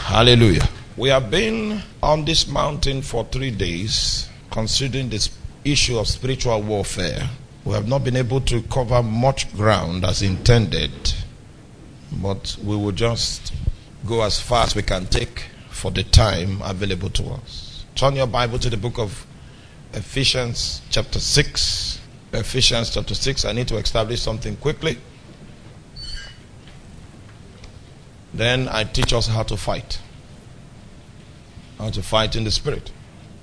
Hallelujah. We have been on this mountain for 3 days considering this issue of spiritual warfare. We have not been able to cover much ground as intended, but we will just go as far as we can take for the time available to us. Turn your Bible to the book of Ephesians chapter 6. Ephesians chapter 6. I need to establish something quickly. Then I teach us how to fight. How to fight in the spirit.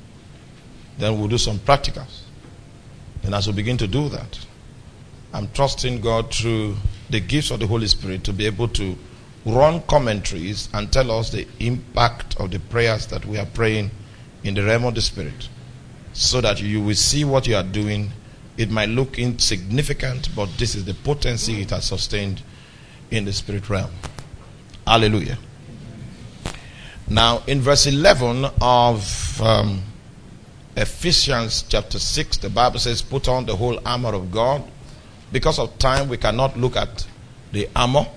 Then we'll do some practicals. And as we begin to do that, I'm trusting God through the gifts of the Holy Spirit to be able to run commentaries and tell us the impact of the prayers that we are praying in the realm of the spirit, so that you will see what you are doing. It might look insignificant, but this is the potency it has sustained in the spirit realm. Hallelujah. Now, in verse 11 of Ephesians chapter 6, the Bible says, put on the whole armor of God. Because of time, we cannot look at the armor.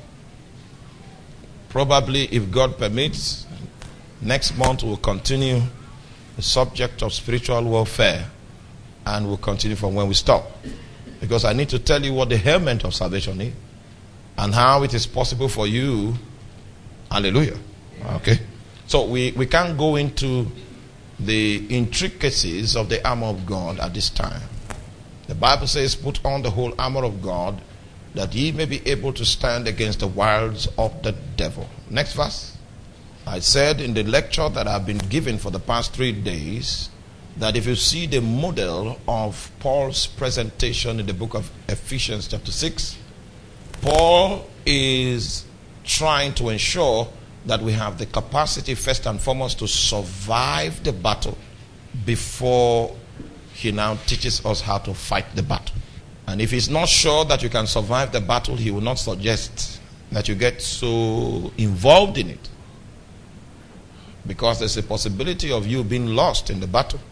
Probably, if God permits, next month we'll continue the subject of spiritual warfare, and we'll continue from when we stop. Because I need to tell you what the helmet of salvation is and how it is possible for you. Hallelujah. Okay. So we can't go into the intricacies of the armor of God at this time. The Bible says, put on the whole armor of God, that ye may be able to stand against the wiles of the devil. Next verse. I said in the lecture that I've been given for the past 3 days, that if you see the model of Paul's presentation in the book of Ephesians chapter 6, Paul is trying to ensure that we have the capacity first and foremost to survive the battle before he now teaches us how to fight the battle. And if he's not sure that you can survive the battle, he will not suggest that you get so involved in it, because there's a possibility of you being lost in the battle.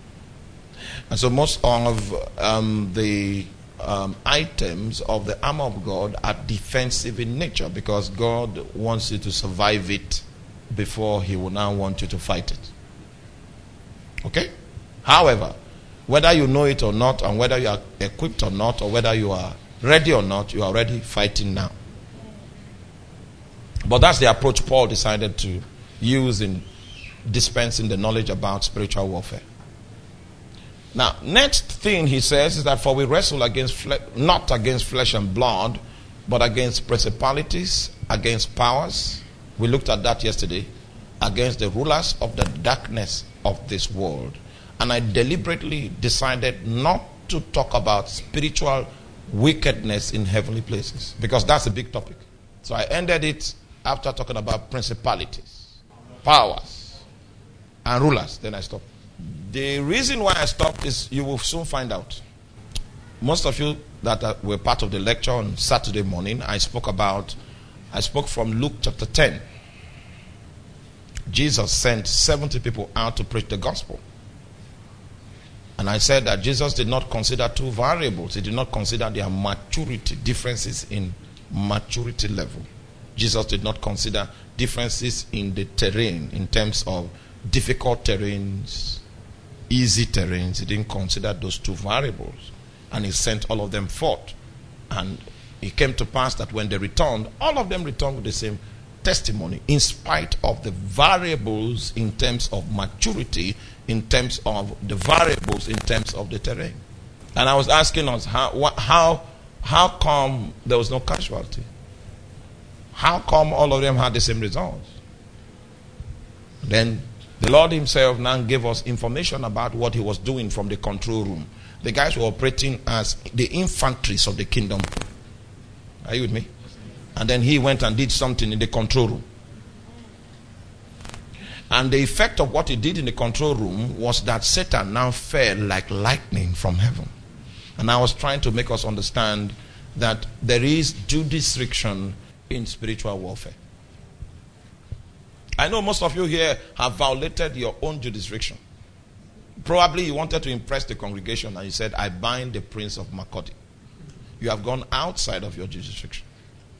And so most of the items of the armor of God are defensive in nature, because God wants you to survive it before he will now want you to fight it. Okay? However, whether you know it or not, and whether you are equipped or not, or whether you are ready or not, you are already fighting now. But that's the approach Paul decided to use in dispensing the knowledge about spiritual warfare. Now, next thing he says is that for we wrestle against not against flesh and blood, but against principalities, against powers. We looked at that yesterday. Against the rulers of the darkness of this world. And I deliberately decided not to talk about spiritual wickedness in heavenly places, because that's a big topic. So I ended it after talking about principalities, powers, and rulers. Then I stopped. The reason why I stopped is you will soon find out. Most of you that were part of the lecture on Saturday morning, I spoke from Luke chapter 10. Jesus sent 70 people out to preach the gospel. And I said that Jesus did not consider two variables. He did not consider their maturity, differences in maturity level. Jesus did not consider differences in the terrain, in terms of difficult terrains, easy terrains. He didn't consider those two variables. And he sent all of them forth. And it came to pass that when they returned, all of them returned with the same testimony, in spite of the variables in terms of maturity, in terms of the variables in terms of the terrain. And I was asking us, how come there was no casualty? How come all of them had the same results? Then the Lord himself now gave us information about what he was doing from the control room. The guys were operating as the infanteries of the kingdom. Are you with me? And then he went and did something in the control room. And the effect of what he did in the control room was that Satan now fell like lightning from heaven. And I was trying to make us understand that there is jurisdiction in spiritual warfare. I know most of you here have violated your own jurisdiction. Probably you wanted to impress the congregation and you said, I bind the prince of Makodi. You have gone outside of your jurisdiction.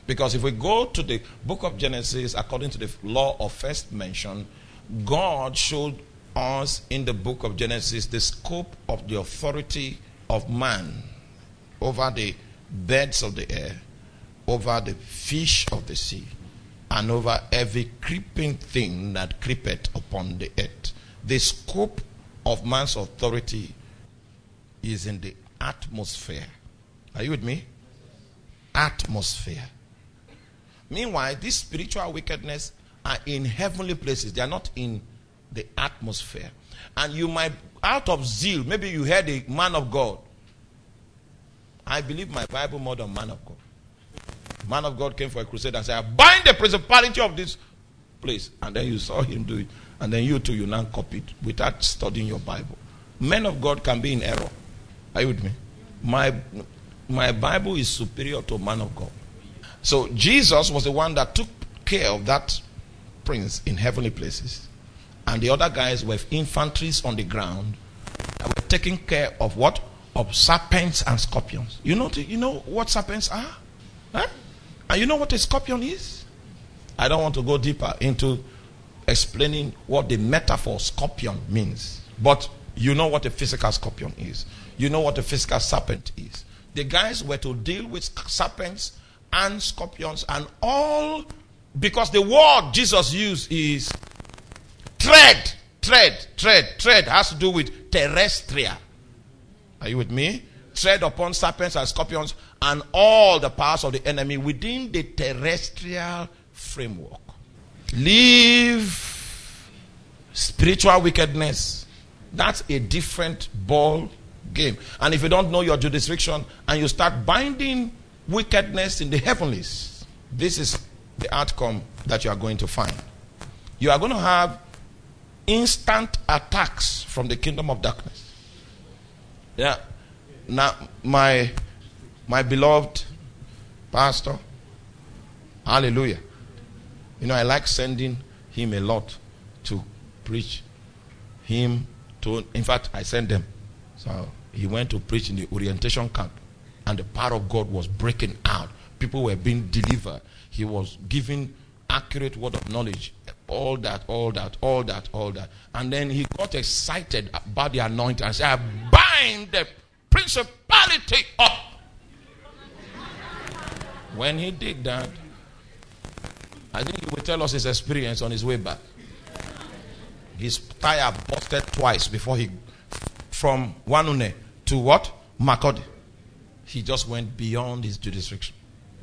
Because if we go to the book of Genesis, according to the law of first mention, God showed us in the book of Genesis the scope of the authority of man over the birds of the air, over the fish of the sea, and over every creeping thing that creepeth upon the earth. The scope of man's authority is in the atmosphere. Are you with me? Atmosphere. Meanwhile, these spiritual wickedness are in heavenly places. They are not in the atmosphere. And you might, out of zeal, maybe you heard a man of God. I believe my Bible more than man of God. Man of God came for a crusade and said, I bind the principality of this place. And then you saw him do it. And then you too, you now copy it without studying your Bible. Men of God can be in error. Are you with me? My Bible is superior to man of God. So Jesus was the one that took care of that prince in heavenly places. And the other guys were infanteries on the ground that were taking care of what? Of serpents and scorpions. You know what serpents are? Huh? And you know what a scorpion is? I don't want to go deeper into explaining what the metaphor scorpion means. But you know what a physical scorpion is. You know what a physical serpent is. The guys were to deal with serpents and scorpions and all, because the word Jesus used is tread. Tread has to do with terrestrial. Are you with me? Tread upon serpents and scorpions and all the powers of the enemy within the terrestrial framework. Leave spiritual wickedness. That's a different ball game. And if you don't know your jurisdiction and you start binding wickedness in the heavenlies, this is the outcome that you are going to find. You are going to have instant attacks from the kingdom of darkness. Yeah. Now, my beloved pastor, hallelujah. You know, I like sending him a lot to preach him to. In fact, I sent them. So he went to preach in the orientation camp, and the power of God was breaking out. People were being delivered. He was giving accurate word of knowledge. All that. And then he got excited about the anointing and said, I bind the principality up. When he did that, I think he will tell us his experience on his way back. His tire busted twice before he, from Wanune to what? Makodi. He just went beyond his jurisdiction.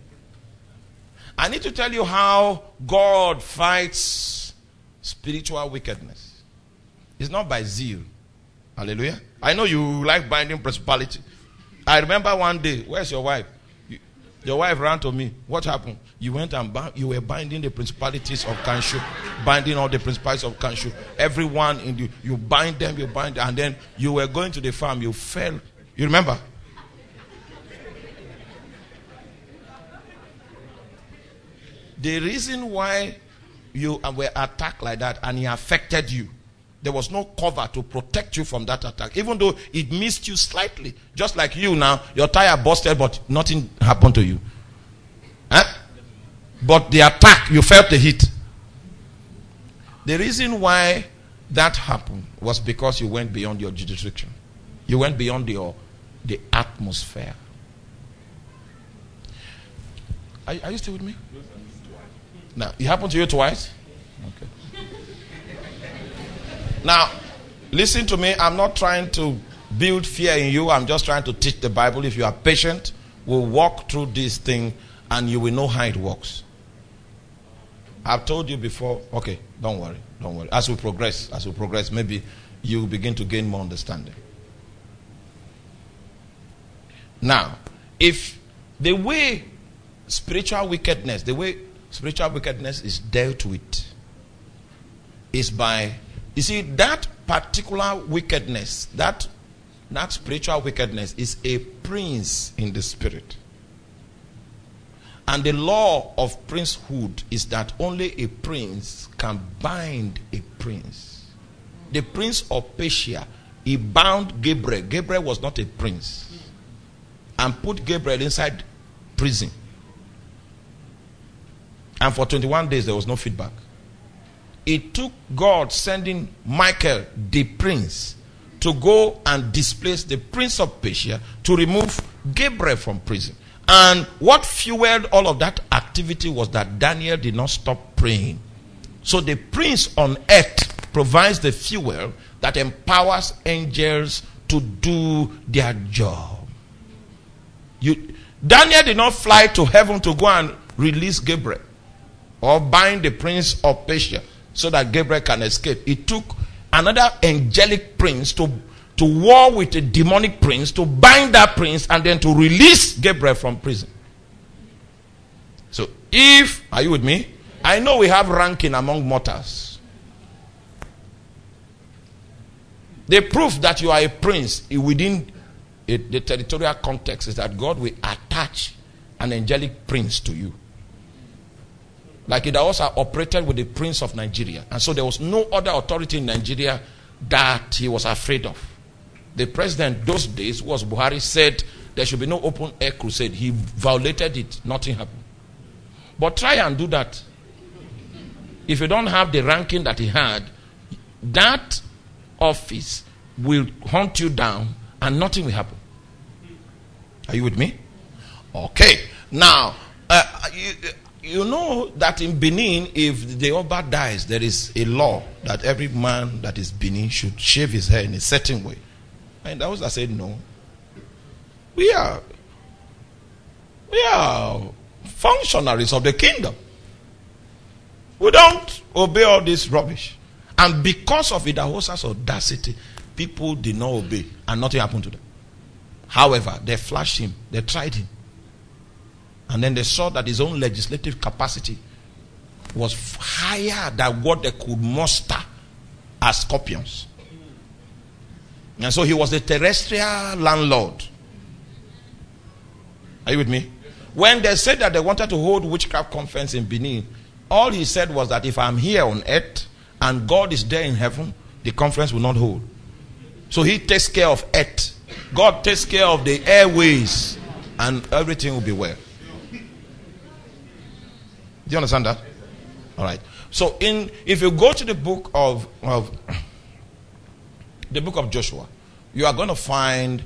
I need to tell you how God fights spiritual wickedness. It's not by zeal. Hallelujah. I know you like binding principality. I remember one day, where's your wife? Your wife ran to me. What happened? You went and you were binding the principalities of Kanshu, binding all the principalities of Kanshu. Everyone in you bind them, and then you were going to the farm. You fell. You remember? The reason why you were attacked like that and he affected you, there was no cover to protect you from that attack, even though it missed you slightly. Just like you now, your tire busted, but nothing happened to you. Huh? But the attack, you felt the heat. The reason why that happened was because you went beyond your jurisdiction. You went beyond the atmosphere. Are you still with me? Now, it happened to you twice? Okay. Now, listen to me. I'm not trying to build fear in you. I'm just trying to teach the Bible. If you are patient, we'll walk through this thing and you will know how it works. I've told you before. Okay, don't worry. As we progress, maybe you will begin to gain more understanding. Now, if the way spiritual wickedness is dealt with is by, you see, that particular wickedness, that spiritual wickedness is a prince in the spirit. And the law of princehood is that only a prince can bind a prince. The prince of Persia, he bound Gabriel. Gabriel was not a prince. And put Gabriel inside prison. And for 21 days, there was no feedback. It took God sending Michael, the prince, to go and displace the prince of Persia to remove Gabriel from prison. And what fueled all of that activity was that Daniel did not stop praying. So the prince on earth provides the fuel that empowers angels to do their job. Daniel did not fly to heaven to go and release Gabriel or bind the prince of Persia so that Gabriel can escape. It took another angelic prince to war with a demonic prince, to bind that prince, and then to release Gabriel from prison. So are you with me? I know we have ranking among mortals. The proof that you are a prince within the territorial context is that God will attach an angelic prince to you. Like it also operated with the prince of Nigeria. And so there was no other authority in Nigeria that he was afraid of. The president those days was Buhari, said there should be no open air crusade. He violated it. Nothing happened. But try and do that. If you don't have the ranking that he had, that office will hunt you down and nothing will happen. Are you with me? Okay. Now, you know that in Benin, if the Oba dies, there is a law that every man that is Benin should shave his hair in a certain way. And those that said no. We are functionaries of the kingdom. We don't obey all this rubbish. And because of Idahosa's audacity, people did not obey and nothing happened to them. However, they flashed him, they tried him. And then they saw that his own legislative capacity was higher than what they could muster as scorpions. And so he was the terrestrial landlord. Are you with me? When they said that they wanted to hold witchcraft conference in Benin, all he said was that if I'm here on earth and God is there in heaven, the conference will not hold. So he takes care of earth. God takes care of the airways, and everything will be well. Do you understand that? All right. So if you go to the book of Joshua, you are going to find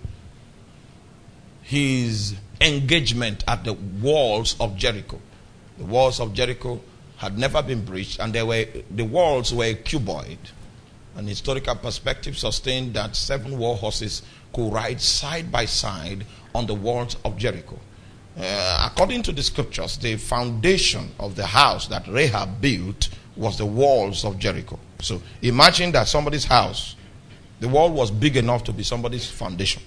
his engagement at the walls of Jericho. The walls of Jericho had never been breached, and the walls were cuboid. An historical perspective sustained that 7 war horses could ride side by side on the walls of Jericho. According to the scriptures, the foundation of the house that Rahab built was the walls of Jericho. So imagine that somebody's house, the wall was big enough to be somebody's foundation.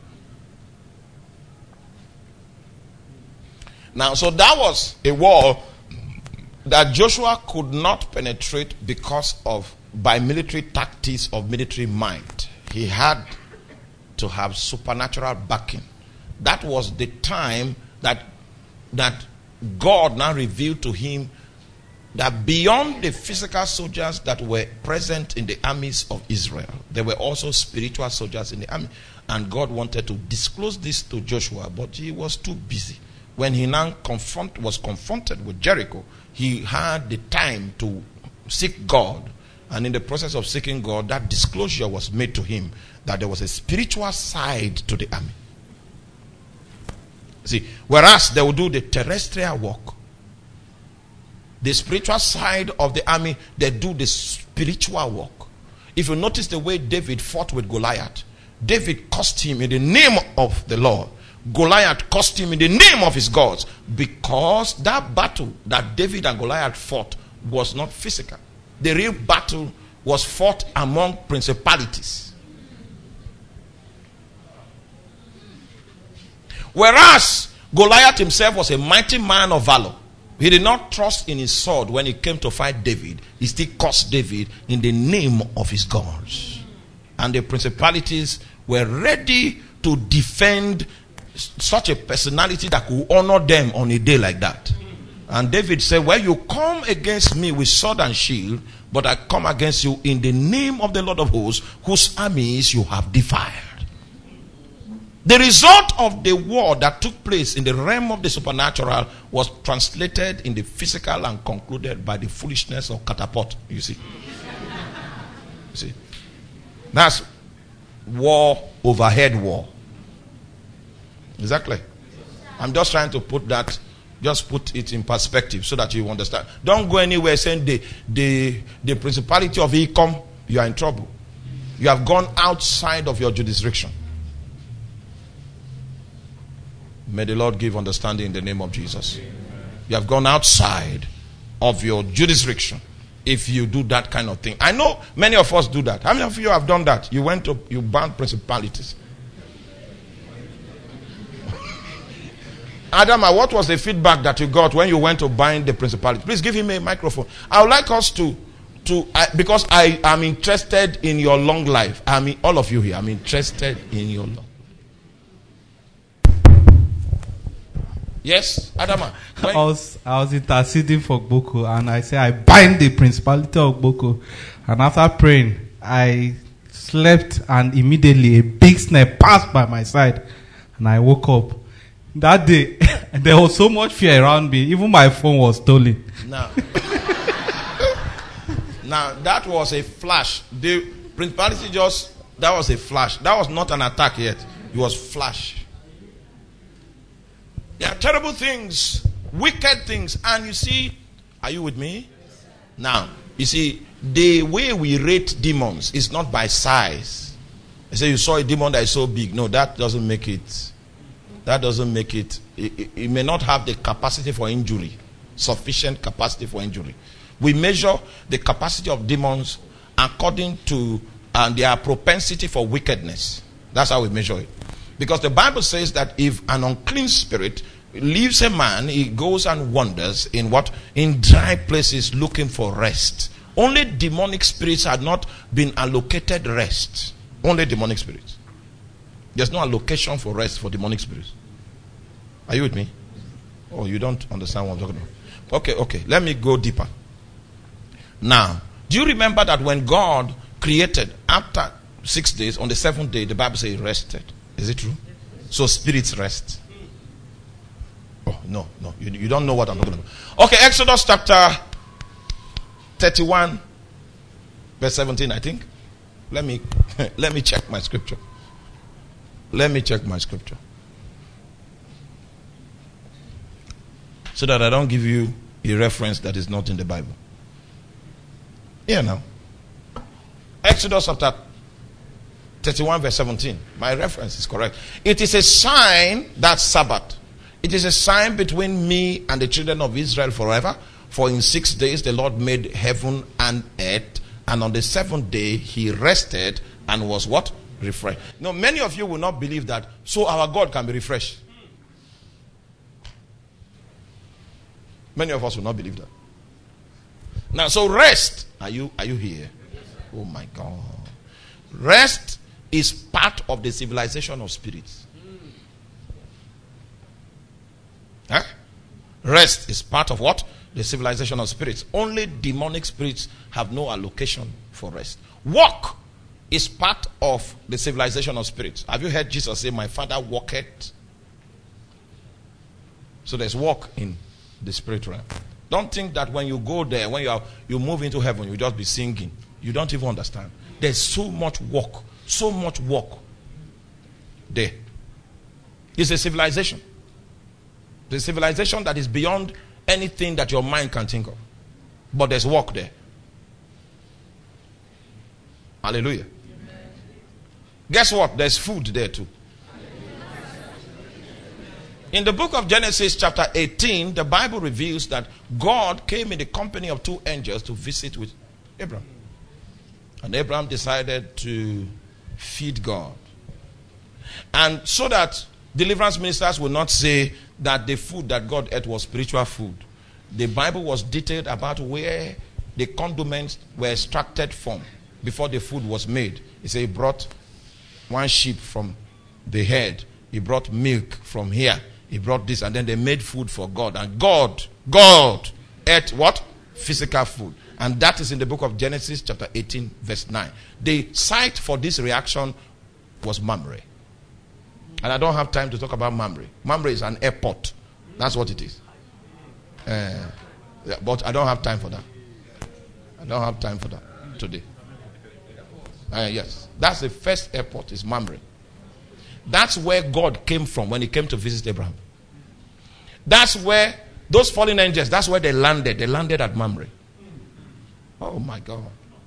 Now, so that was a wall that Joshua could not penetrate by military tactics of military might. He had to have supernatural backing. That was the time that God now revealed to him that beyond the physical soldiers that were present in the armies of Israel, there were also spiritual soldiers in the army. And God wanted to disclose this to Joshua, but he was too busy. When he now was confronted with Jericho, he had the time to seek God. And in the process of seeking God, that disclosure was made to him that there was a spiritual side to the army. See, whereas they would do the terrestrial work, the spiritual side of the army, they do the spiritual work. If you notice the way David fought with Goliath, David cursed him in the name of the Lord. Goliath cursed him in the name of his gods, because that battle that David and Goliath fought was not physical. The real battle was fought among principalities. Whereas Goliath himself was a mighty man of valor. He did not trust in his sword when he came to fight David. He still cursed David in the name of his gods. And the principalities were ready to defend such a personality that could honor them on a day like that. And David said, well, you come against me with sword and shield, but I come against you in the name of the Lord of hosts, whose armies you have defied. The result of the war that took place in the realm of the supernatural was translated in the physical and concluded by the foolishness of catapult. You see? You see? That's war, overhead war. Exactly. I'm just trying to put it in perspective so that you understand. Don't go anywhere saying the principality of Ecom, you are in trouble. You have gone outside of your jurisdiction. May the Lord give understanding in the name of Jesus. You have gone outside of your jurisdiction if you do that kind of thing. I know many of us do that. How many of you have done that? You bound principalities. Adama, what was the feedback that you got when you went to bind the principality? Please give him a microphone. I would like us because I am interested in your long life. I mean, all of you here, I'm interested in your long life. Yes, Adama. I was interceding for Boko, and I said, I bind the principality of Boko. And after praying, I slept, and immediately a big snake passed by my side, and I woke up. That day, there was so much fear around me. Even my phone was stolen. Now, that was a flash. The principality that was a flash. That was not an attack yet. It was flash. There are terrible things, wicked things. And you see, are you with me? Now, you see, the way we rate demons is not by size. I say you saw a demon that is so big. No, that doesn't make it. That doesn't make it. It may not have the capacity for injury, sufficient capacity for injury. We measure the capacity of demons according to their propensity for wickedness. That's how we measure it. Because the Bible says that if an unclean spirit leaves a man, he goes and wanders in what? In dry places looking for rest. Only demonic spirits had not been allocated rest. Only demonic spirits. There's no allocation for rest for demonic spirits. Are you with me? Oh, you don't understand what I'm talking about. Okay. Let me go deeper. Now, do you remember that when God created, after 6 days, on the 7th day, the Bible says he rested? Is it true? So spirits rest. Oh, no. You don't know what I'm talking about. Okay, Exodus chapter 31, verse 17, I think. Let me check my scripture. So that I don't give you a reference that is not in the Bible. Here now. Exodus chapter 31 verse 17. My reference is correct. It is a sign, that's Sabbath. It is a sign between me and the children of Israel forever. For in 6 days the Lord made heaven and earth. And on the 7th day he rested and was what? Refreshed. Now many of you will not believe that. So our God can be refreshed. Many of us will not believe that. Now, so rest. Are you here? Oh my God. Rest is part of the civilization of spirits. Huh? Rest is part of what? The civilization of spirits. Only demonic spirits have no allocation for rest. Walk is part of the civilization of spirits. Have you heard Jesus say, my Father walketh? So there's walk in the spirit realm. Don't think that when you go there, when you move into heaven, you just be singing. You don't even understand. There's so much work there. It's a civilization. The civilization that is beyond anything that your mind can think of. But there's work there. Hallelujah. Guess what? There's food there too. In the book of Genesis chapter 18, the Bible reveals that God came in the company of 2 angels to visit with Abraham. And Abraham decided to feed God. And so that deliverance ministers will not say that the food that God ate was spiritual food. The Bible was detailed about where the condiments were extracted from before the food was made. He said he brought one sheep from the head. He brought milk from here. He brought this, and then they made food for God. And God ate what? Physical food. And that is in the book of Genesis chapter 18 verse 9. The site for this reaction was Mamre. And I don't have time to talk about Mamre. Mamre is an airport. That's what it is. But I don't have time for that. I don't have time for that today. Yes. That's the first airport, is Mamre. That's where God came from when he came to visit Abraham. That's where those fallen angels, that's where they landed. They landed at Mamre. Oh my God.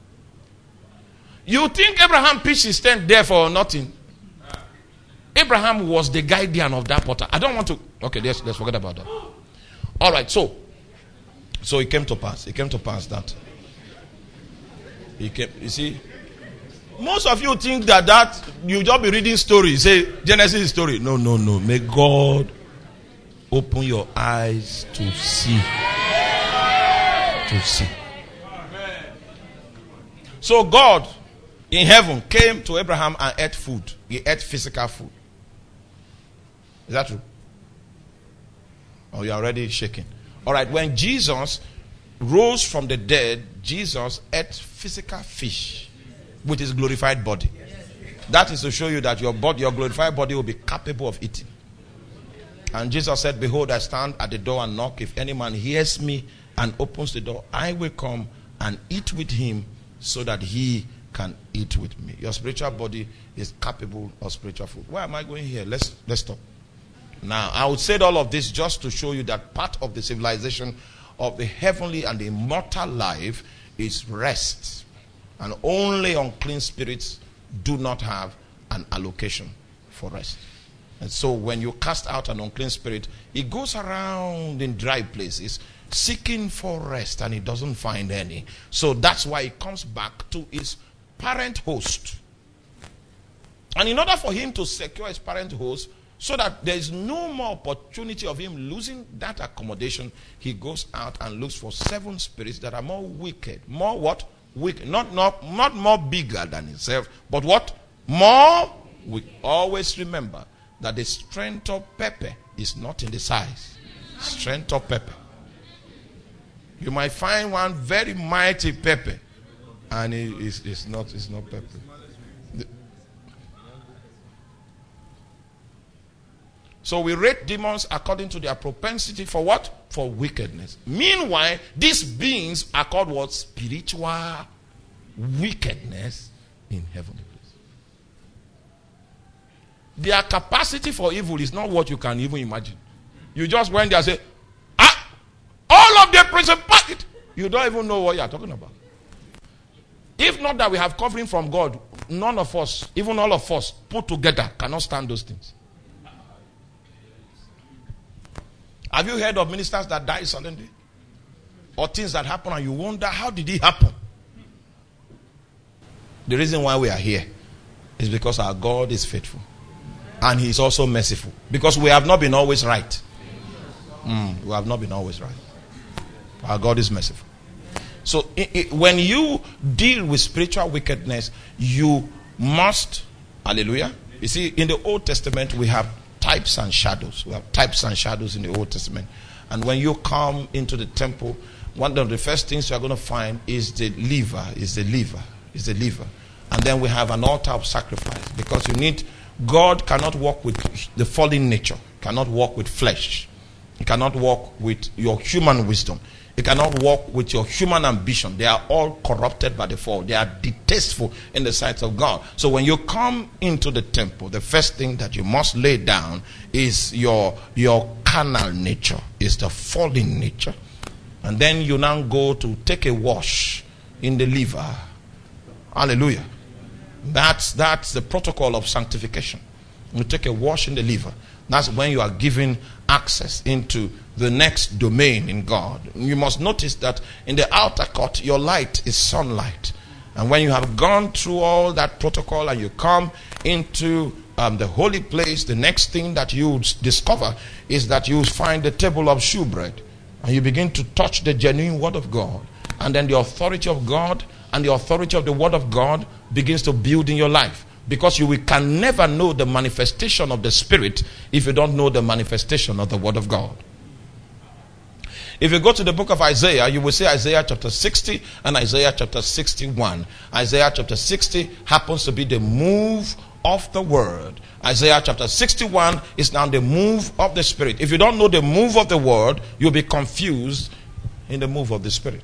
You think Abraham pitched his tent there for nothing? Abraham was the guardian of that portal. I don't want to. Okay, let's forget about that. All right, so it came to pass. It came to pass that you see, most of you think that you just be reading stories. Say Genesis story. No. May God open your eyes to see. To see. So God in heaven came to Abraham and ate food. He ate physical food. Is that true? Or you're already shaking? All right, when Jesus rose from the dead, Jesus ate physical fish with his glorified body. That is to show you that your glorified body will be capable of eating. And Jesus said, behold, I stand at the door and knock. If any man hears me and opens the door, I will come and eat with him so that he can eat with me. Your spiritual body is capable of spiritual food. Why am I going here? Let's stop. Now, I would say all of this just to show you that part of the civilization of the heavenly and the immortal life is rest. And only unclean spirits do not have an allocation for rest. And so when you cast out an unclean spirit, it goes around in dry places seeking for rest and it doesn't find any. So that's why it comes back to its parent host. And in order for him to secure his parent host, so that there is no more opportunity of him losing that accommodation, he goes out and looks for 7 spirits that are more wicked. More what? Wicked. Not more bigger than himself, but what? More wicked. Always remember that the strength of pepper is not in the size. Strength of pepper. You might find one very mighty pepper, and it's not pepper. So we rate demons according to their propensity for what? For wickedness. Meanwhile, these beings are called what? Spiritual wickedness in heavenly places. Their capacity for evil is not what you can even imagine. You just went there and say, all of their principality. You don't even know what you are talking about. If not that we have covering from God, none of us, even all of us put together, cannot stand those things. Have you heard of ministers that die suddenly? Or things that happen and you wonder, how did it happen? The reason why we are here is because our God is faithful. And he is also merciful. Because we have not been always right. We have not been always right. Our God is merciful. So when you deal with spiritual wickedness, you must, hallelujah. You see, in the Old Testament, we have types and shadows. We have types and shadows in the Old Testament. And when you come into the temple, one of the first things you're going to find is the liver. And then we have an altar of sacrifice. Because God cannot walk with the fallen nature. Cannot walk with flesh. He cannot walk with your human wisdom. He cannot walk with your human ambition. They are all corrupted by the fall. They are distasteful in the sight of God. So when you come into the temple, the first thing that you must lay down is your carnal nature, is the fallen nature. And then you now go to take a wash in the liver. Hallelujah. That's the protocol of sanctification. You take a wash in the liver. That's when you are given access into the next domain in God. You must notice that in the outer court, your light is sunlight. And when you have gone through all that protocol and you come into the holy place, the next thing that you discover is that you find the table of shewbread. And you begin to touch the genuine word of God. And then the authority of God and the authority of the word of God begins to build in your life. Because you can never know the manifestation of the Spirit if you don't know the manifestation of the Word of God. If you go to the book of Isaiah, you will see Isaiah chapter 60 and Isaiah chapter 61. Isaiah chapter 60 happens to be the move of the word. Isaiah chapter 61 is now the move of the Spirit. If you don't know the move of the word, you'll be confused in the move of the Spirit.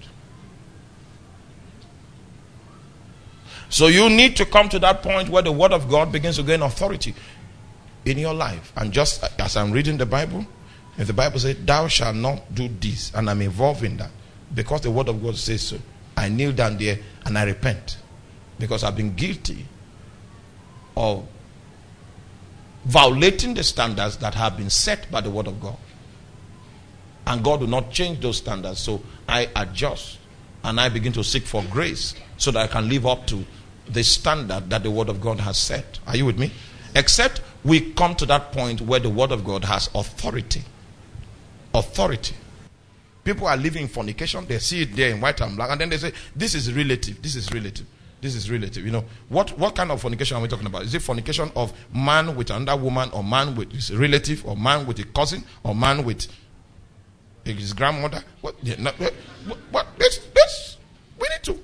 So you need to come to that point where the word of God begins to gain authority in your life. And just as I'm reading the Bible, if the Bible says, thou shalt not do this, and I'm involved in that, because the word of God says so, I kneel down there and I repent. Because I've been guilty of violating the standards that have been set by the word of God. And God will not change those standards. So I adjust and I begin to seek for grace so that I can live up to the standard that the word of God has set. Are you with me? Except we come to that point where the word of God has authority. Authority. People are living in fornication. They see it there in white and black. And then they say, this is relative. This is relative. This is relative. You know, what kind of fornication are we talking about? Is it fornication of man with another woman, or man with his relative, or man with a cousin, or man with his grandmother? What? Yeah, no, what? This, we need to.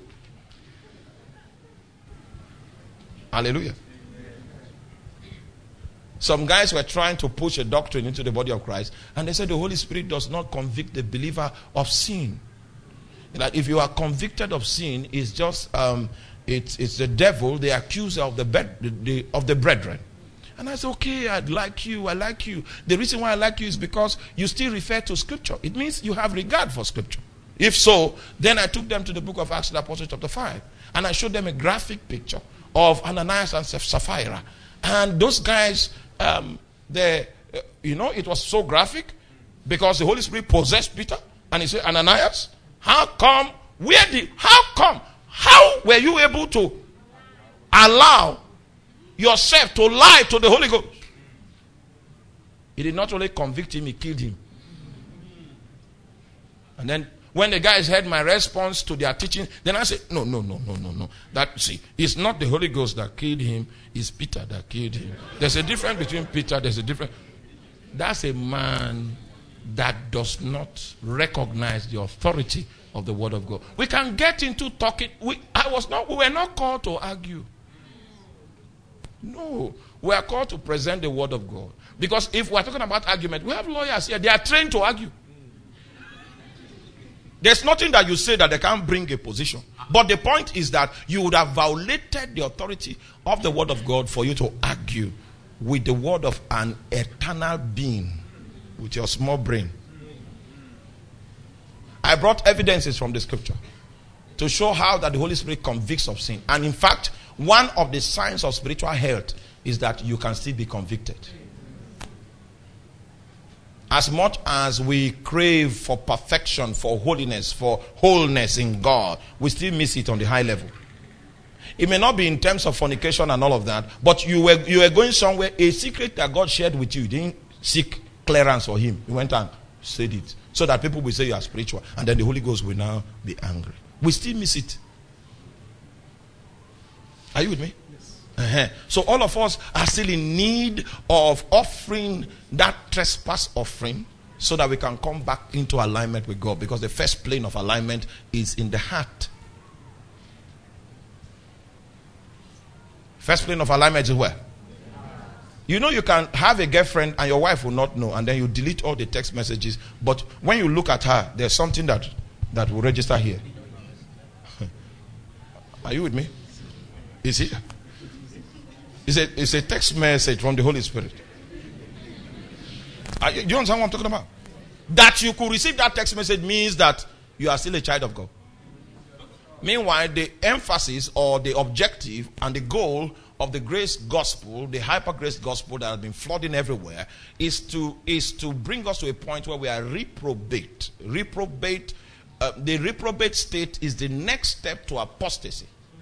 Hallelujah. Some guys were trying to push a doctrine into the body of Christ, and they said the Holy Spirit does not convict the believer of sin. That if you are convicted of sin, it's just it's the devil, the accuser of the brethren. And I said, okay, I like you. The reason why I like you is because you still refer to Scripture. It means you have regard for Scripture. If so, then I took them to the book of Acts of the Apostles chapter 5, and I showed them a graphic picture of Ananias and Sapphira. And those guys, it was so graphic because the Holy Spirit possessed Peter, and he said, Ananias, how were you able to allow yourself to lie to the Holy Ghost? He did not only convict him, he killed him. And then when the guys heard my response to their teaching, then I said, no. It's not the Holy Ghost that killed him, it's Peter that killed him. There's a difference between Peter, that's a man that does not recognize the authority of the word of God. We can get into talking. We were not called to argue. No, we are called to present the word of God. Because if we are talking about argument, we have lawyers here. They are trained to argue. There's nothing that you say that they can't bring a position. But the point is that you would have violated the authority of the word of God for you to argue with the word of an eternal being with your small brain. I brought evidences from the Scripture to show how that the Holy Spirit convicts of sin. And in fact, one of the signs of spiritual health is that you can still be convicted. As much as we crave for perfection, for holiness, for wholeness in God, we still miss it on the high level. It may not be in terms of fornication and all of that, but you were going somewhere, a secret that God shared with you, you didn't seek clearance for him. You went and said it, so that people will say you are spiritual, and then the Holy Ghost will now be angry. We still miss it. Are you with me? Yes. So all of us are still in need of offering that trespass offering so that we can come back into alignment with God, because the first plane of alignment is in the heart. First plane of alignment is where? You know, you can have a girlfriend and your wife will not know, and then you delete all the text messages, but when you look at her, there's something that will register here. Are you with me? Is it? It's a text message from the Holy Spirit. Do you understand what I'm talking about? That you could receive that text message means that you are still a child of God. Meanwhile, the emphasis or the objective and the goal of the grace gospel, the hyper grace gospel that has been flooding everywhere, is to bring us to a point where we are reprobate. The reprobate state is the next step to apostasy.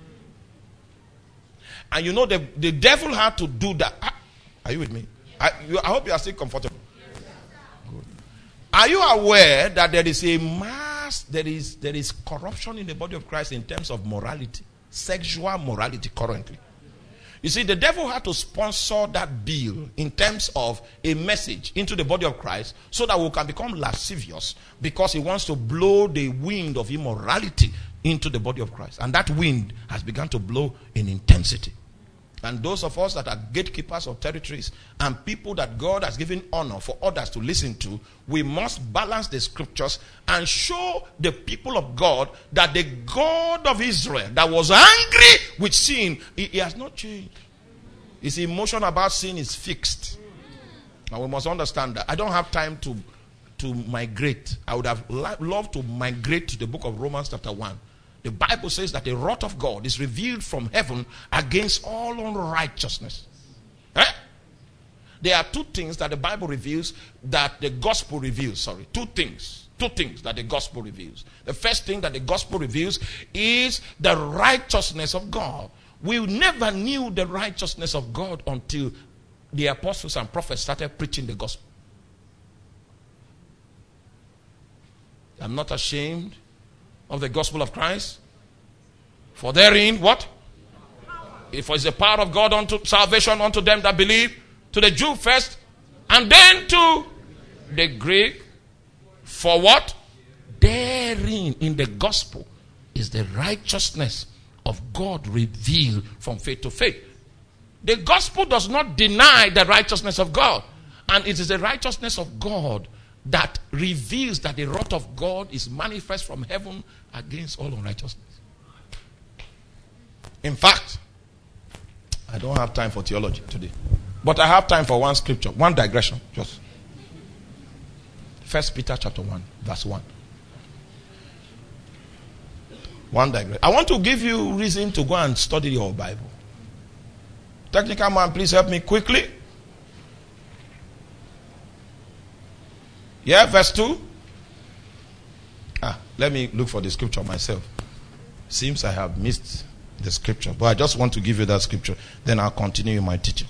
And you know the devil had to do that. Are you with me? I hope you are still comfortable. Good. Are you aware that there is a there is corruption in the body of Christ in terms of morality, sexual morality currently? You see, the devil had to sponsor that bill in terms of a message into the body of Christ so that we can become lascivious, because he wants to blow the wind of immorality into the body of Christ. And that wind has begun to blow in intensity. And those of us that are gatekeepers of territories and people that God has given honor for others to listen to, we must balance the scriptures and show the people of God that the God of Israel that was angry with sin, he has not changed. His emotion about sin is fixed. And we must understand that. I don't have time to migrate. I would have loved to migrate to the book of Romans chapter 1. The Bible says that the wrath of God is revealed from heaven against all unrighteousness. There are two things that the Bible reveals that the gospel reveals. Sorry, two things that the gospel reveals. The first thing that the gospel reveals is the righteousness of God. We never knew the righteousness of God until the apostles and prophets started preaching the gospel. I'm not ashamed of the gospel of Christ, for therein what? If it's the power of God unto salvation unto them that believe, to the Jew first, and then to the Greek. For what? Therein, in the gospel, is the righteousness of God revealed from faith to faith. The gospel does not deny the righteousness of God, and it is the righteousness of God that reveals that the wrath of God is manifest from heaven against all unrighteousness. In fact, I don't have time for theology today, but I have time for one scripture, one digression. Just 1 Peter chapter 1, verse 1. One digression. I want to give you reason to go and study your Bible. Technical man, please help me quickly. Yeah, verse 2. Let me look for the scripture myself. Seems I have missed the scripture, but I just want to give you that scripture. Then I'll continue my teaching.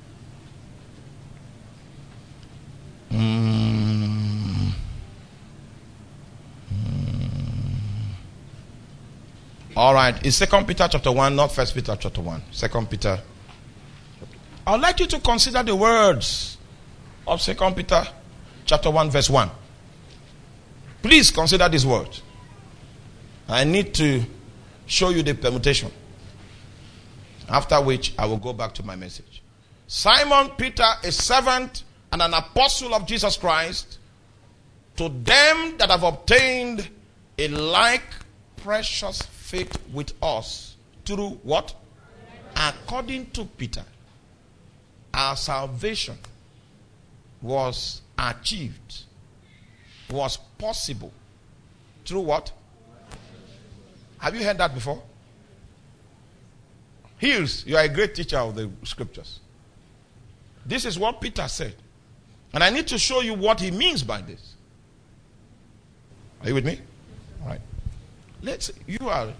All right, it's 2 Peter chapter 1, not 1 Peter chapter 1. 2 Peter. I would like you to consider the words of 2 Peter chapter 1 verse 1. Please consider this word. I need to show you the permutation. After which I will go back to my message. Simon Peter, a servant and an apostle of Jesus Christ, to them that have obtained a like precious faith with us through what? According to Peter, our salvation was achieved, was possible through what? Have you heard that before? Hills, you are a great teacher of the scriptures. This is what Peter said. And I need to show you what he means by this. Are you with me? All right. You are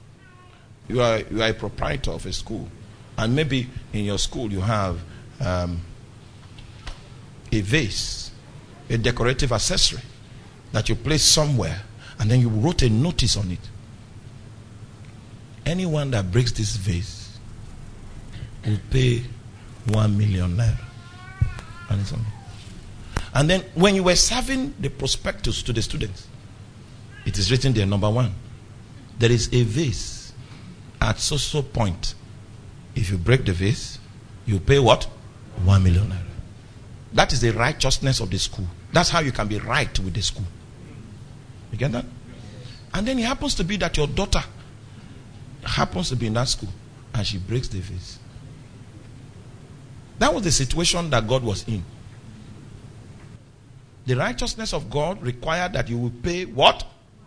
a proprietor of a school. And maybe in your school you have a vase, a decorative accessory that you place somewhere, and then you wrote a notice on it. Anyone that breaks this vase will pay 1 million naira. And then when you were serving the prospectus to the students, it is written there, number 1, there is a vase at so point. If you break the vase, you pay what? 1 million naira. That is the righteousness of the school. That's how you can be right with the school. You get that? And then it happens to be that your daughter happens to be in that school and she breaks the vase. That was the situation that God was in. The righteousness of God required that you will pay what?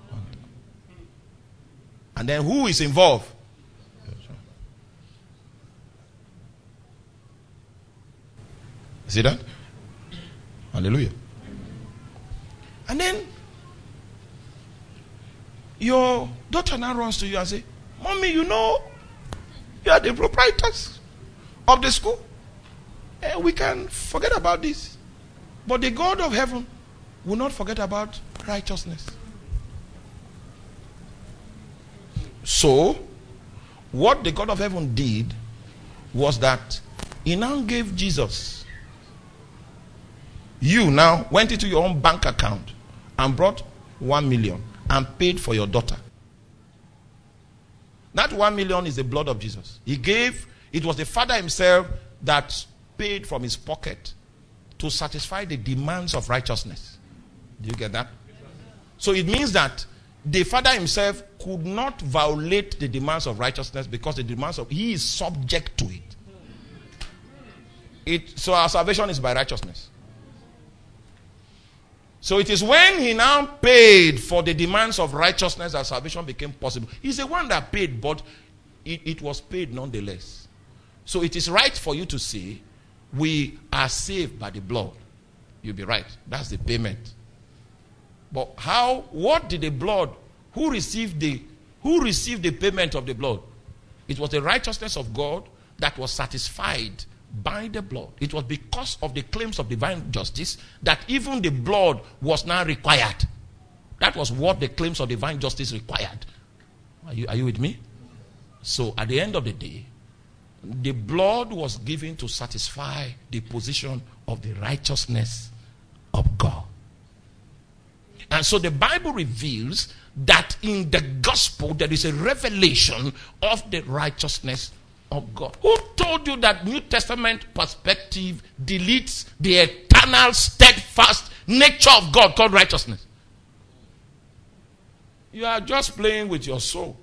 And then who is involved? See that? Hallelujah. And then your daughter now runs to you and says, Mommy, you know, you are the proprietors of the school. We can forget about this. But the God of heaven will not forget about righteousness. So, what the God of heaven did was that he now gave Jesus. You now went into your own bank account and brought 1 million and paid for your daughter. That 1 million is the blood of Jesus. He gave It was the Father himself that paid from his pocket to satisfy the demands of righteousness. Do you get that? So it means that the Father himself could not violate the demands of righteousness because the demands of he is subject to it. So our salvation is by righteousness. So it is when he now paid for the demands of righteousness that salvation became possible. He's the one that paid, but it was paid nonetheless. So it is right for you to say, we are saved by the blood. You'll be right. That's the payment. But what did the blood, who received the payment of the blood? It was the righteousness of God that was satisfied by the blood. It was because of the claims of divine justice that even the blood was now required. That was what the claims of divine justice required. Are you with me? So at the end of the day, the blood was given to satisfy the position of the righteousness of God. And so the Bible reveals that in the gospel there is a revelation of the righteousness of God. Who told you that New Testament perspective deletes the eternal, steadfast nature of God called righteousness? You are just playing with your soul.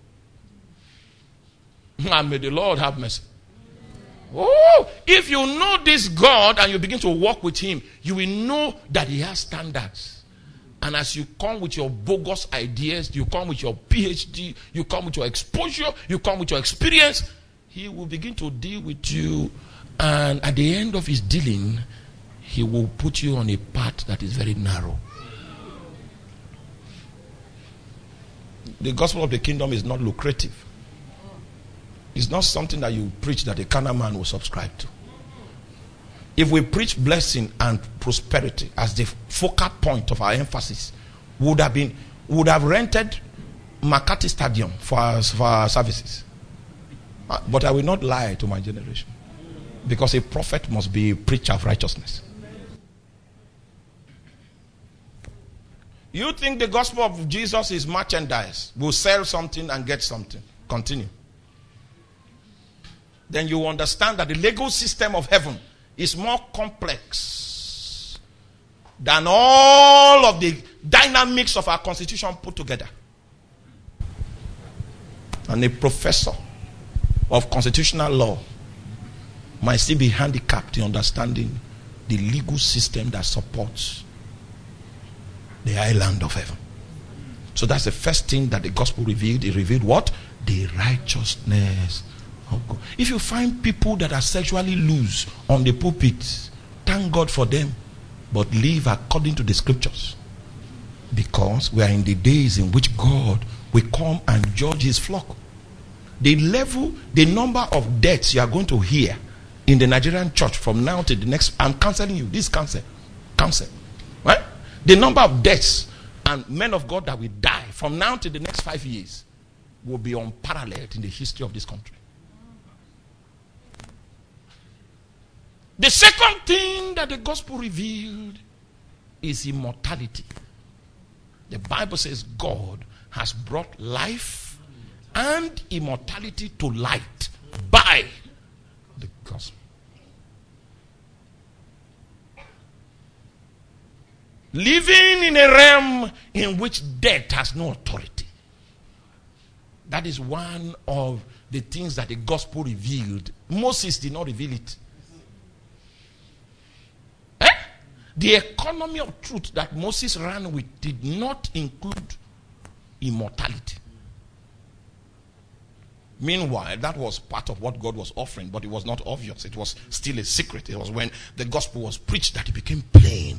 And may the Lord have mercy. Oh, if you know this God and you begin to walk with him, you will know that he has standards. And as you come with your bogus ideas, you come with your PhD, you come with your exposure, you come with your experience, he will begin to deal with you. And at the end of his dealing, he will put you on a path that is very narrow. The gospel of the kingdom is not lucrative. It's not something that you preach that a carnal man will subscribe to. If we preach blessing and prosperity as the focal point of our emphasis, we would have rented Makati Stadium for our services. But I will not lie to my generation, because a prophet must be a preacher of righteousness. You think the gospel of Jesus is merchandise? We'll sell something and get something. Continue. Then you understand that the legal system of heaven is more complex than all of the dynamics of our constitution put together. And a professor of constitutional law might still be handicapped in understanding the legal system that supports the island of heaven. So that's the first thing that the gospel revealed. It revealed what? The righteousness of God. If you find people that are sexually loose on the pulpit, thank God for them, but live according to the scriptures, because we are in the days in which God will come and judge his flock. The number of deaths you are going to hear in the Nigerian church from now to the next, I'm counseling you, this counsel, right? The number of deaths and men of God that will die from now to the next 5 years will be unparalleled in the history of this country. The second thing that the gospel revealed is immortality. The Bible says God has brought life and immortality to light by the gospel. Living in a realm in which death has no authority. That is one of the things that the gospel revealed. Moses did not reveal it. The economy of truth that Moses ran with did not include immortality. Meanwhile, that was part of what God was offering, but it was not obvious. It was still a secret. It was when the gospel was preached that it became plain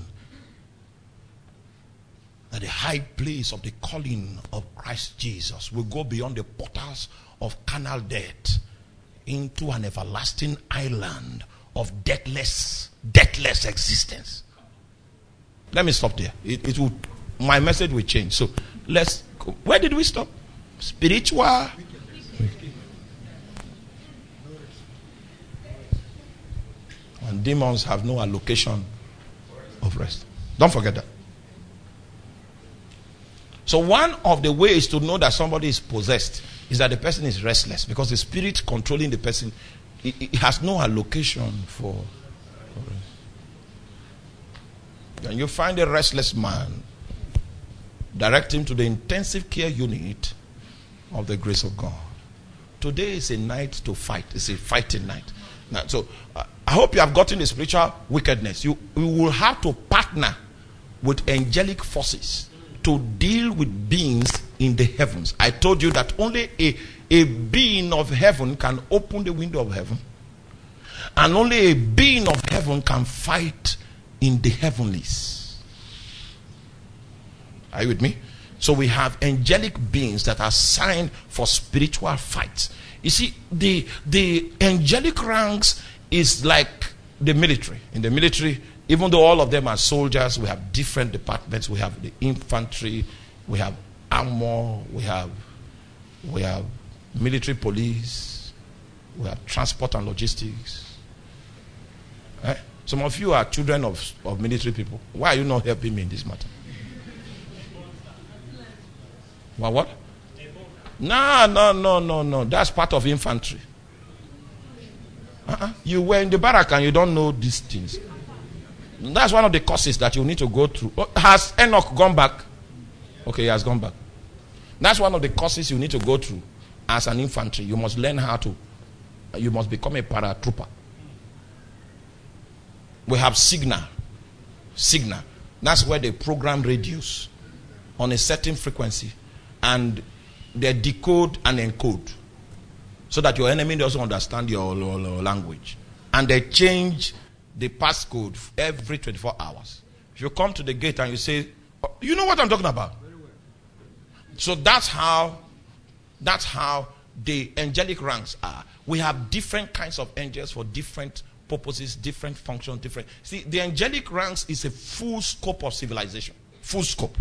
that the high place of the calling of Christ Jesus will go beyond the portals of carnal death into an everlasting island of deathless existence. Let me stop there. My message will change. So let's go. Where did we stop? Spiritual. And demons have no allocation of rest. Don't forget that. So one of the ways to know that somebody is possessed is that the person is restless, because the spirit controlling the person it has no allocation for it. And you find a restless man, direct him to the intensive care unit of the grace of God. Today is a night to fight. It's a fighting night. Now, so I hope you have gotten the spiritual wickedness. You will have to partner with angelic forces to deal with beings in the heavens. I told you that only a being of heaven can open the window of heaven, and only a being of heaven can fight in the heavenlies. Are you with me? So we have angelic beings that are assigned for spiritual fights. You see, the angelic ranks is like the military. In the military, even though all of them are soldiers, we have different departments. We have the infantry, we have armor, we have military police, we have transport and logistics. Some of you are children of military people. Why are you not helping me in this matter? What? No. That's part of infantry. You were in the barrack and you don't know these things. That's one of the courses that you need to go through. Has Enoch gone back? Okay, he has gone back. That's one of the courses you need to go through as an infantry. You must learn you must become a paratrooper. We have signal. That's where they program radios on a certain frequency, and they decode and encode so that your enemy doesn't understand your language. And they change the passcode every 24 hours. If you come to the gate and you say, oh, you know what I'm talking about? So that's how the angelic ranks are. We have different kinds of angels for different purposes, different functions, different. See, the angelic ranks is a full scope of civilization. Full scope.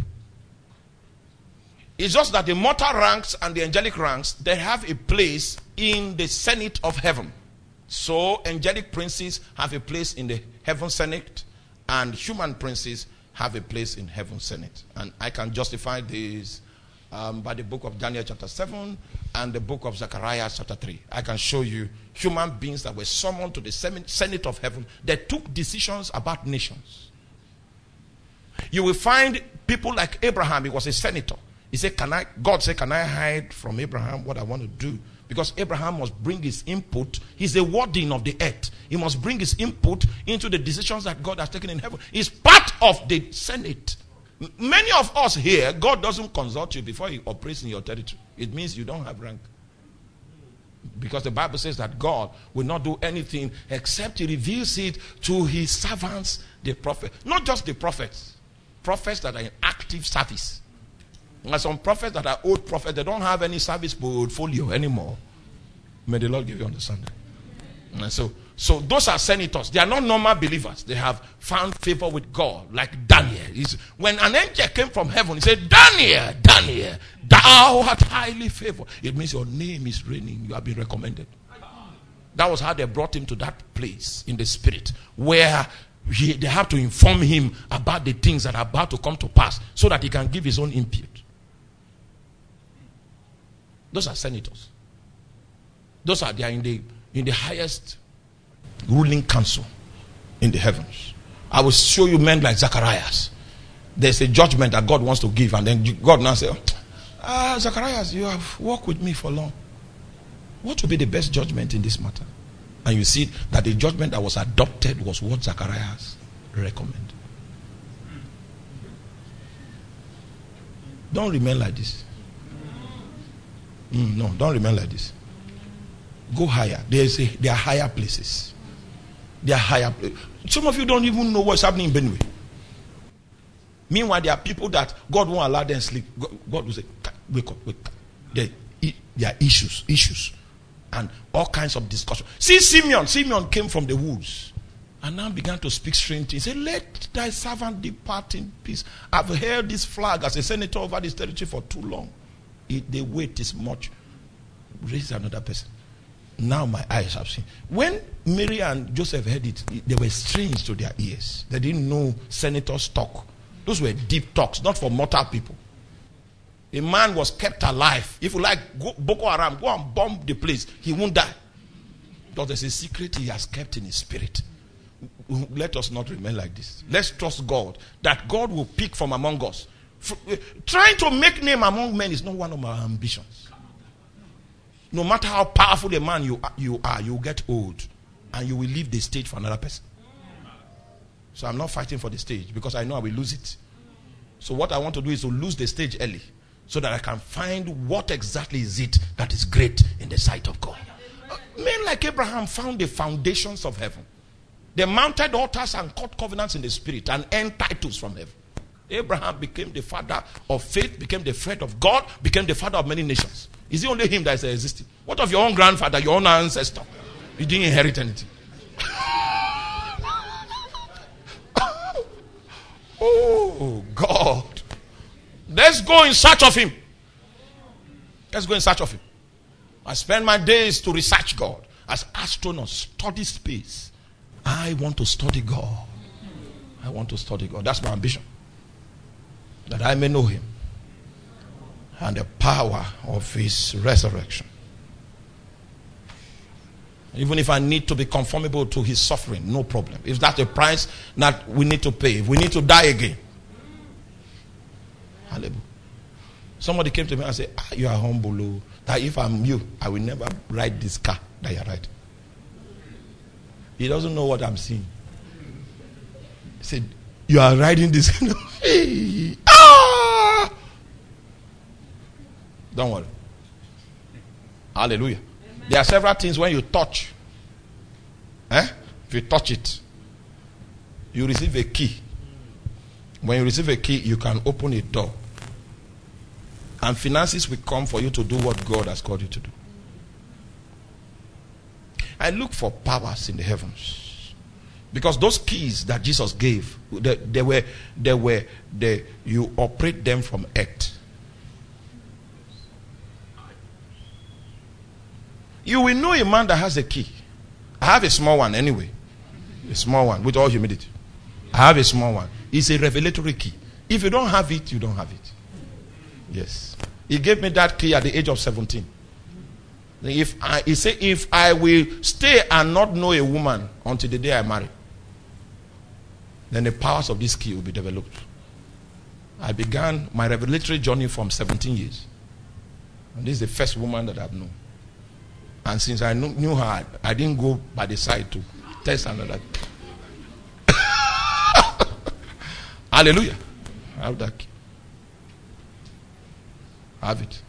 It's just that the mortal ranks and the angelic ranks, they have a place in the Senate of heaven. So angelic princes have a place in the heaven Senate, and human princes have a place in heaven Senate. And I can justify this by the book of Daniel chapter 7 and the book of Zechariah chapter 3. I can show you human beings that were summoned to the Senate of heaven that took decisions about nations. You will find people like Abraham. He was a senator. He said, God said, can I hide from Abraham what I want to do? Because Abraham must bring his input. He's a warden of the earth. He must bring his input into the decisions that God has taken in heaven. He's part of the Senate. Many of us here, God doesn't consult you before he operates in your territory. It means you don't have rank. Because the Bible says that God will not do anything except he reveals it to his servants, the prophet. Not just the prophets. Prophets that are in active service. And some prophets that are old prophets, they don't have any service portfolio anymore. May the Lord give you understanding. And so those are senators. They are not normal believers. They have found favor with God, like Daniel. When an angel came from heaven, he said, Daniel, thou art highly favored. It means your name is reigning. You have been recommended. That was how they brought him to that place in the spirit, where they have to inform him about the things that are about to come to pass, so that he can give his own input. Those are senators. Those are in the highest ruling council in the heavens. I will show you men like Zacharias. There's a judgment that God wants to give, and then God now says, Zacharias, you have walked with me for long. What will be the best judgment in this matter? And you see that the judgment that was adopted was what Zacharias recommended. Don't remain like this. No, don't remain like this. Go higher. There are higher places. There are higher places. Some of you don't even know what's happening in Benue. Meanwhile, there are people that God won't allow them sleep. God will say, wake up. There are issues. And all kinds of discussion. See Simeon. Simeon came from the woods and now began to speak strange things. He said, let thy servant depart in peace. I've held this flag as a senator over this territory for too long. The weight is much. Raise another person. Now my eyes have seen. When Mary and Joseph heard it, they were strange to their ears. They didn't know senators talk. Those were deep talks, not for mortal people. A man was kept alive. If you like, Boko Haram, go and bomb the place. He won't die. Because there's a secret he has kept in his spirit. Let us not remain like this. Let's trust God that God will pick from among us. Trying to make name among men is not one of my ambitions. No matter how powerful a man you are, you will get old and you will leave the stage for another person. So I'm not fighting for the stage because I know I will lose it. So what I want to do is to lose the stage early so that I can find what exactly is it that is great in the sight of God. Men like Abraham found the foundations of heaven. They mounted altars and cut covenants in the spirit and earned titles from heaven. Abraham became the father of faith, became the friend of God, became the father of many nations. Is it only him that is existing? What of your own grandfather, your own ancestor? You didn't inherit anything. Oh, God. Let's go in search of him. Let's go in search of him. I spend my days to research God. As astronauts study space. I want to study God. I want to study God. That's my ambition. That I may know him. And the power of his resurrection. Even if I need to be conformable to his suffering, no problem. If that's the price that we need to pay, if we need to die again. Hallelujah. Somebody came to me and said, you are humble. That if I'm you, I will never ride this car that you're riding. He doesn't know what I'm seeing. He said, you are riding this. Hey, ah! Don't worry. Hallelujah. There are several things when you touch. If you touch it, you receive a key. When you receive a key, you can open a door. And finances will come for you to do what God has called you to do. I look for powers in the heavens. Because those keys that Jesus gave, you operate them from earth. You will know a man that has a key. I have a small one anyway. A small one with all humility. I have a small one. It's a revelatory key. If you don't have it, you don't have it. Yes. He gave me that key at the age of 17. He said, if I will stay and not know a woman until the day I marry, then the powers of this key will be developed. I began my revelatory journey from 17 years. And this is the first woman that I've known. And since I knew her, I didn't go by the side to test another. Hallelujah. I have that key. I have it.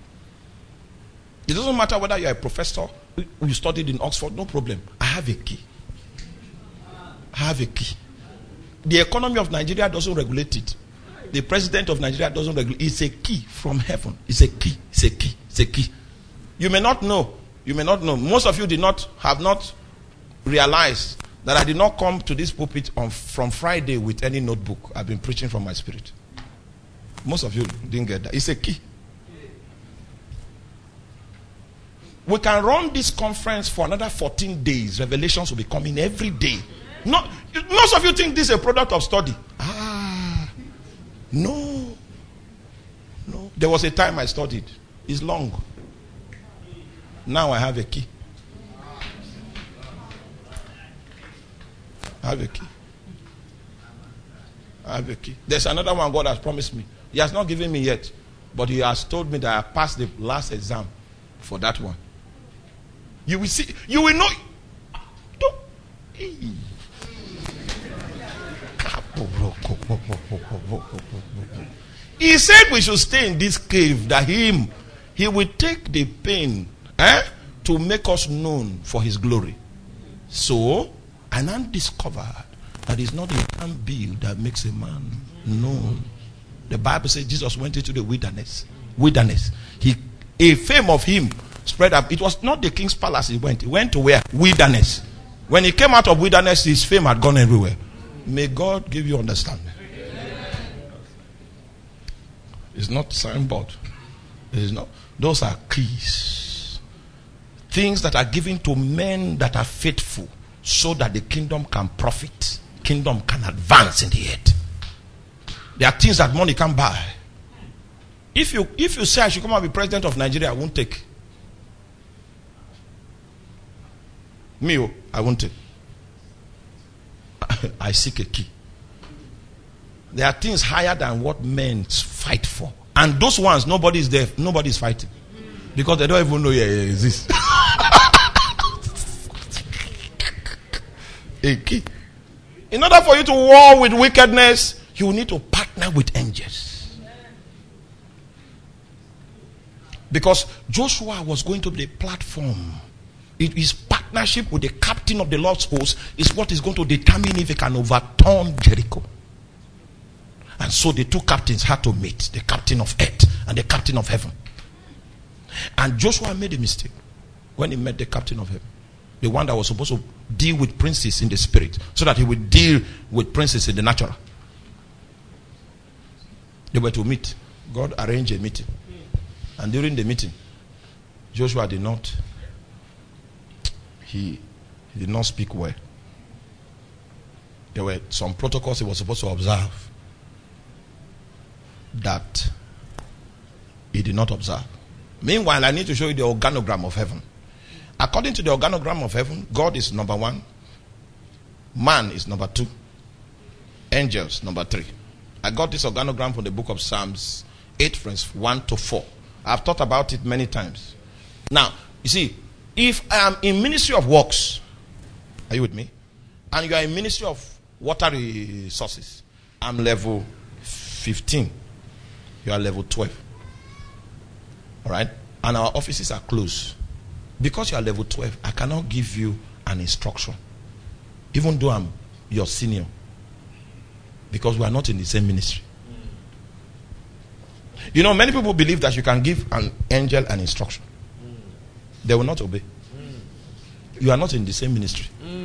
It doesn't matter whether you're a professor, you studied in Oxford, no problem. I have a key. I have a key. The economy of Nigeria doesn't regulate it. The president of Nigeria doesn't regulate it. It's a key from heaven. It's a key. It's a key. It's a key. You may not know. You may not know. Most of you have not realized that I did not come to this pulpit from Friday with any notebook. I've been preaching from my spirit. Most of you didn't get that. It's a key. We can run this conference for another 14 days. Revelations will be coming every day. Most of you think this is a product of study. No. There was a time I studied. It's long. Now I have a key. I have a key. I have a key. There's another one God has promised me. He has not given me yet. But he has told me that I passed the last exam for that one. You will see. You will know. He said we should stay in this cave. That he will take the pain to make us known for his glory. So, and I discovered that it's not a man build that makes a man known. The Bible says Jesus went into the wilderness. A fame of him spread up. It was not the king's palace he went. He went to where? Wilderness. When he came out of wilderness, his fame had gone everywhere. May God give you understanding. It's not signboard. It is not. Those are keys. Things that are given to men that are faithful so that the kingdom can profit. Kingdom can advance in the earth. There are things that money can't buy. If you say I should come and be president of Nigeria, I won't take. Me, I won't take. I seek a key. There are things higher than what men fight for. And those ones, nobody's there. Nobody's fighting. Because they don't even know it exists. A key. In order for you to war with wickedness, you need to partner with angels. Because Joshua was going to be the platform. His partnership with the captain of the Lord's host is what is going to determine if he can overturn Jericho. And so the two captains had to meet, the captain of earth and the captain of heaven. And Joshua made a mistake when he met the captain of heaven. The one that was supposed to deal with princes in the spirit, so that he would deal with princes in the natural. They were to meet. God arranged a meeting. And during the meeting, Joshua did not speak well. There were some protocols he was supposed to observe that he did not observe. Meanwhile, I need to show you the organogram of heaven. According to the organogram of heaven, God is number 1. Man is number 2. Angels, number 3. I got this organogram from the book of Psalms 8 verse 1 to 4. I've thought about it many times. Now, you see, if I am in ministry of works, are you with me? And you are in ministry of water resources, I'm level 15. You are level 12. Alright? And our offices are closed. Because you are level 12, I cannot give you an instruction. Even though I'm your senior. Because we are not in the same ministry. You know, many people believe that you can give an angel an instruction. They will not obey. You are not in the same ministry.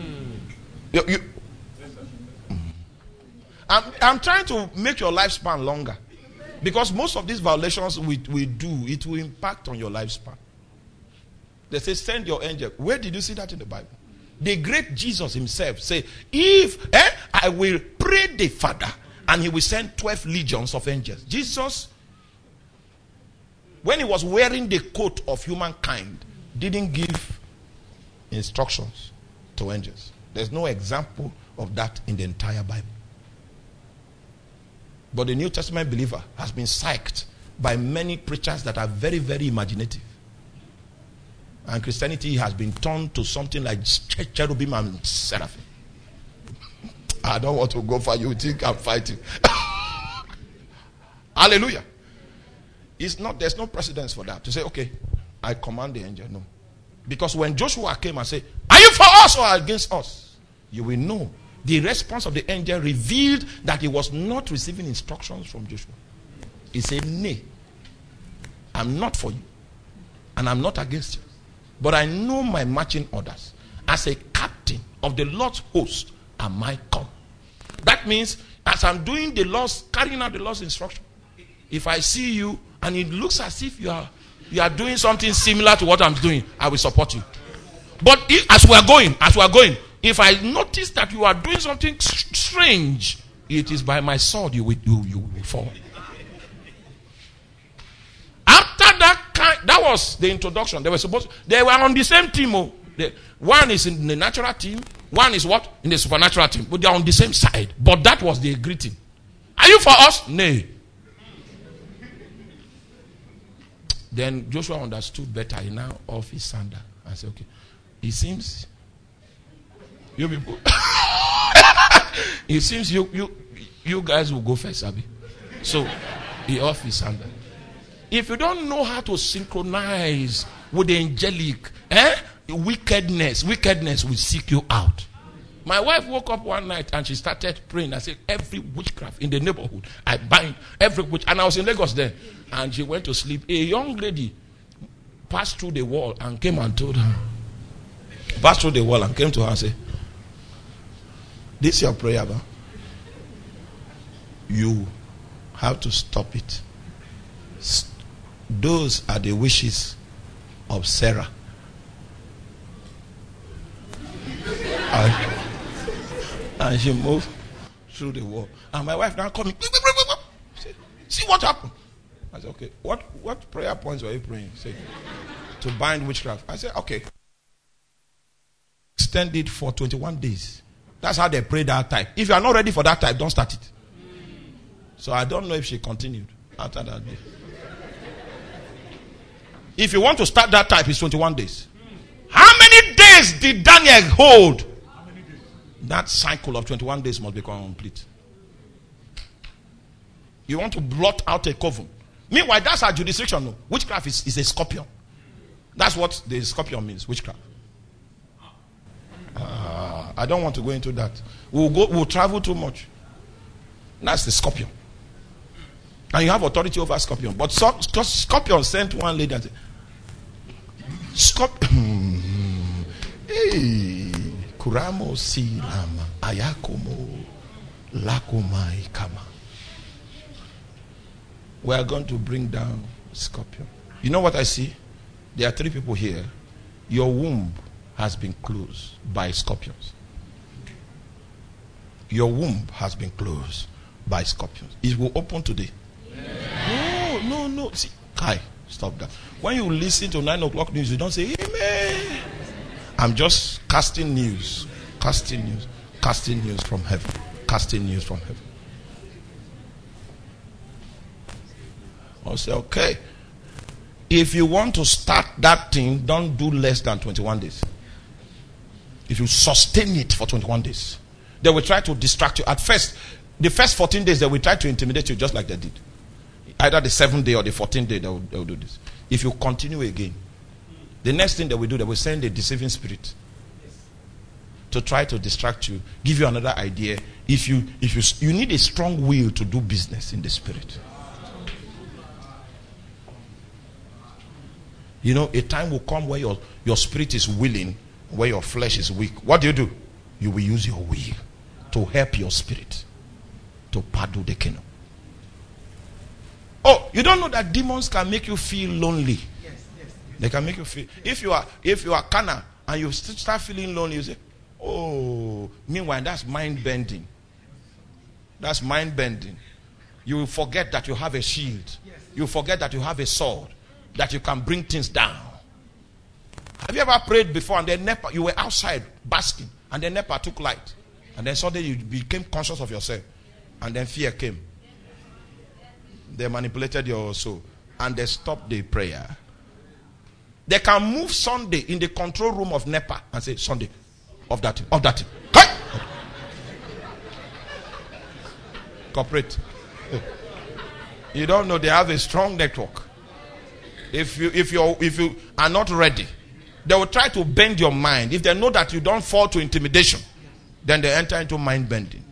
I'm trying to make your lifespan longer. Because most of these violations we do, it will impact on your lifespan. They say, send your angel. Where did you see that in the Bible? The great Jesus himself said, I will pray the Father, and he will send 12 legions of angels. Jesus, when he was wearing the coat of humankind, didn't give instructions to angels. There's no example of that in the entire Bible. But the New Testament believer has been psyched by many preachers that are very, very imaginative. And Christianity has been turned to something like cherubim and seraphim. I don't want to go for you. Think I'm fighting. Hallelujah. There's no precedence for that. To say, okay, I command the angel. No. Because when Joshua came and said, are you for us or against us? You will know. The response of the angel revealed that he was not receiving instructions from Joshua. He said, nay, I'm not for you. And I'm not against you. But I know my marching orders. As a captain of the Lord's host, am I come? That means, as I'm doing the Lord's, carrying out the Lord's instruction, if I see you and it looks as if you are doing something similar to what I'm doing, I will support you. But as we are going, if I notice that you are doing something strange, it is by my sword you will fall. After that was the introduction. They were on the same team. One is in the natural team, one is what? In the supernatural team. But they are on the same side. But that was the greeting. Are you for us? Nay. Then Joshua understood better. He now off his sandal and said, okay, it seems you people it seems you guys will go first, Abi. So he off his sandal. If you don't know how to synchronize with the angelic, wickedness will seek you out. My wife woke up one night and she started praying. I said, every witchcraft in the neighborhood, I bind every witch. And I was in Lagos then. And she went to sleep. A young lady passed through the wall and came and told her. Passed through the wall and came to her and said, this is your prayer, ba? You have to stop it. Those are the wishes of Sarah. And she moved through the wall. And my wife now coming. See what happened? I said, okay, what prayer points were you praying? Say, to bind witchcraft. I said, okay. extend it for 21 days. That's how they pray that type. If you are not ready for that type, don't start it. So I don't know if she continued after that day. If you want to start that type, it's 21 days. How many days did Daniel hold? That cycle of 21 days must become complete. You want to blot out a coven. Meanwhile, that's our jurisdiction. No. Witchcraft is a scorpion. That's what the scorpion means, witchcraft. I don't want to go into that. We'll travel too much. That's the scorpion. And you have authority over scorpion. But scorpion sent one lady and said, Scorpion. Hey, Kuramo si lama ayakomo lakomai kama. We are going to bring down scorpion. You know what I see? There are 3 people here. Your womb has been closed by scorpions. Your womb has been closed by scorpions. It will open today. Yeah. No. See, Kai, stop that. When you listen to 9 o'clock news, you don't say, Amen. I'm just casting news from heaven. Casting news from heaven. I'll say, okay. If you want to start that thing, don't do less than 21 days. If you sustain it for 21 days, they will try to distract you. At first, the first 14 days, they will try to intimidate you just like they did. Either the 7th day or the 14th day, they will do this. If you continue again, the next thing they will do, they will send a deceiving spirit to try to distract you, give you another idea. If you need a strong will to do business in the spirit. You know, a time will come where your spirit is willing, where your flesh is weak. What do? You will use your will to help your spirit to pardon the kingdom. Oh, you don't know that demons can make you feel lonely? Yes. They can make you feel. If you are carnal and you start feeling lonely, you say, oh, meanwhile, that's mind bending. That's mind bending. You will forget that you have a shield. You forget that you have a sword, that you can bring things down. Have you ever prayed before and then you were outside basking and then NEPA took light and then suddenly you became conscious of yourself and then fear came? They manipulated your soul and they stopped the prayer. They can move Sunday in the control room of NEPA and say, Sunday, off that thing. Hey! Corporate. You don't know they have a strong network. If you are not ready, they will try to bend your mind. If they know that you don't fall to intimidation, then they enter into mind bending.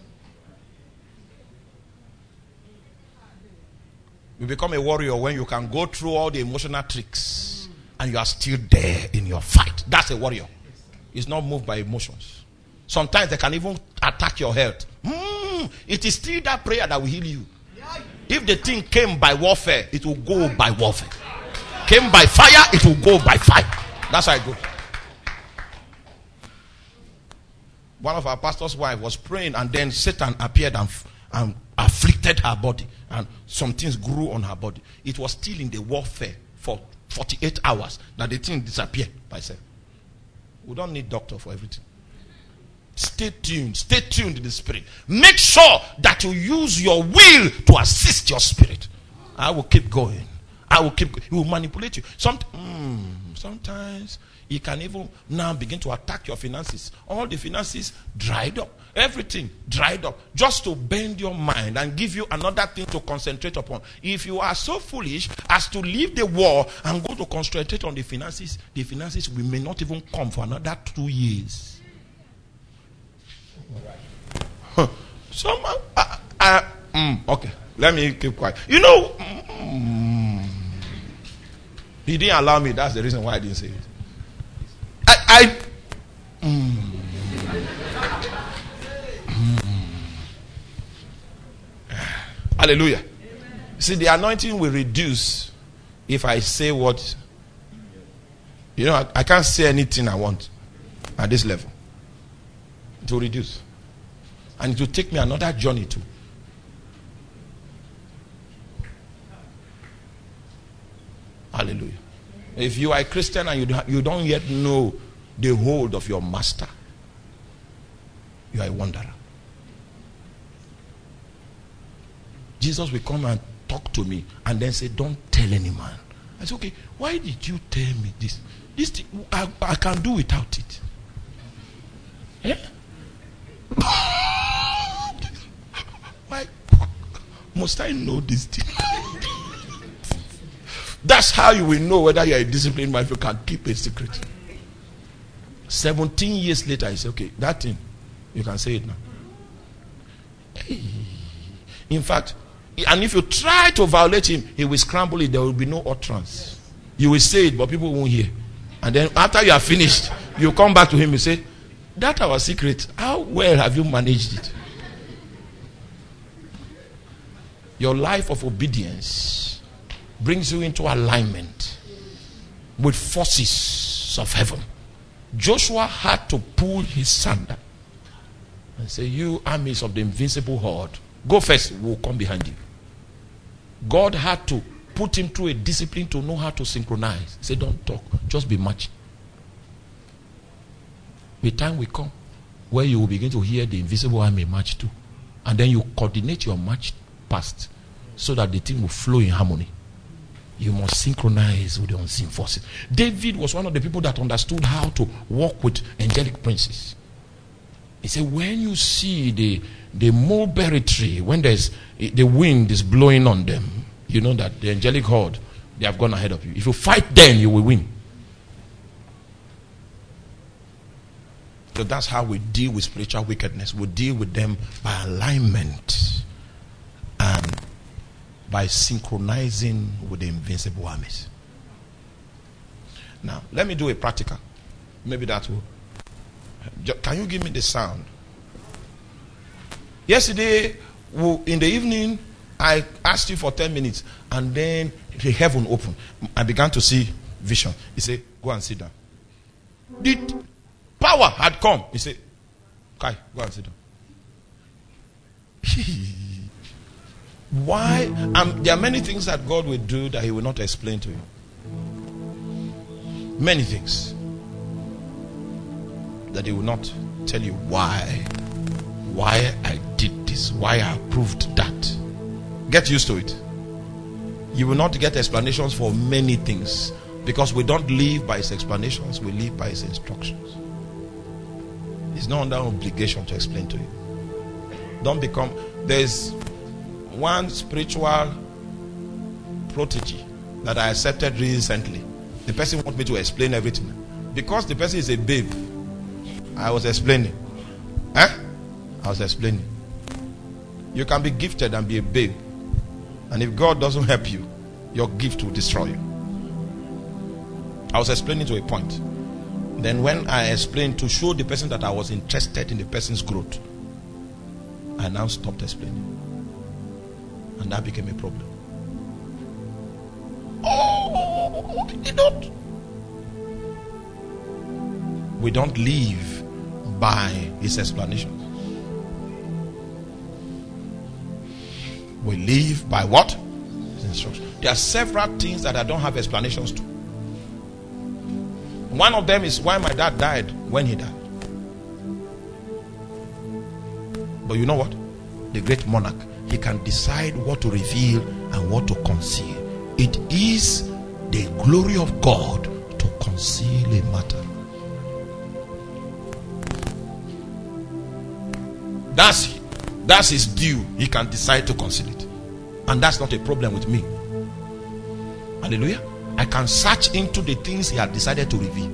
You become a warrior when you can go through all the emotional tricks and you are still there in your fight. That's a warrior. It's not moved by emotions. Sometimes they can even attack your health. It is still that prayer that will heal you. If the thing came by warfare, it will go by warfare. Came by fire, it will go by fire. That's how it goes. One of our pastor's wife was praying and then Satan appeared and afflicted her body. And some things grew on her body. It was still in the warfare for 48 hours that the thing disappeared by itself. We don't need doctor for everything. Stay tuned in the spirit. Make sure that you use your will to assist your spirit. I will keep going. It will manipulate you. Sometimes it can even now begin to attack your finances. All the finances dried up. Everything dried up. Just to bend your mind and give you another thing to concentrate upon. If you are so foolish as to leave the war and go to concentrate on the finances will may not even come for another 2 years. Okay, let me keep quiet. You know, he didn't allow me. That's the reason why I didn't say it. Hallelujah. See, the anointing will reduce if I say what. You know, I can't say anything I want at this level. It will reduce. And it will take me another journey too. Hallelujah. If you are a Christian and you don't yet know the hold of your master, you are a wanderer. Jesus will come and talk to me and then say, don't tell any man. I say, okay, why did you tell me this? This thing, I can do without it. Eh? Why must I know this thing? That's how you will know whether you are a disciplined man if you can keep a secret. 17 years later, I say, okay, that thing, you can say it now. Hey. In fact, and if you try to violate him, he will scramble it. There will be no utterance. You will say it, but people won't hear. And then after you are finished, you come back to him and say, that's our secret. How well have you managed it? Your life of obedience brings you into alignment with forces of heaven. Joshua had to pull his sandal and say, you armies of the invincible horde, go first, we'll come behind you. God had to put him through a discipline to know how to synchronize. Say, don't talk, just be marching. The time will come where you will begin to hear the invisible army march too. And then you coordinate your march past so that the thing will flow in harmony. You must synchronize with the unseen forces. David was one of the people that understood how to walk with angelic princes. He said, when you see the mulberry tree, when the wind is blowing on them, you know that the angelic horde, they have gone ahead of you. If you fight them, you will win. So that's how we deal with spiritual wickedness. We deal with them by alignment and by synchronizing with the invincible armies. Now, let me do a practical. Maybe that will. Can you give me the sound? Yesterday, in the evening, I asked you for 10 minutes, and then the heaven opened. I began to see vision. He said, go and sit down. The power had come. He said, Kai, go and sit down. Why? There are many things that God will do that he will not explain to you. Many things that he will not tell you why I did this, why I approved that. Get used to it. You will not get explanations for many things because we don't live by his explanations, we live by his instructions. He's not under obligation to explain to you. Don't become. There's one spiritual protege that I accepted recently. The person wants me to explain everything. Because the person is a babe, I was explaining. I was explaining. You can be gifted and be a babe. And if God doesn't help you, your gift will destroy you. I was explaining to a point. Then when I explained to show the person that I was interested in the person's growth, I now stopped explaining. And that became a problem. Oh, they don't. We don't live by his explanations. We live by what? His instructions. There are several things that I don't have explanations to. One of them is why my dad died when he died. But you know what? The great monarch, he can decide what to reveal and what to conceal. It is the glory of God to conceal a matter. That's his due. He can decide to conceal it. And that's not a problem with me. Hallelujah. I can search into the things he had decided to reveal.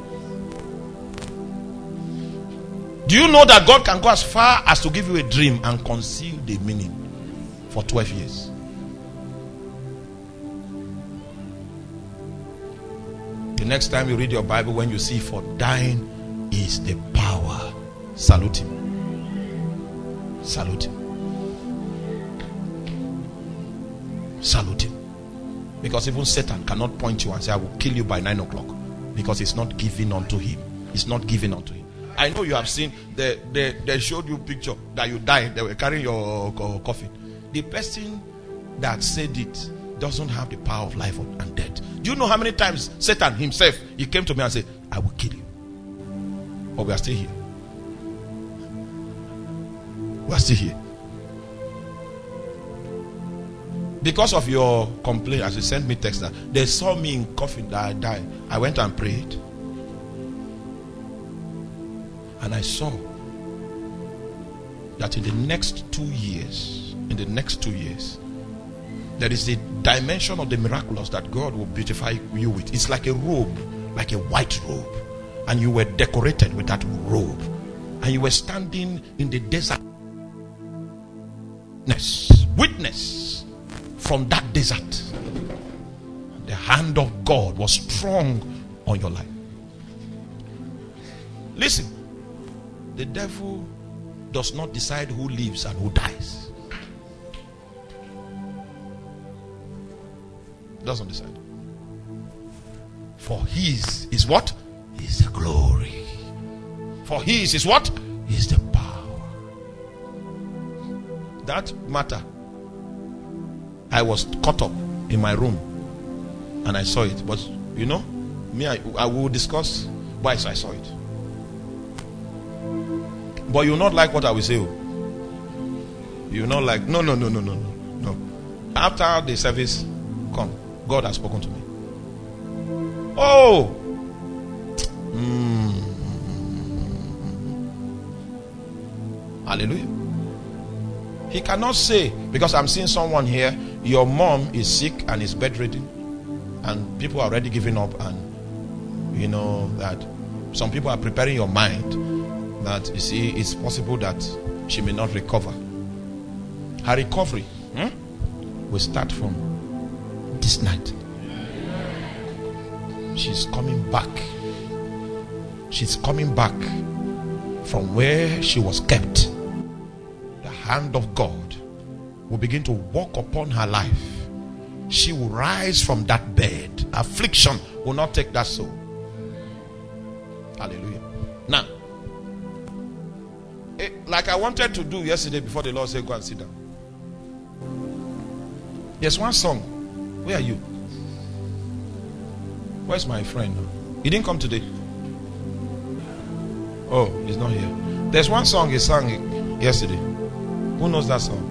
Do you know that God can go as far as to give you a dream and conceal the meaning for 12 years? The next time you read your Bible, when you see for thine is the power, salute him. Salute him. Salute him. Because even Satan cannot point you and say, I will kill you by 9 o'clock. Because it's not given unto him. It's not given unto him. I know you have seen, they showed you picture that you died. They were carrying your coffin. The person that said it doesn't have the power of life and death. Do you know how many times Satan himself, he came to me and said, I will kill you. But we are still here. We are still here. Because of your complaint, as you sent me text that they saw me in coffin that I died. I went and prayed. And I saw that in the next 2 years, there is a dimension of the miraculous that God will beautify you with. It's like a robe, like a white robe. And you were decorated with that robe. And you were standing in the desert. Witness from that desert. The hand of God was strong on your life. Listen, the devil does not decide who lives and who dies. Doesn't decide. For his is what? Is the glory. For his is what? Is the power. That matter, I was caught up in my room and I saw it. But you know, me, I will discuss why I saw it. But you will not like what I will say. You will not like, no. After the service, come. God has spoken to me. Oh! Hallelujah. He cannot say, because I'm seeing someone here, your mom is sick and is bedridden, and people are already giving up, and you know that some people are preparing your mind that, you see, it's possible that she may not recover. Her recovery will start from this night. She's coming back. She's coming back from where she was kept. The hand of God will begin to walk upon her life. She will rise from that bed. Affliction will not take that soul. Hallelujah. Now, like I wanted to do yesterday before the Lord said, go and sit down. There's one song. Where are you? Where's my friend? He didn't come today. Oh, he's not here. There's one song he sang yesterday. Who knows that song?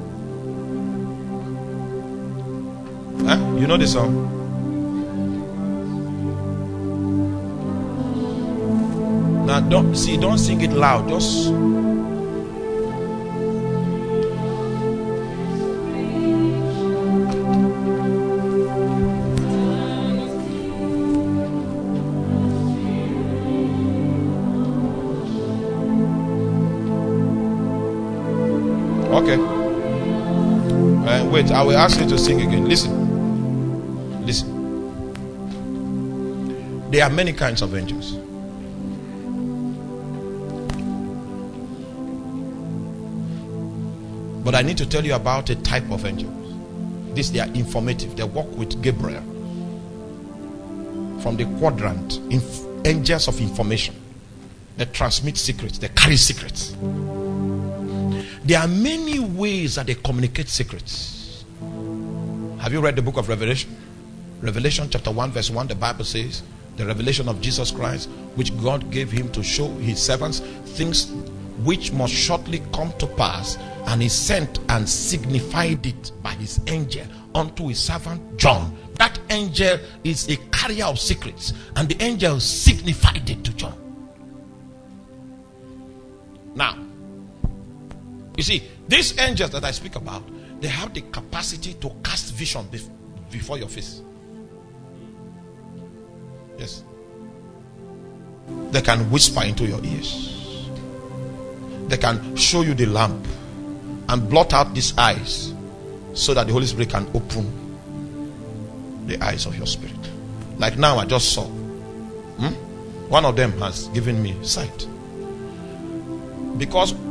Huh? You know the song? Now don't sing it loud. Just okay. Wait, I will ask you to sing again. Listen. There are many kinds of angels. But I need to tell you about a type of angels. They are informative. They work with Gabriel. From the quadrant, angels of information. They transmit secrets. They carry secrets. There are many ways that they communicate secrets. Have you read the book of Revelation? Revelation chapter 1 verse 1, the Bible says, the revelation of Jesus Christ, which God gave him to show his servants things which must shortly come to pass, and he sent and signified it by his angel unto his servant John. That angel is a carrier of secrets, and the angel signified it to John. Now, you see, these angels that I speak about, they have the capacity to cast vision before your face. Yes. They can whisper into your ears. They can show you the lamp and blot out these eyes so that the Holy Spirit can open the eyes of your spirit. Like now, I just saw. One of them has given me sight. Because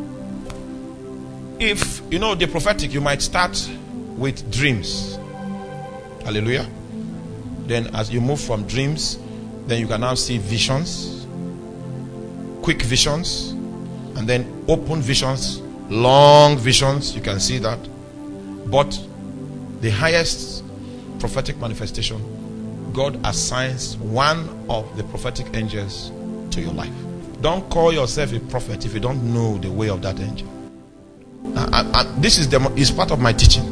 if you know the prophetic, you might start with dreams. Hallelujah. Then as you move from dreams, then you can now see visions, quick visions, and then open visions, long visions. You can see that. But the highest prophetic manifestation, God assigns one of the prophetic angels to your life. Don't call yourself a prophet if you don't know the way of that angel. This is part of my teaching.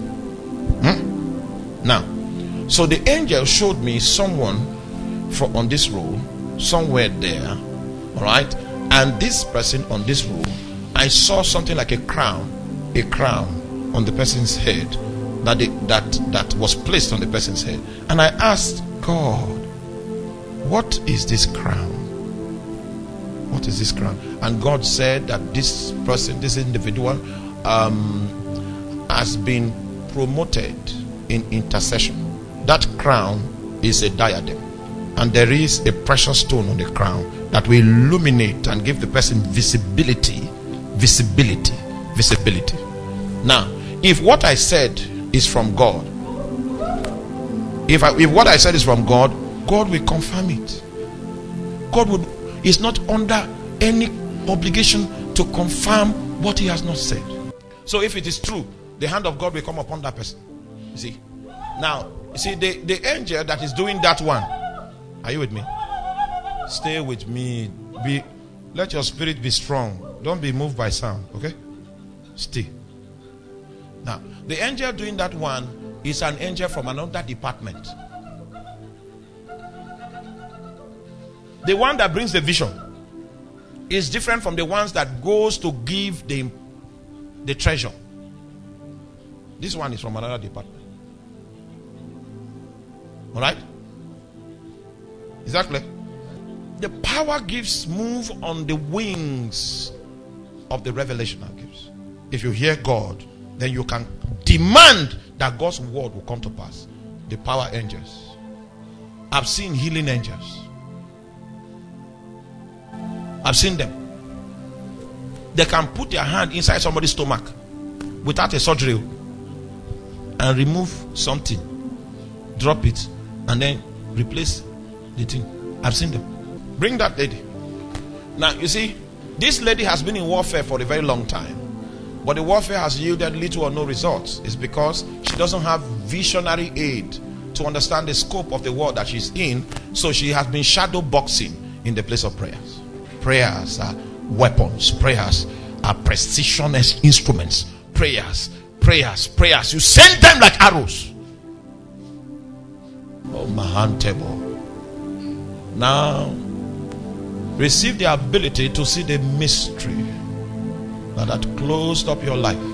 Now, so the angel showed me someone on this row, somewhere there, all right, and this person on this row, I saw something like a crown on the person's head that was placed on the person's head, and I asked God, what is this crown? What is this crown? And God said that this person, this individual, has been promoted in intercession. That crown is a diadem, and there is a precious stone on the crown that will illuminate and give the person visibility. Now, if what I said is from God, if what I said is from God, God will confirm it. God is not under any obligation to confirm what he has not said. So if it is true, the hand of God will come upon that person. You see? Now, you see, the angel that is doing that one, are you with me? Stay with me. Let your spirit be strong. Don't be moved by sound, okay? Stay. Now, the angel doing that one is an angel from another department. The one that brings the vision is different from the ones that goes to give the treasure. This one is from another department. All right? Is that clear? The power gifts move on the wings of the revelational gifts. If you hear God, then you can demand that God's word will come to pass. The power angels. I've seen healing angels. I've seen them. They can put their hand inside somebody's stomach without a surgery and remove something, drop it, and then replace the thing. I've seen them. Bring that lady. Now, you see, this lady has been in warfare for a very long time, but the warfare has yielded little or no results. It's because she doesn't have visionary aid to understand the scope of the world that she's in, so she has been shadow boxing in the place of prayers. Prayers are weapons. Prayers are precision instruments. Prayers. You send them like arrows. Oh, Mahantebo. Now, receive the ability to see the mystery that had closed up your life.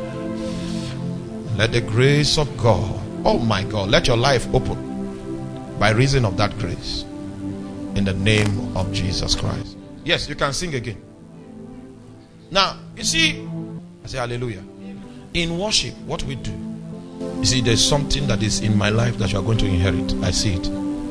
Let the grace of God, oh my God, let your life open by reason of that grace. In the name of Jesus Christ. Yes, you can sing again. Now, you see, I say hallelujah. In worship, what we do, you see, there's something that is in my life that you are going to inherit. I see it.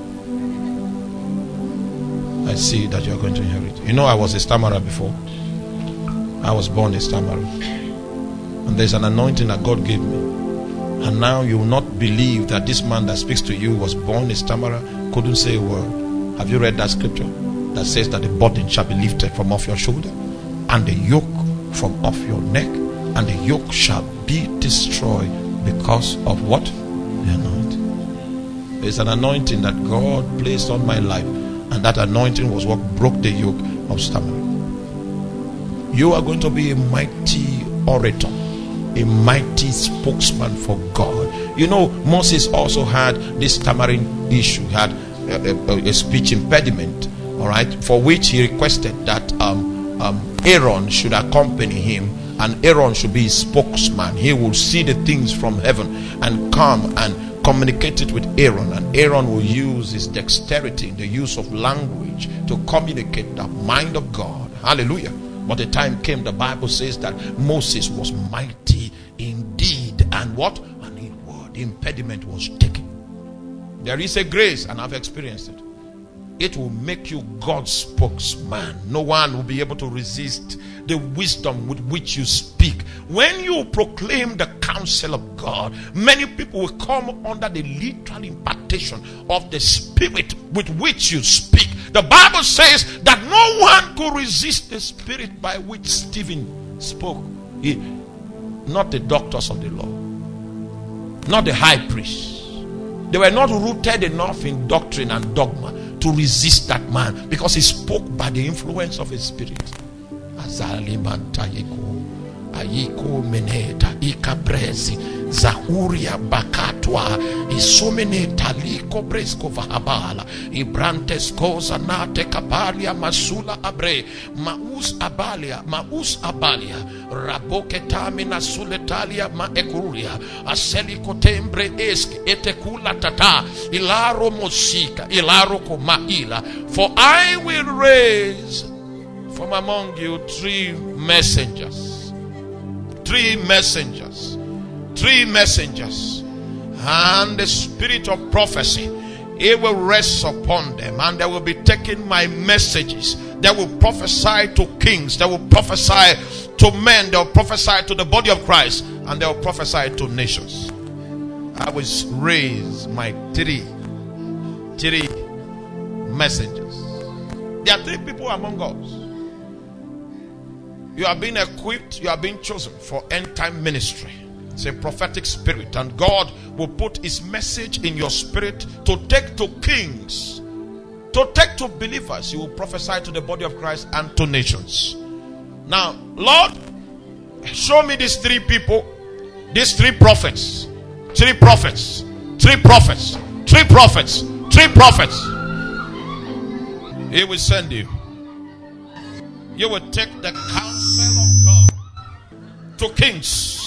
I see that you are going to inherit. You know, I was a stammerer before. I was born a stammerer. And there's an anointing that God gave me. And now you will not believe that this man that speaks to you was born a stammerer, couldn't say a word. Have you read that scripture that says that the burden shall be lifted from off your shoulder and the yoke from off your neck, and the yoke shall be destroyed because of what? The anointing. There's an anointing that God placed on my life, and that anointing was what broke the yoke of stammering. You are going to be a mighty orator, a mighty spokesman for God. You know, Moses also had this stammering issue. He had a speech impediment, all right, for which he requested that Aaron should accompany him, and Aaron should be his spokesman. He will see the things from heaven and come and communicate it with Aaron, and Aaron will use his dexterity, the use of language, to communicate the mind of God. Hallelujah. But the time came, the Bible says that Moses was mighty indeed, and what? And the impediment was taken. There is a grace, and I've experienced it. It will make you God's spokesman. No one will be able to resist the wisdom with which you speak. When you proclaim the counsel of God, many people will come under the literal impartation of the spirit with which you speak. The Bible says that no one could resist the spirit by which Stephen spoke. Not the doctors of the law, not the high priests. They were not rooted enough in doctrine and dogma to resist that man because he spoke by the influence of his spirit. Ayiko meneta ikabrezi Zahuria bakatwa isomene taliko bresko vahabala ibrantes koza nate kapalia masula abre maus abalia raboke tamina suletalia maekuria aseliko tembre esk etekula tata ilaro mosika ilaro komaila. For I will raise from among you three messengers, and the spirit of prophecy, it will rest upon them, and they will be taking my messages. They will prophesy to kings, they will prophesy to men, they will prophesy to the body of Christ, and they will prophesy to nations. I will raise my three messengers. There are three people among us. You have been equipped, you have been chosen for end time ministry. It's a prophetic spirit, and God will put his message in your spirit to take to kings, to take to believers. You will prophesy to the body of Christ and to nations. Now, Lord, show me these three people, these three prophets. He will send you. You will take the counsel of God to kings,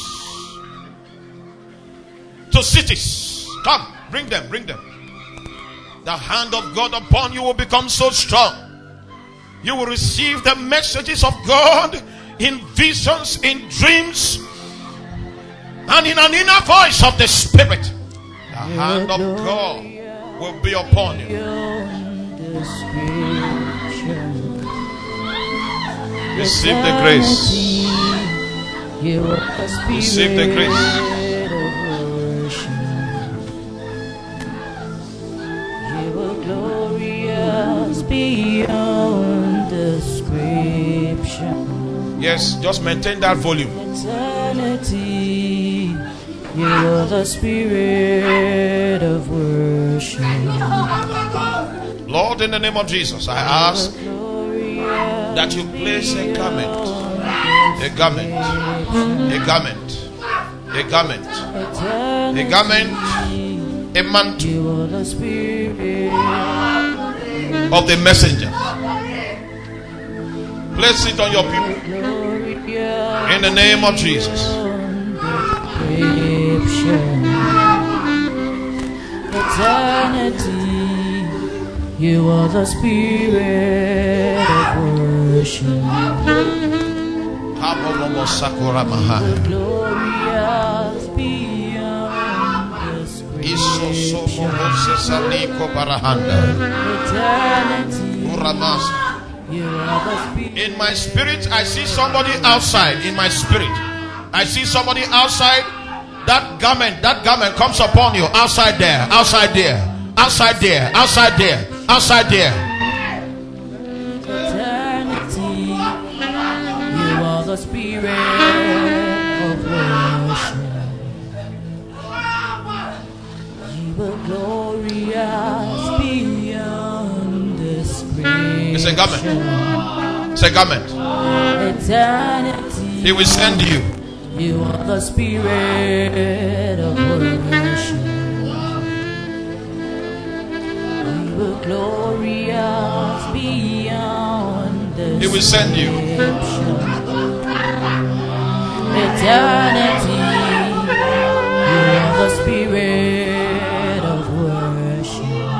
to cities. Come, bring them. The hand of God upon you will become so strong. You will receive the messages of God in visions, in dreams, and in an inner voice of the Spirit. The hand of God will be upon you. Receive the grace. Receive the grace. You were glorious beyond description. Yes, just maintain that volume. Eternity, you are the spirit of worship. Lord, in the name of Jesus, I ask that you place a garment, a mantle of the messenger. Place it on your people in the name of Jesus. Eternity, you are the spirit of worship. Glorious beyond description. Eternity, you are the spirit. In my spirit, I see somebody outside. In my spirit, I see somebody outside. That garment comes upon you. Outside there. Eternity, you are the spirit of worship. You were glorious beyond description. It's a garment. Eternity, He will send you. you are the spirit of worship. You were glorious beyond description. He will send you. Eternity, you are the spirit of worship.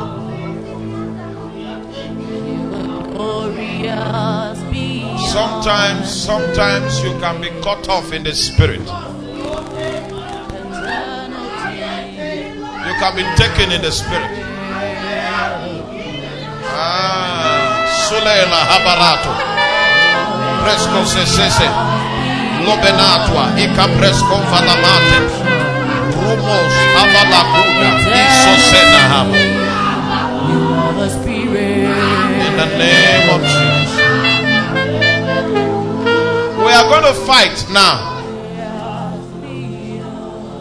You were glorious beyond. Sometimes you can be cut off in the spirit. You can be taken in the spirit. Sulela Habarato Presco Sese Lobenatwa Ika Presco Valamate Rumos Avalakuda Isosenaham. You are the spirit. In the name of Jesus. We are going to fight now.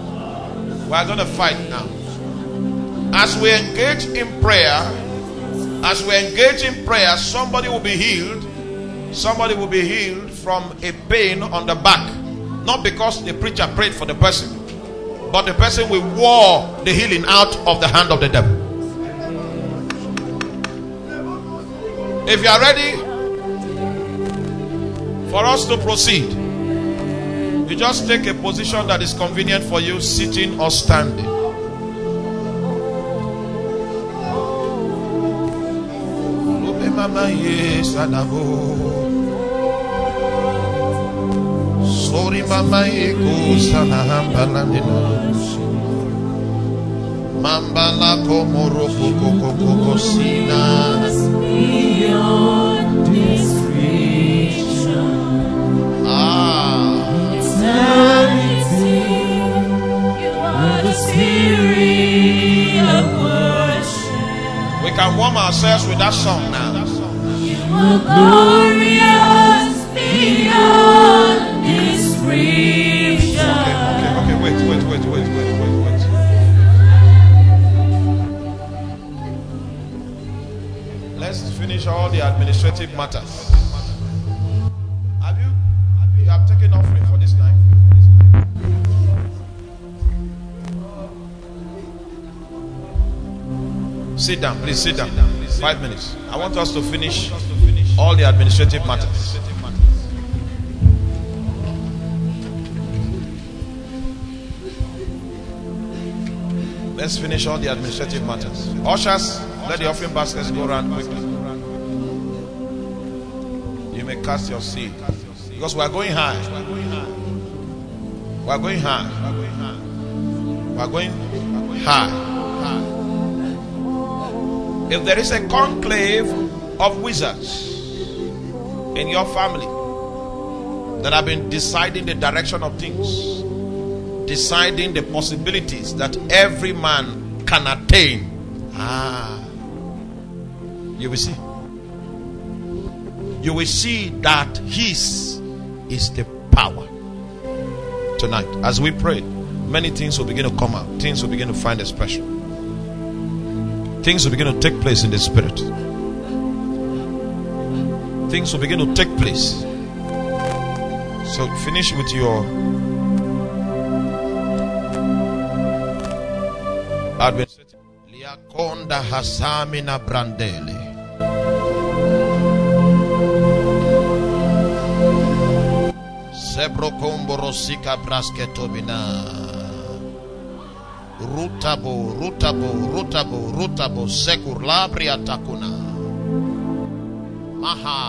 We are going to fight now. As we engage in prayer, As we engage in prayer, somebody will be healed. Somebody will be healed from a pain on the back. Not because the preacher prayed for the person, but the person will war the healing out of the hand of the devil. If you are ready for us to proceed, you just take a position that is convenient for you, sitting or standing. Sorry, mama, Mambala komoro koko sina. Beyond description. Eternity. You are the spirit of worship. We can warm ourselves with that song now. You are glorious beyond description. Okay, wait. Let's finish all the administrative matters. You have taken offering for this night? Sit down, please sit down. 5 minutes. I want us to finish all the administrative matters. Let's finish all the administrative matters. Ushers, let the offering baskets go around quickly. You may cast your seed. Because we are going high. We are going high. We are going high. If there is a conclave of wizards in your family that have been deciding the direction of things, deciding the possibilities that every man can attain, you will see. You will see that His is the power. Tonight, as we pray, many things will begin to come out. Things will begin to find expression. Things will begin to take place in the spirit. Things will begin to take place. So finish with your administrative. Liakonda Hasamina Brandele. Sebrokomborosika Brasketobina. Rutabo, Sekur Labria Takuna. Maha.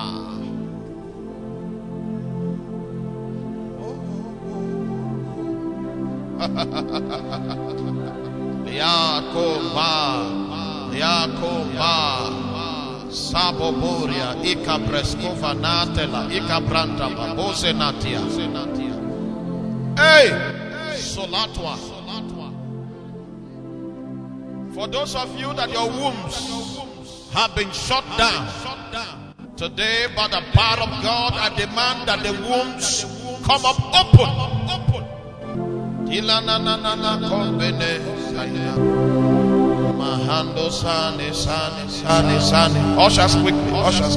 Liakomba. Saboboria, Ikabreskova Natela, Ikabranta, Bosenatia. Hey! Solatwa. For those of you that your wombs have been shut down, today by the power of God, I demand that the wombs come up open. Ushers quickly.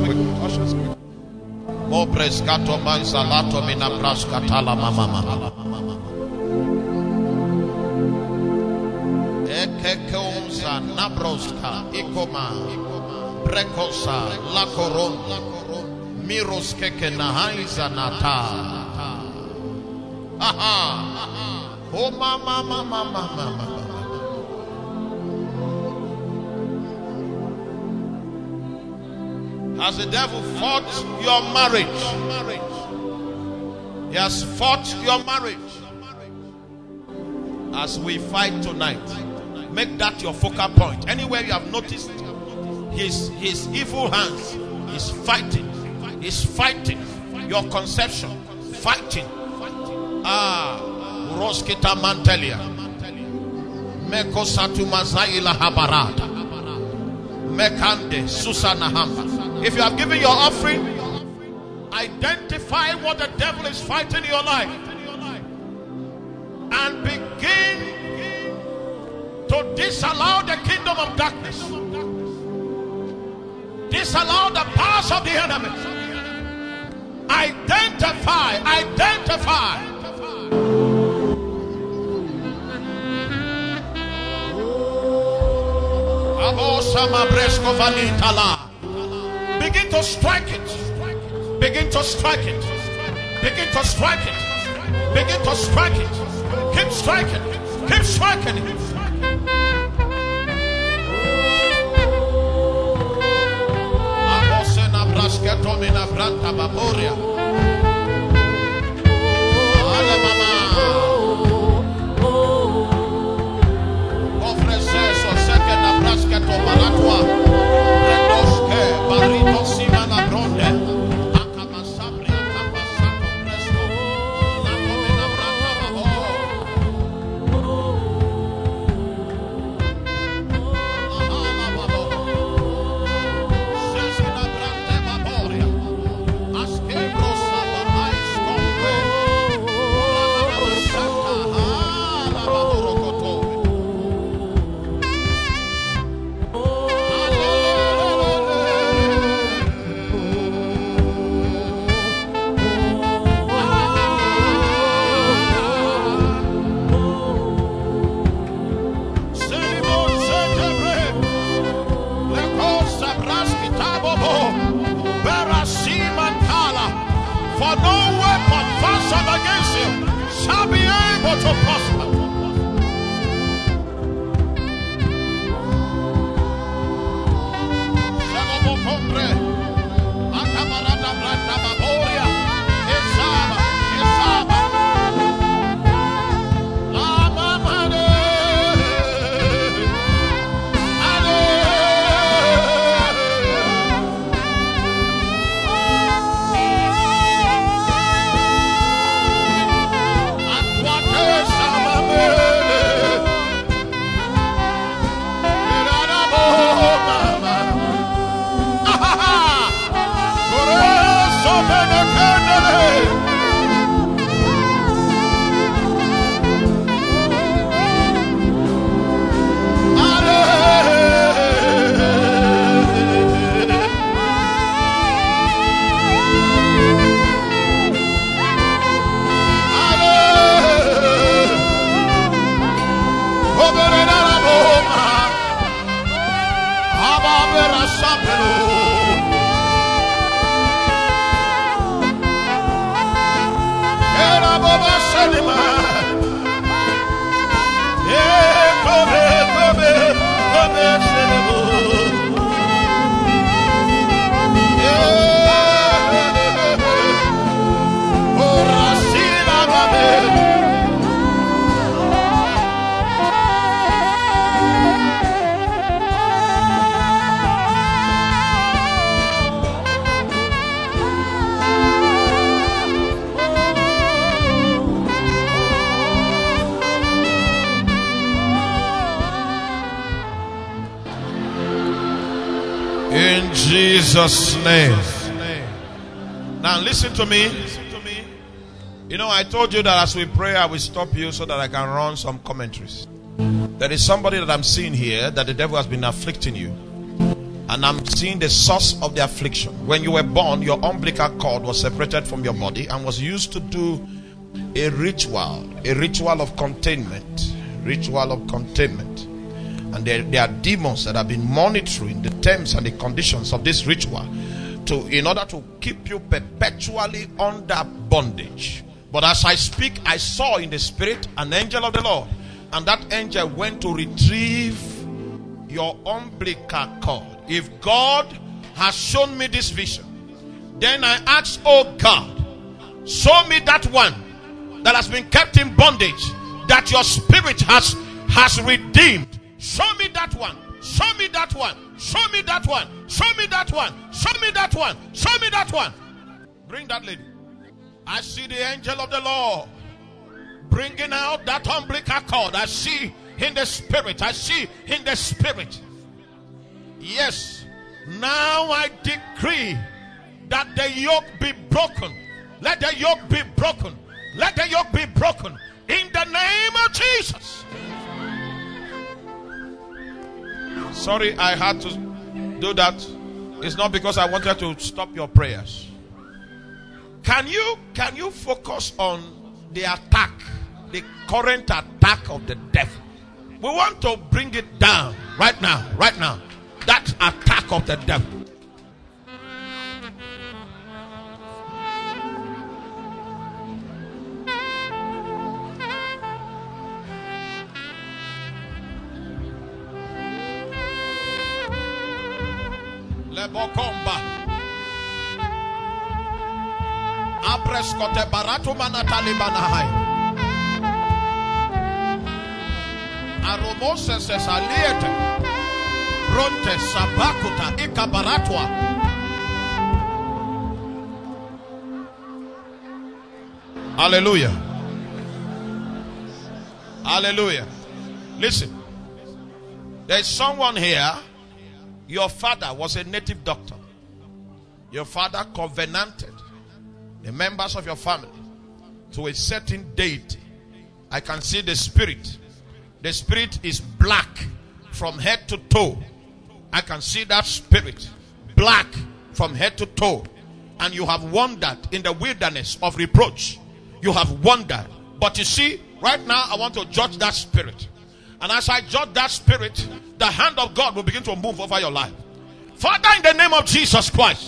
Mo prescato manzalato mina prascatala mama. Ekekomza nabroska ikoma brekosa lakoron miros keke nahaiza nata. Oh mama. Has the devil fought your marriage? He has fought your marriage. As we fight tonight, make that your focal point. Anywhere you have noticed his evil hands is fighting. He's fighting your conception. Fighting. Roskita Mantelia. Meko Satumazaila Habarata. Mekande Susana Hamba. If you have given your offering, identify what the devil is fighting in your life and begin to disallow the kingdom of darkness disallow the powers of the enemy. Identify. Begin to strike it. Begin to strike it. Begin to strike it. Begin to strike it. Keep striking. Keep striking it. Abosena brasketomina branta baboria. Ale mama. Ofrece so sekena brasketo baratua. Redoske barito simana bronde. Akamasabri akapasato presto. Natomina branta babo. Ahala babo. Sesina brante baboria. Askebrosa bahais kompe. Santa hala baborokoto. For no weapon fashioned against you shall be able to prosper. In Jesus' name. Now listen to me. You know, I told you that as we pray, I will stop you so that I can run some commentaries. There is somebody that I'm seeing here that the devil has been afflicting you. And I'm seeing the source of the affliction. When you were born, your umbilical cord was separated from your body and was used to do a ritual of containment. Ritual of containment. And there are demons that have been monitoring the terms and the conditions of this ritual in order to keep you perpetually under bondage. But as I speak, I saw in the spirit an angel of the Lord, and that angel went to retrieve your umbilical cord. If God has shown me this vision, then I ask, oh God, show me that one that has been kept in bondage, that your spirit has redeemed. Show me that one. Show me that one. Show me that one. Show me that one. Show me that one. Show me that one. Bring that lady. I see the angel of the Lord bringing out that umbilical cord. I see in the spirit. I see in the spirit. Yes. Now I decree that the yoke be broken. Let the yoke be broken. Let the yoke be broken. In the name of Jesus. Sorry, I had to do that. It's not because I wanted to stop your prayers. Can you focus on the attack, the current attack of the devil? We want to bring it down right now. That attack of the devil. Lebokomba Abreskote Baratu Manatali Banahai Aromose Saliete Ronte Sabakuta Ikabaratwa. Hallelujah. Hallelujah. Listen, there is someone here. Your father was a native doctor. Your father covenanted the members of your family to a certain deity. I can see the spirit. The spirit is black from head to toe. I can see that spirit black from head to toe. And you have wandered in the wilderness of reproach. You have wandered. But you see, right now I want to judge that spirit. And as I judge that spirit, the hand of God will begin to move over your life. Father, in the name of Jesus Christ,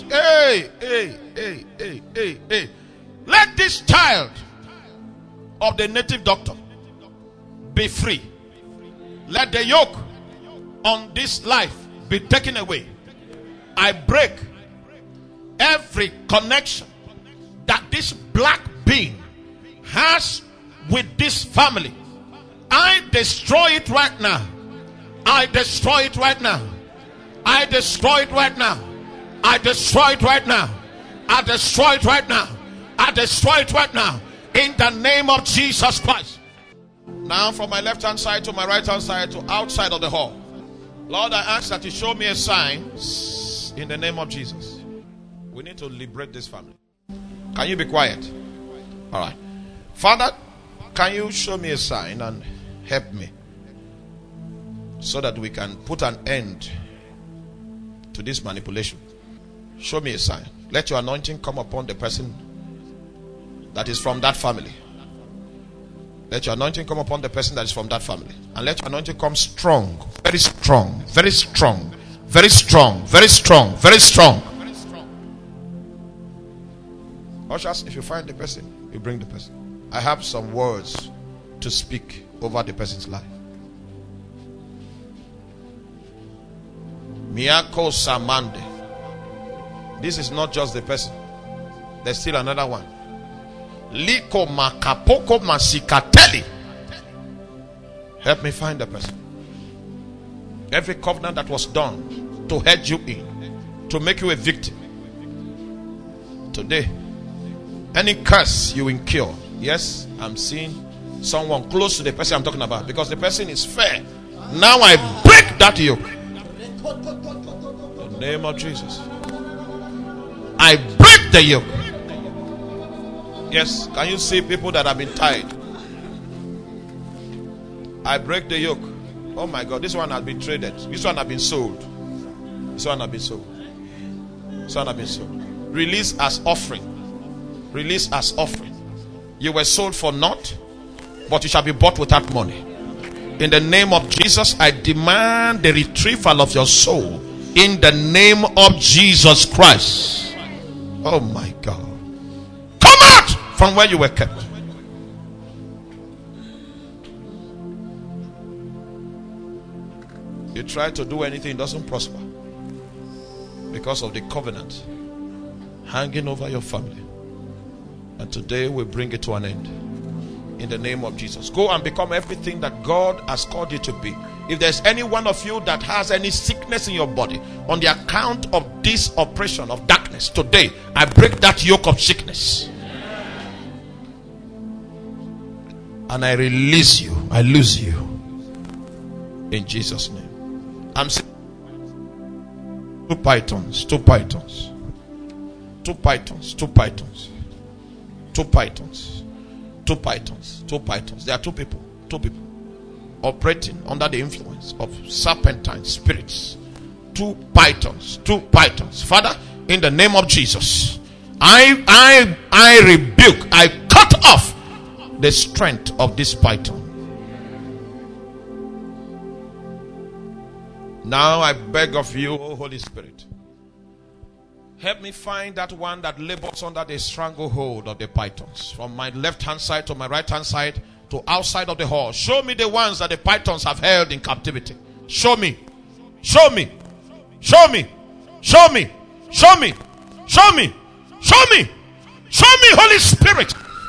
let this child of the native doctor be free. Let the yoke on this life be taken away. I break every connection that this black being has with this family. I destroy it right now. I destroy it right now. I destroy it right now. I destroy it right now. I destroy it right now. I destroy it right now. In the name of Jesus Christ. Now from my left hand side to my right hand side to outside of the hall. Lord, I ask that you show me a sign in the name of Jesus. We need to liberate this family. Can you be quiet? All right. Father, can you show me a sign and help me so that we can put an end to this manipulation? Show me a sign. Let your anointing come upon the person that is from that family. Let your anointing come upon the person that is from that family. And let your anointing come strong, very strong, very strong, very strong, very strong, very strong. Ushers, if you find the person, you bring the person. I have some words to speak over the person's life. Miyako Samande. This is not just the person. There's still another one. Liko Makapoko Masikateli. Help me find the person. Every covenant that was done to hedge you in, to make you a victim. Today, any curse you incur. Yes, I'm seeing someone close to the person I'm talking about, because the person is fair. Now I break that yoke. In the name of Jesus. I break the yoke. Yes, can you see people that have been tied? I break the yoke. Oh my God, this one has been traded. This one has been sold. This one has been sold. This one has been sold. Release as offering. Release as offering. You were sold for naught, but you shall be bought without money. In the name of Jesus, I demand the retrieval of your soul. In the name of Jesus Christ. Oh my God. Come out from where you were kept. You try to do anything, it doesn't prosper. Because of the covenant hanging over your family. And today we bring it to an end. In the name of Jesus. Go and become everything that God has called you to be. If there's any one of you that has any sickness in your body on the account of this oppression of darkness, today I break that yoke of sickness. And I release you. I lose you. In Jesus' name. I'm seeing 2 pythons. 2 pythons. 2 pythons. 2 pythons. 2 pythons. 2 pythons. 2 pythons. There are 2 people. 2 people operating under the influence of serpentine spirits. two pythons. Father, in the name of Jesus, I rebuke, I cut off the strength of this python. Now I beg of you, O Holy Spirit, help me find that one that labors under the stranglehold of the pythons, from my left hand side to my right hand side to outside of the hall. Show me the ones that the pythons have held in captivity. Show me. Show me. Show me. Show me. Show me. Show me. Show me. Show me, Holy Spirit.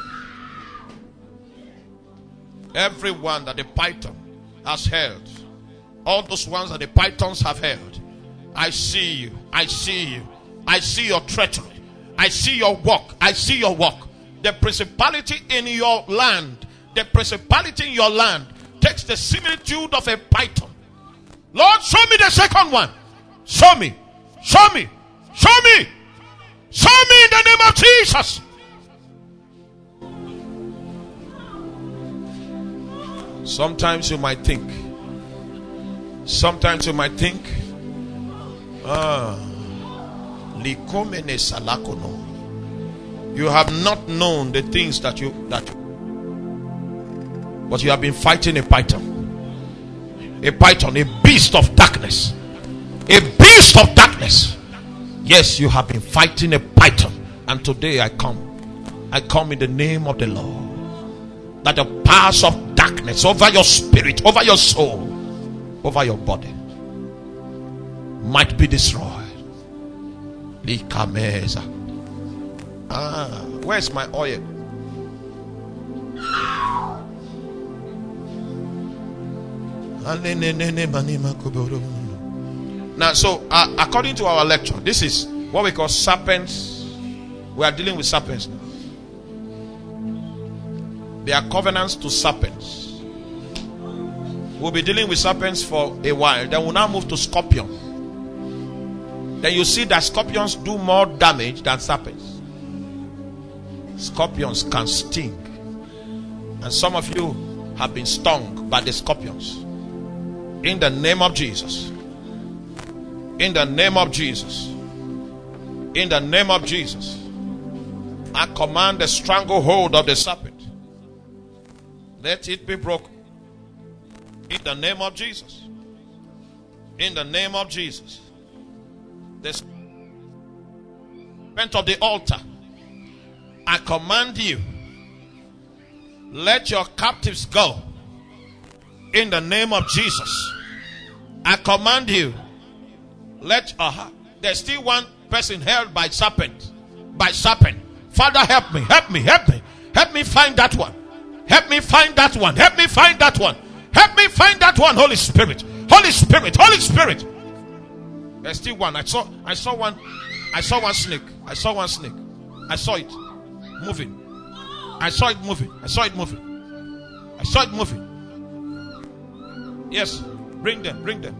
Everyone that the python has held, all those ones that the pythons have held, I see you. I see you. I see your treachery. I see your work. I see your work. The principality in your land, takes the similitude of a python. Lord, show me the second one. Show me. Show me. Show me. Show me in the name of Jesus. Sometimes you might think, you have not known the things that but you have been fighting a python, a beast of darkness, Yes, you have been fighting a python, and today I come in the name of the Lord, that the powers of darkness over your spirit, over your soul, over your body might be destroyed. Where's my oil? Now, so according to our lecture, this is what we call serpents. We are dealing with serpents now. They are covenants to serpents. We'll be dealing with serpents for a while. Then we'll now move to scorpions. Then you see that scorpions do more damage than serpents. Scorpions can sting. And some of you have been stung by the scorpions. In the name of Jesus. In the name of Jesus. In the name of Jesus. I command the stranglehold of the serpent. Let it be broken. In the name of Jesus. In the name of Jesus. The serpent of the altar, I command you, let your captives go. In the name of Jesus. I command you, let there's still one person held by serpent. Father, help me. Help me find that one. Help me find that one. Help me find that one. Help me find that one, Holy Spirit. Holy Spirit. Holy Spirit. There's still one. I saw one snake. I saw it moving. I saw it moving. Yes. Bring them.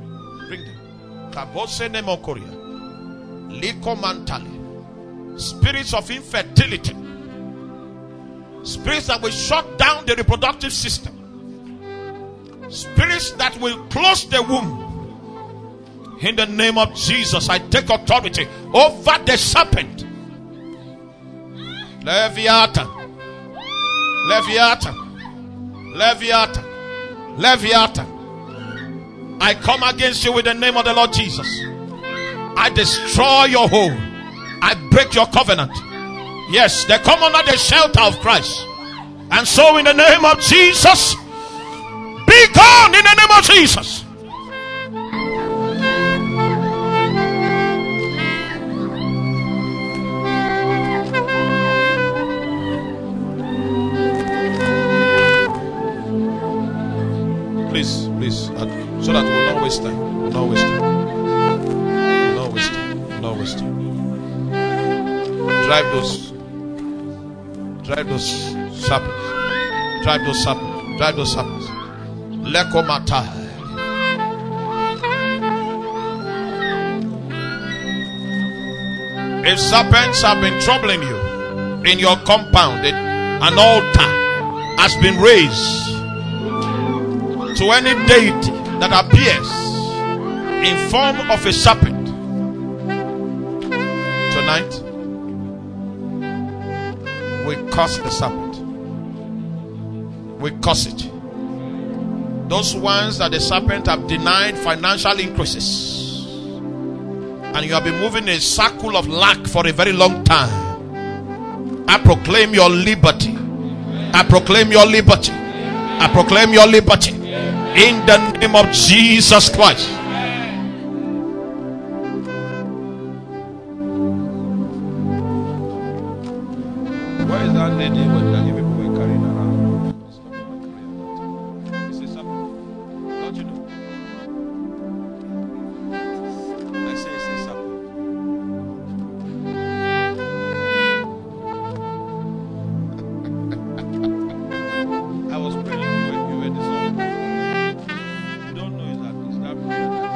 Spirits of infertility. Spirits that will shut down the reproductive system. Spirits that will close the womb. In the name of Jesus, I take authority over the serpent. Leviathan. I come against you with the name of the Lord Jesus. I destroy your hold. I break your covenant. Yes, they come under the shelter of Christ. And so in the name of Jesus, be gone in the name of Jesus. Please, so that we'll not waste time. Drive those serpents. Lekomata. If serpents have been troubling you in your compound, an altar has been raised to any deity that appears in form of a serpent. Tonight, we curse the serpent. We curse it. Those ones that the serpent have denied financial increases, and you have been moving a circle of lack for a very long time. I proclaim your liberty. I proclaim your liberty. I proclaim your liberty in the name of Jesus Christ. Where is that lady with the people were carrying around? Is it something? Don't you know? I say it's something. I was praying when you were this one. You don't know is that prayer that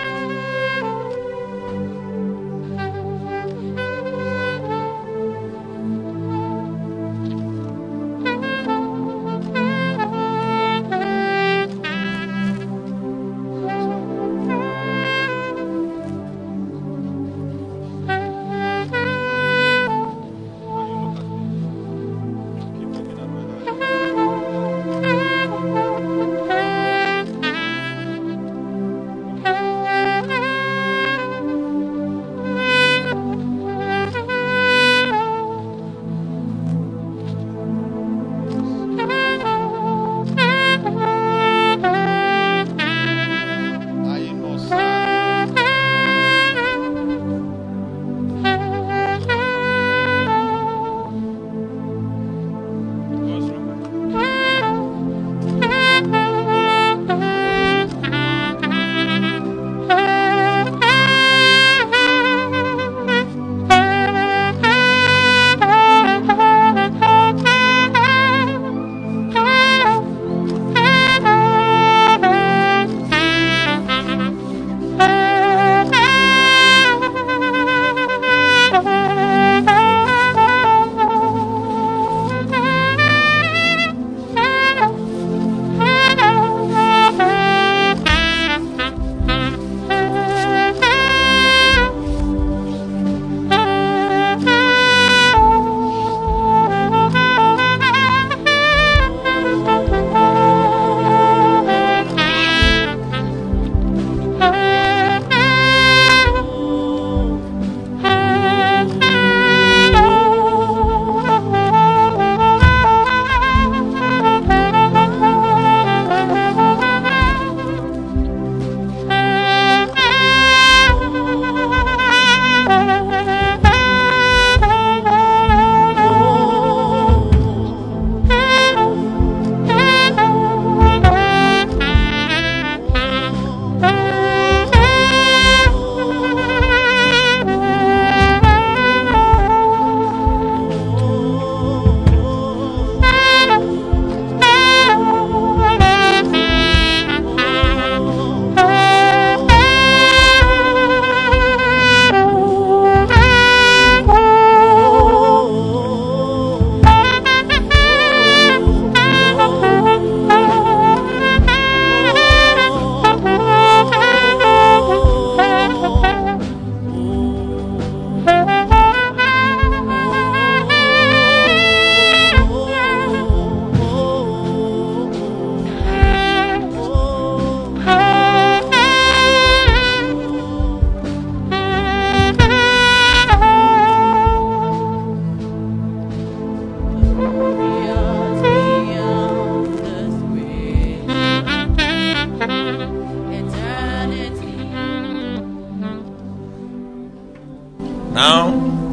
Now,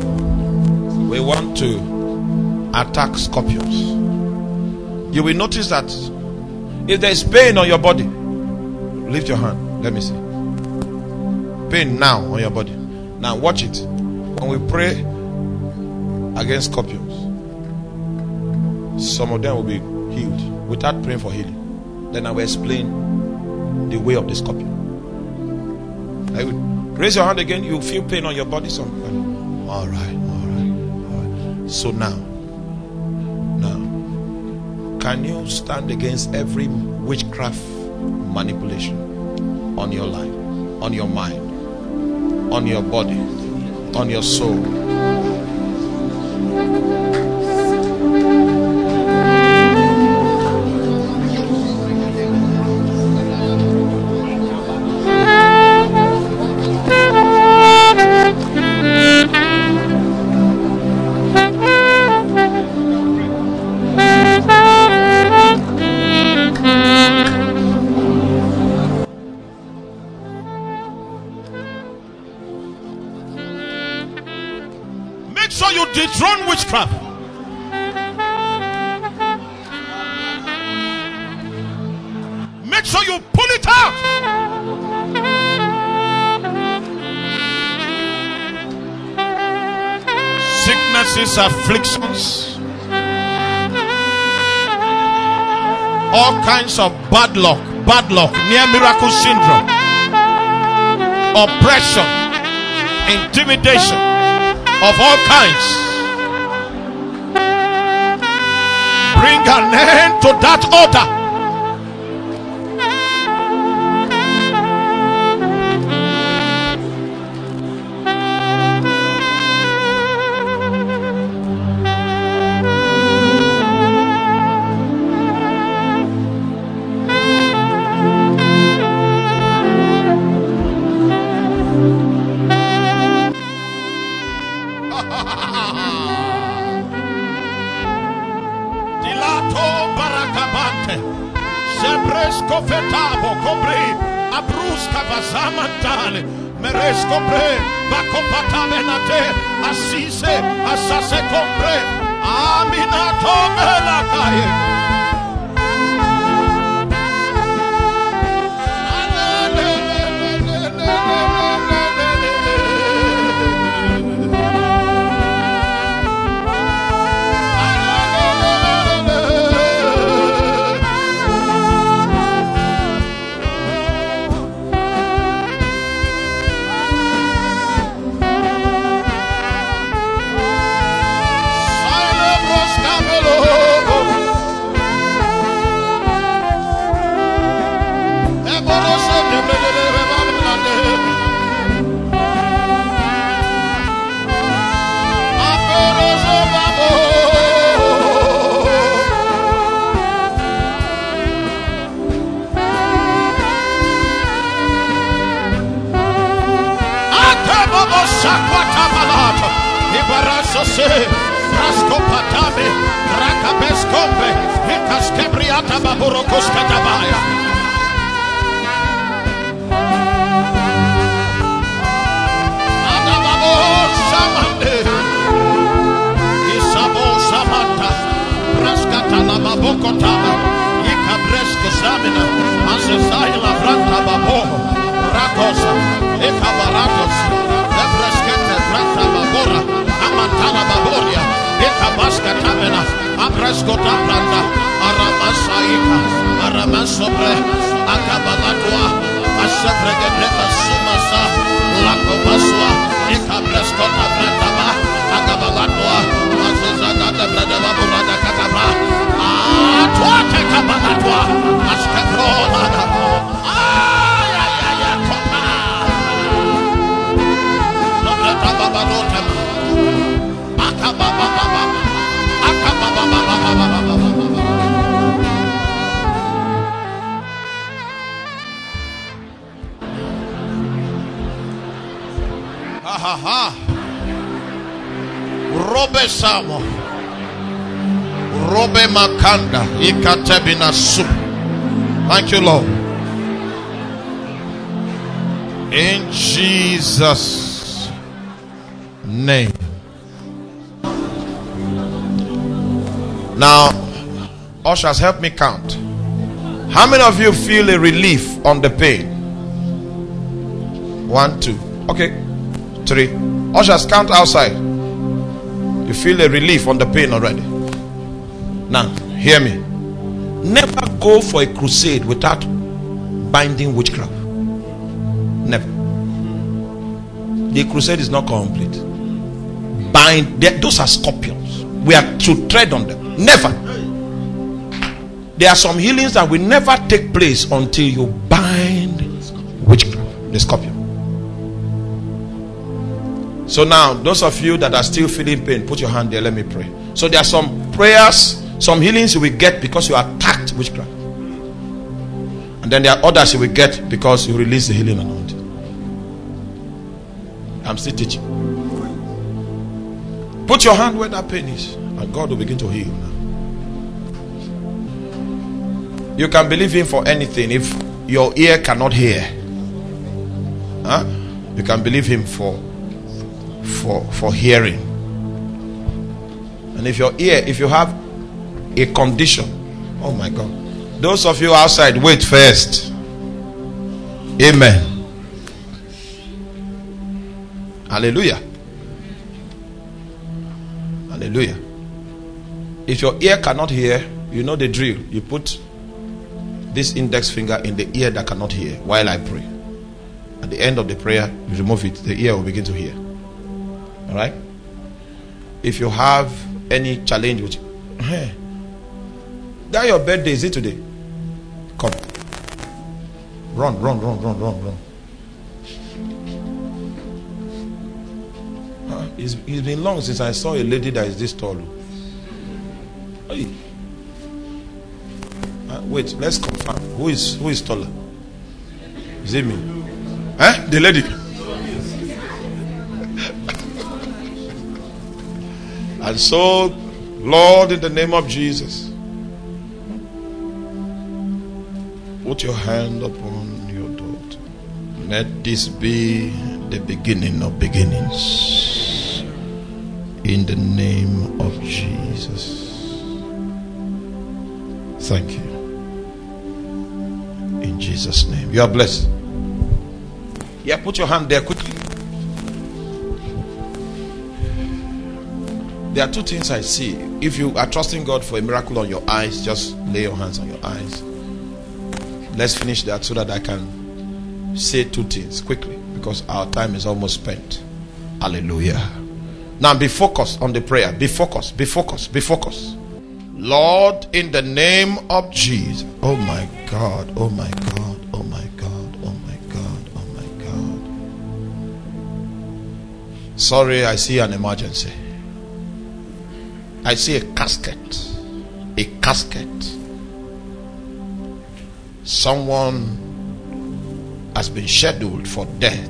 we want to attack scorpions. You will notice that if there is pain on your body, lift your hand. Let me see. Pain now on your body. Now watch it. When we pray against scorpions, some of them will be healed without praying for healing. Then I will explain the way of the scorpion. I will raise your hand again. You feel pain on your body. All right. So now, can you stand against every witchcraft manipulation on your life, on your mind, on your body, on your soul. Dethrone witchcraft. Make sure you pull it out. Sicknesses, afflictions, all kinds of bad luck, near miracle syndrome, oppression, intimidation of all kinds. Bring an end to that order. Robe Samo Robe Makanda Ikatebina Soup. Thank you, Lord. In Jesus' name. Now, ushers, help me count. How many of you feel a relief on the pain? 1, 2. Okay. 3. Ushers, count outside. You feel a relief on the pain already. Now, hear me. Never go for a crusade without binding witchcraft. Never. The crusade is not complete. Bind. Those are scorpions. We are to tread on them. Never. There are some healings that will never take place until you bind witchcraft, the scorpion. So now, those of you that are still feeling pain, put your hand there. Let me pray. So there are some prayers, some healings you will get because you attacked witchcraft. And then there are others you will get because you release the healing anointing. I'm still teaching. Put your hand where that pain is, and God will begin to heal now. You can believe Him for anything. If your ear cannot hear, you can believe Him for hearing. And if your ear, if you have a condition, oh my God, those of you outside, wait first. Amen. Hallelujah. Hallelujah. If your ear cannot hear, you know the drill. You put this index finger in the ear that cannot hear while I pray. At the end of the prayer, you remove it. The ear will begin to hear. All right? If you have any challenge with that your birthday, is it today? Come. Run. It's been long since I saw a lady that is this tall. Hey. Wait, let's confirm. Who is taller? Is it me? The lady. And so, Lord, in the name of Jesus, put your hand upon your daughter. Let this be the beginning of beginnings. In the name of Jesus. Thank you. In Jesus' name. You are blessed. Yeah, put your hand there quickly. There are two things I see. If you are trusting God for a miracle on your eyes, just lay your hands on your eyes. Let's finish that so that I can say two things quickly, because our time is almost spent. Hallelujah. Now be focused on the prayer. Be focused. Lord, in the name of Jesus. Oh my God. Oh my God. Oh my God. Oh my God. Oh my God. Sorry, I see an emergency. I see a casket. A casket. Someone has been scheduled for death.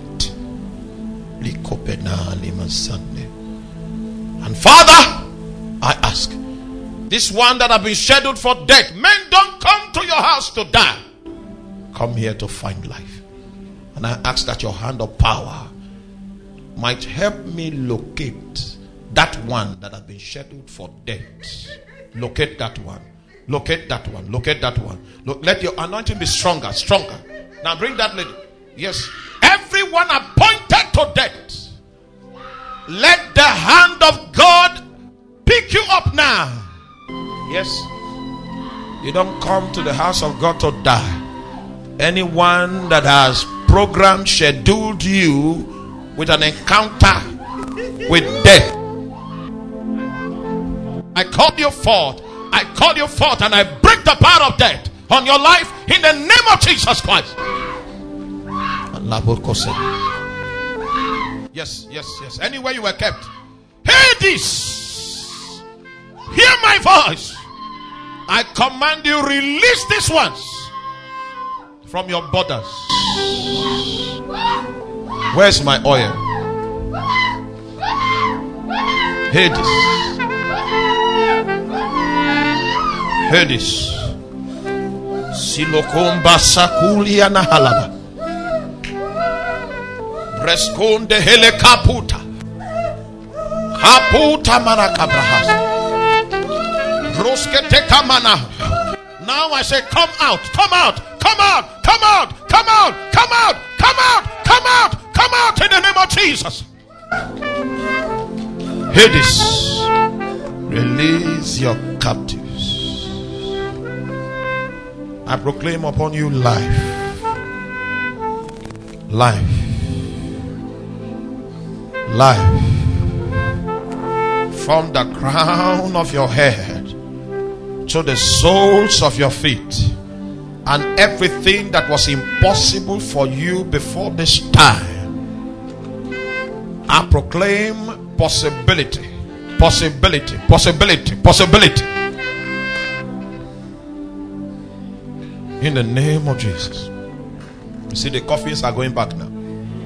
And Father, I ask, this one that have been scheduled for death, men don't come to your house to die. Come here to find life. And I ask that your hand of power might help me locate that one that has been scheduled for death. Locate that one. Locate that one. Locate that one. Let your anointing be stronger. Now bring that lady. Yes. Everyone appointed to death, let the hand of God pick you up now. Yes. You don't come to the house of God to die. Anyone that has programmed, scheduled you with an encounter with death, I call you forth. I call you forth and I break the power of death on your life in the name of Jesus Christ. Yes. Anywhere you were kept, hear this. Hear my voice. I command you, release these ones from your borders. Where's my oil? Hear this. Hear this. Silokomba sakulia na halaba. Breskonde hele kaputa. Kaputa manakabrahas. Roskete kamana. Now I say, come out, come out, come out, come out, come out, come out, come out, come out, come out in the name of Jesus. Hear this. Release your captives. I proclaim upon you life. Life. Life. From the crown of your head to the soles of your feet, and everything that was impossible for you before this time, I proclaim possibility. Possibility. Possibility. Possibility. In the name of Jesus. You see, the coffins are going back now.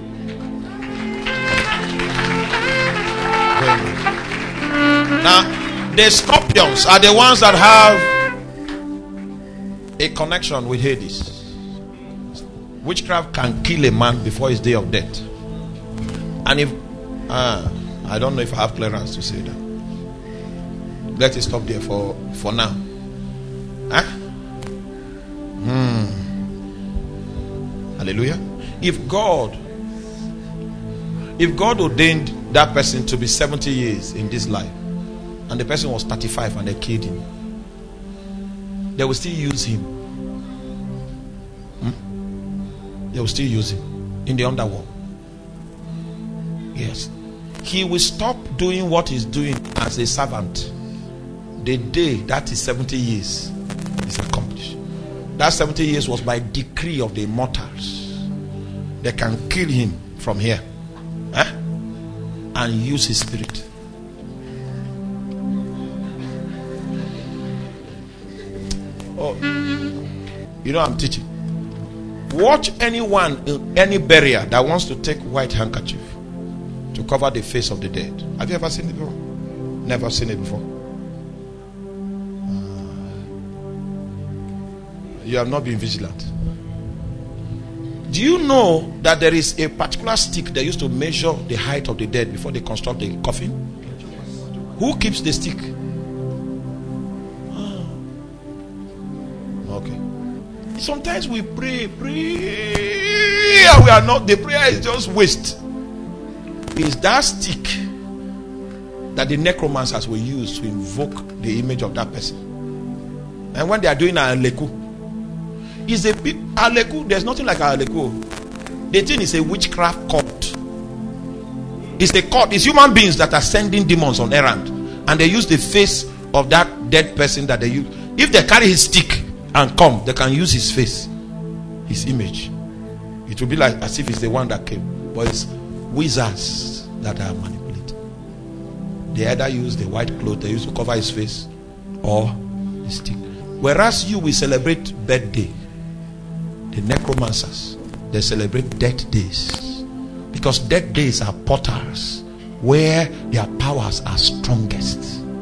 Now, the scorpions are the ones that have a connection with Hades. Witchcraft can kill a man before his day of death. And if I don't know if I have clearance to say that. Let it stop there for now. Huh? Hallelujah. If God ordained that person to be 70 years in this life, and the person was 35 and they killed him, they will still use him. They will still use him in the underworld. Yes. He will stop doing what he's doing as a servant the day that is 70 years is accomplished. That 70 years was by decree of the immortals. They can kill him from here, and use his spirit. Oh, you know I'm teaching. Watch anyone in any burial that wants to take white handkerchief to cover the face of the dead. Have you ever seen it before? Never seen it before. You have not been vigilant. Do you know that there is a particular stick they used to measure the height of the dead before they construct the coffin? Who keeps the stick? Okay. Sometimes we pray, and we are not. The prayer is just waste. It's that stick that the necromancers will use to invoke the image of that person. And when they are doing an aleku, is a big aleku. There's nothing like an aleku. The thing is a witchcraft cult. It's a cult. It's human beings that are sending demons on errand, and they use the face of that dead person that they use. If they carry his stick and come, they can use his face, his image. It will be like as if it's the one that came, but it's wizards that are manipulated. They either use the white cloth they use to cover his face or the stick. Whereas you will celebrate birthday, the necromancers, they celebrate death days, because death days are portals where their powers are strongest.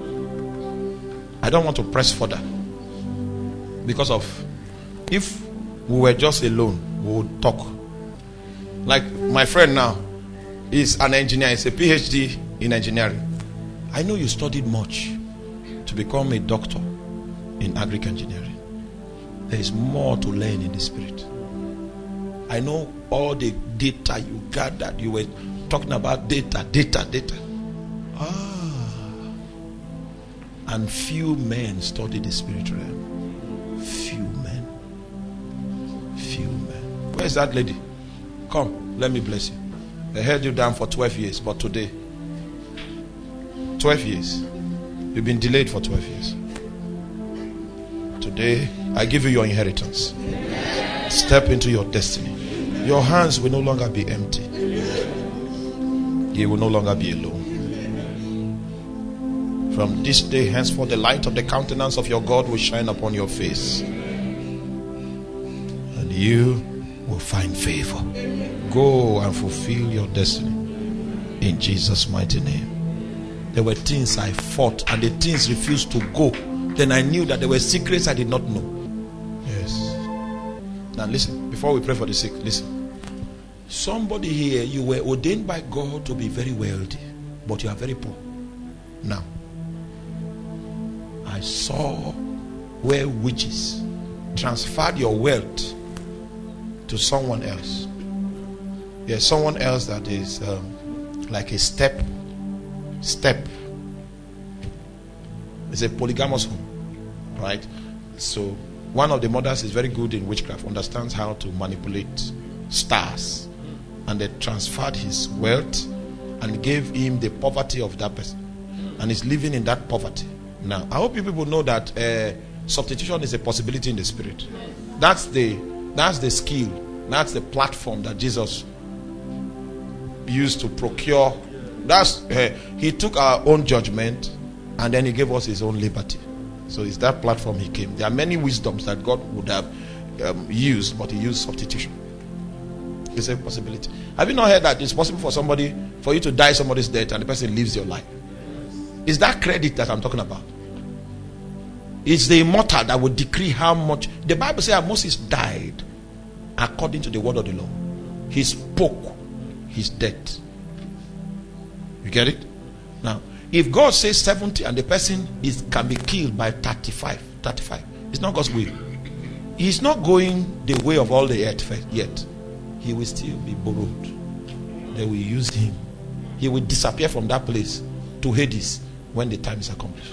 I don't want to press further, because of if we were just alone, we would talk. Like my friend now is an engineer, he's a PhD in engineering. I know you studied much to become a doctor in agric engineering. There is more to learn in the spirit. I know all the data you gathered. You were talking about data. And few men study the spirit realm. Few men. Where's that lady? Come, let me bless you. They held you down for 12 years, but today, 12 years. You've been delayed for 12 years. Today, I give you your inheritance. Step into your destiny. Your hands will no longer be empty. You will no longer be alone. From this day henceforth, the light of the countenance of your God will shine upon your face, and you will find favor. Go and fulfill your destiny in Jesus' mighty name. There were things I fought, and the things refused to go. Then I knew that there were secrets I did not know. Yes. Now listen, before we pray for the sick, listen. Somebody here, you were ordained by God to be very wealthy, but you are very poor. Now, I saw where witches transferred your wealth to someone else. There's someone else that is like a step. It's a polygamous home, right? So one of the mothers is very good in witchcraft, understands how to manipulate stars, and they transferred his wealth and gave him the poverty of that person, and he's living in that poverty. Now, I hope you people know that substitution is a possibility in the spirit. That's the skill, that's the platform that Jesus used to procure He took our own judgment and then he gave us his own liberty. So it's that platform he came. There are many wisdoms that God would have used, but he used substitution. It's a possibility. Have you not heard that it's possible for you to die somebody's death and the person lives your life? It's that credit that I'm talking about. It's the immortal that will decree how much. The Bible says that Moses died according to the word of the law. He spoke his death. You get it? Now, if God says 70 and the person can be killed by 35, it's not God's will. He's not going the way of all the earth yet. He will still be borrowed. They will use him. He will disappear from that place to Hades when the time is accomplished.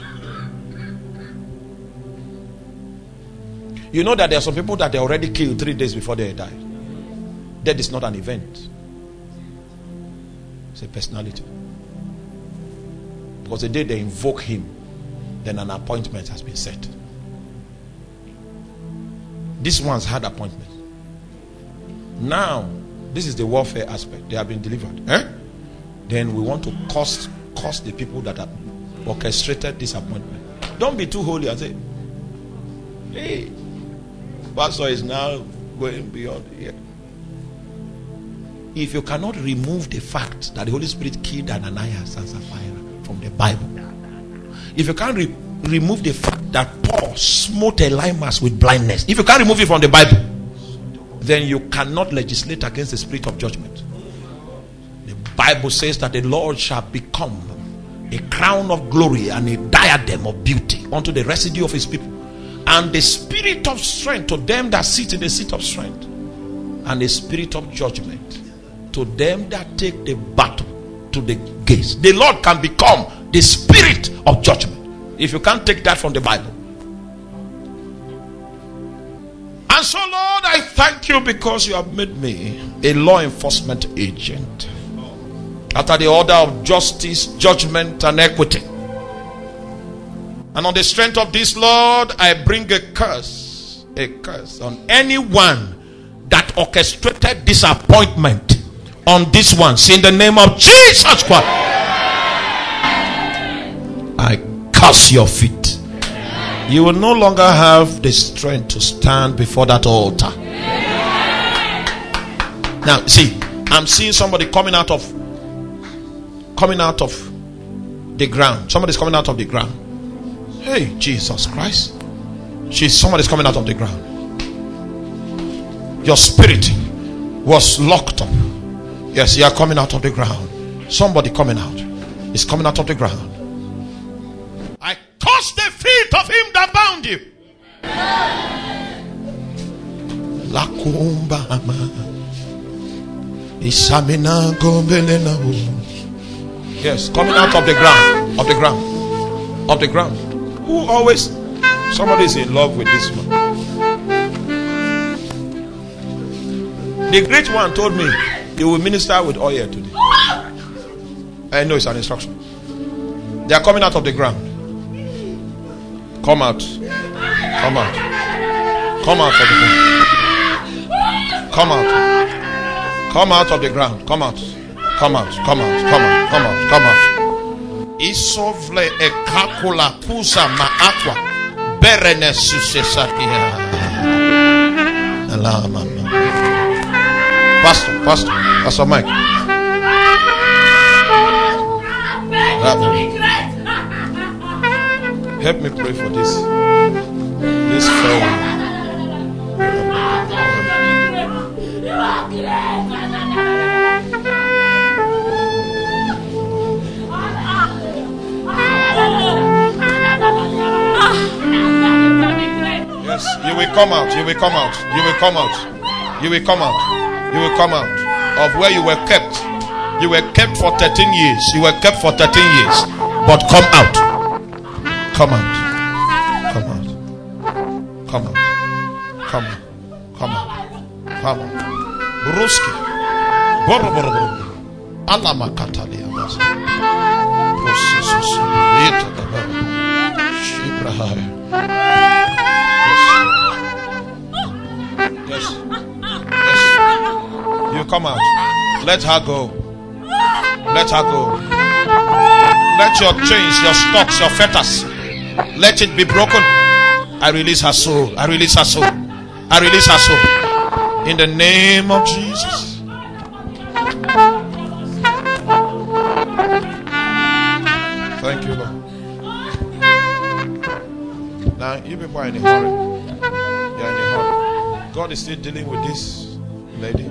You know that there are some people that they already killed 3 days before they died. Death is not an event. It's a personality. Because the day they invoke him, then an appointment has been set. These ones had appointment. Now, this is the warfare aspect. They have been delivered. Then we want to curse the people that have orchestrated this appointment. Don't be too holy and say, hey, pastor is now going beyond here. If you cannot remove the fact that the Holy Spirit killed Ananias and Sapphira from the Bible, if you can't remove the fact that Paul smote Elymas with blindness, if you can't remove it from the Bible, then you cannot legislate against the spirit of judgment. The Bible says that the Lord shall become a crown of glory and a diadem of beauty unto the residue of his people, and the spirit of strength to them that sit in the seat of strength, and the spirit of judgment to them that take the battle to the gates. The Lord can become the spirit of judgment if you can't take that from the Bible. And so, Lord, I thank you because you have made me a law enforcement agent after the order of justice, judgment, and equity. And on the strength of this, Lord, I bring a curse on anyone that orchestrated disappointment on this one. In the name of Jesus Christ, I curse your feet. You will no longer have the strength to stand before that altar. Now, see, I'm seeing somebody coming out of the ground. Somebody's coming out of the ground. Hey, Jesus Christ. Somebody's coming out of the ground. Your spirit was locked up. Yes, you are coming out of the ground. Somebody coming out. Is coming out of the ground. I curse the feet of him that bound you. Yes, coming out of the ground. Of the ground. Of the ground. Who always? Somebody is in love with this one. The great one told me he will minister with oil today. I know it's an instruction. They are coming out of the ground. Come out. Come out. Come out of the ground. Come out. Come out of the ground. Come out. Come out. Come out. Come out. Come out. Come out. Isovle ekakula kusa maakwa berene susesatia. Allah mama. Pastor Mike. Help me pray for this fellow. Yes, you will come out. You will come out. You will come out. You will come out. You will come out of where you were kept. You were kept for 13 years. You were kept for 13 years. But come out. Come out. Come out. Come out. Come out. Come out. Come out. Ruski. Boro boro boro. Alama katalia basa. Processus. Eta da. Shibrahaya. Yes. Yes. You come out. Let her go. Let her go. Let your chains, your stocks, your fetters, let it be broken. I release her soul. I release her soul. I release her soul. In the name of Jesus. Thank you, Lord. Now, you people are in a hurry. You are in a hurry. God is still dealing with this lady.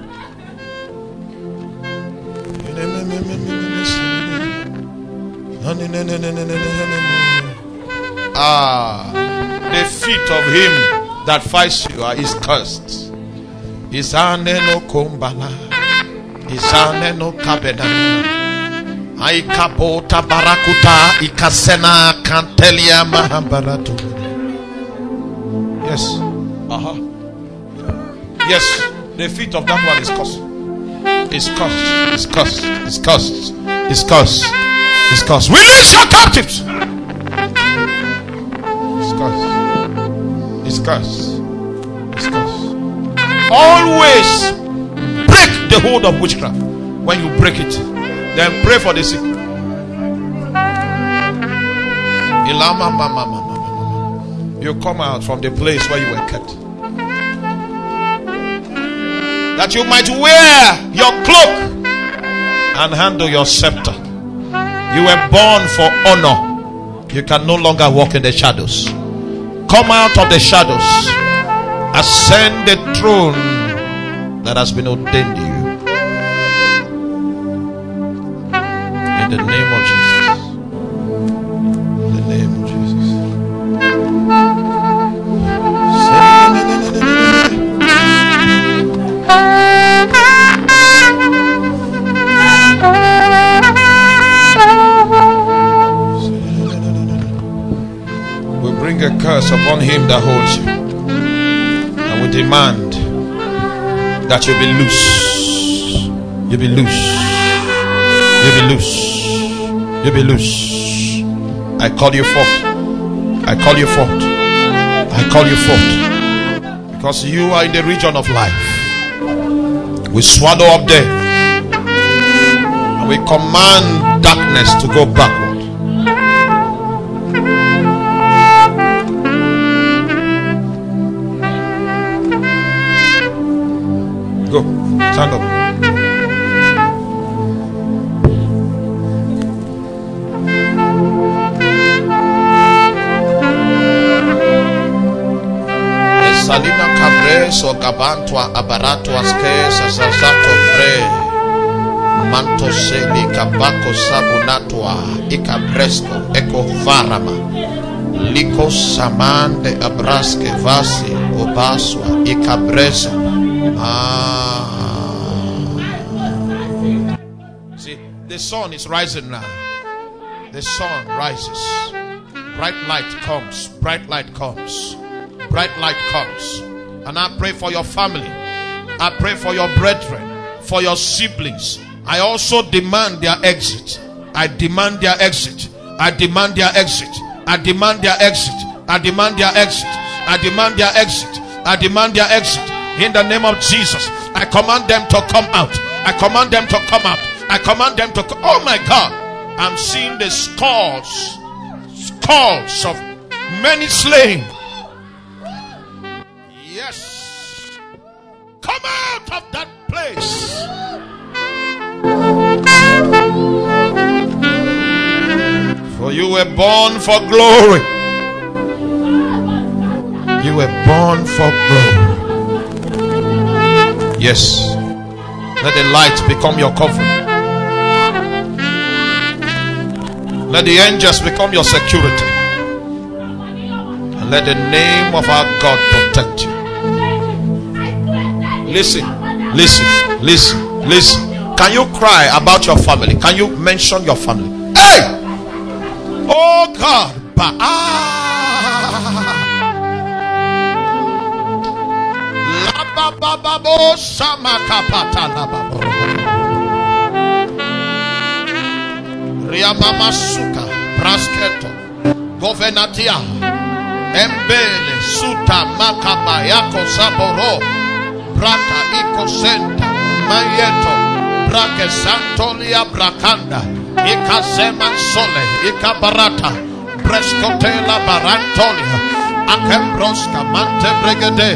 The feet of him that fights you is cursed. Isane no kombala, Isane no kabena, Aikabota barakuta, Ikasena cantelia mahambaratu. Yes. Yes, the feet of that one is cursed. It's cursed. It's cursed. It's cursed. It's cursed. It's cursed. Release your captives. It's cursed. It's cursed. It's cursed. Always break the hold of witchcraft. When you break it, then pray for the sick. You come out from the place where you were kept, that you might wear your cloak and handle your scepter. You were born for honor. You can no longer walk in the shadows. Come out of the shadows. Ascend the throne that has been ordained to you. In the name of Jesus. In the name of Jesus. We bring a curse upon him that holds you. And we demand that you be loose. You be loose. You be loose. You be loose. I call you forth. I call you forth. I call you forth. Because you are in the region of life. We swallow up death. And we command darkness to go backward. Go. Stand up. Salina Cabres o Gabantua Abarato Asques Azazato Bre Manto Seli Cabaco Sabunatua Icabresco Eco Varama Lico Samande Abrasque Vasi Obasua Icabreso. See, the sun is rising now. The sun rises. Bright light comes. Bright light comes. Bright light comes. And I pray for your family. I pray for your brethren, for your siblings. I also demand their exit. I demand their exit. I demand their exit. I demand their exit. I demand their exit. I demand their exit. I demand their exit. In the name of Jesus, I command them to come out. I command them to come out. I command them to come. Oh my God, I'm seeing the scores of many slain. Yes, come out of that place. For you were born for glory. You were born for glory. Yes. Let the light become your covering. Let the angels become your security. And let the name of our God protect you. Listen, listen, listen, listen. Can you cry about your family? Can you mention your family? Hey! Oh God. Bababo Samakapata Lababo Riamamasuka Brasketo Governatia Embele Suta Makabayako Saboro Brata Iko Senta Mayeto Brake Santolia Brakanda Ikazeman sole, ikabarata, breskotela barantolia, akembroska mante bregede.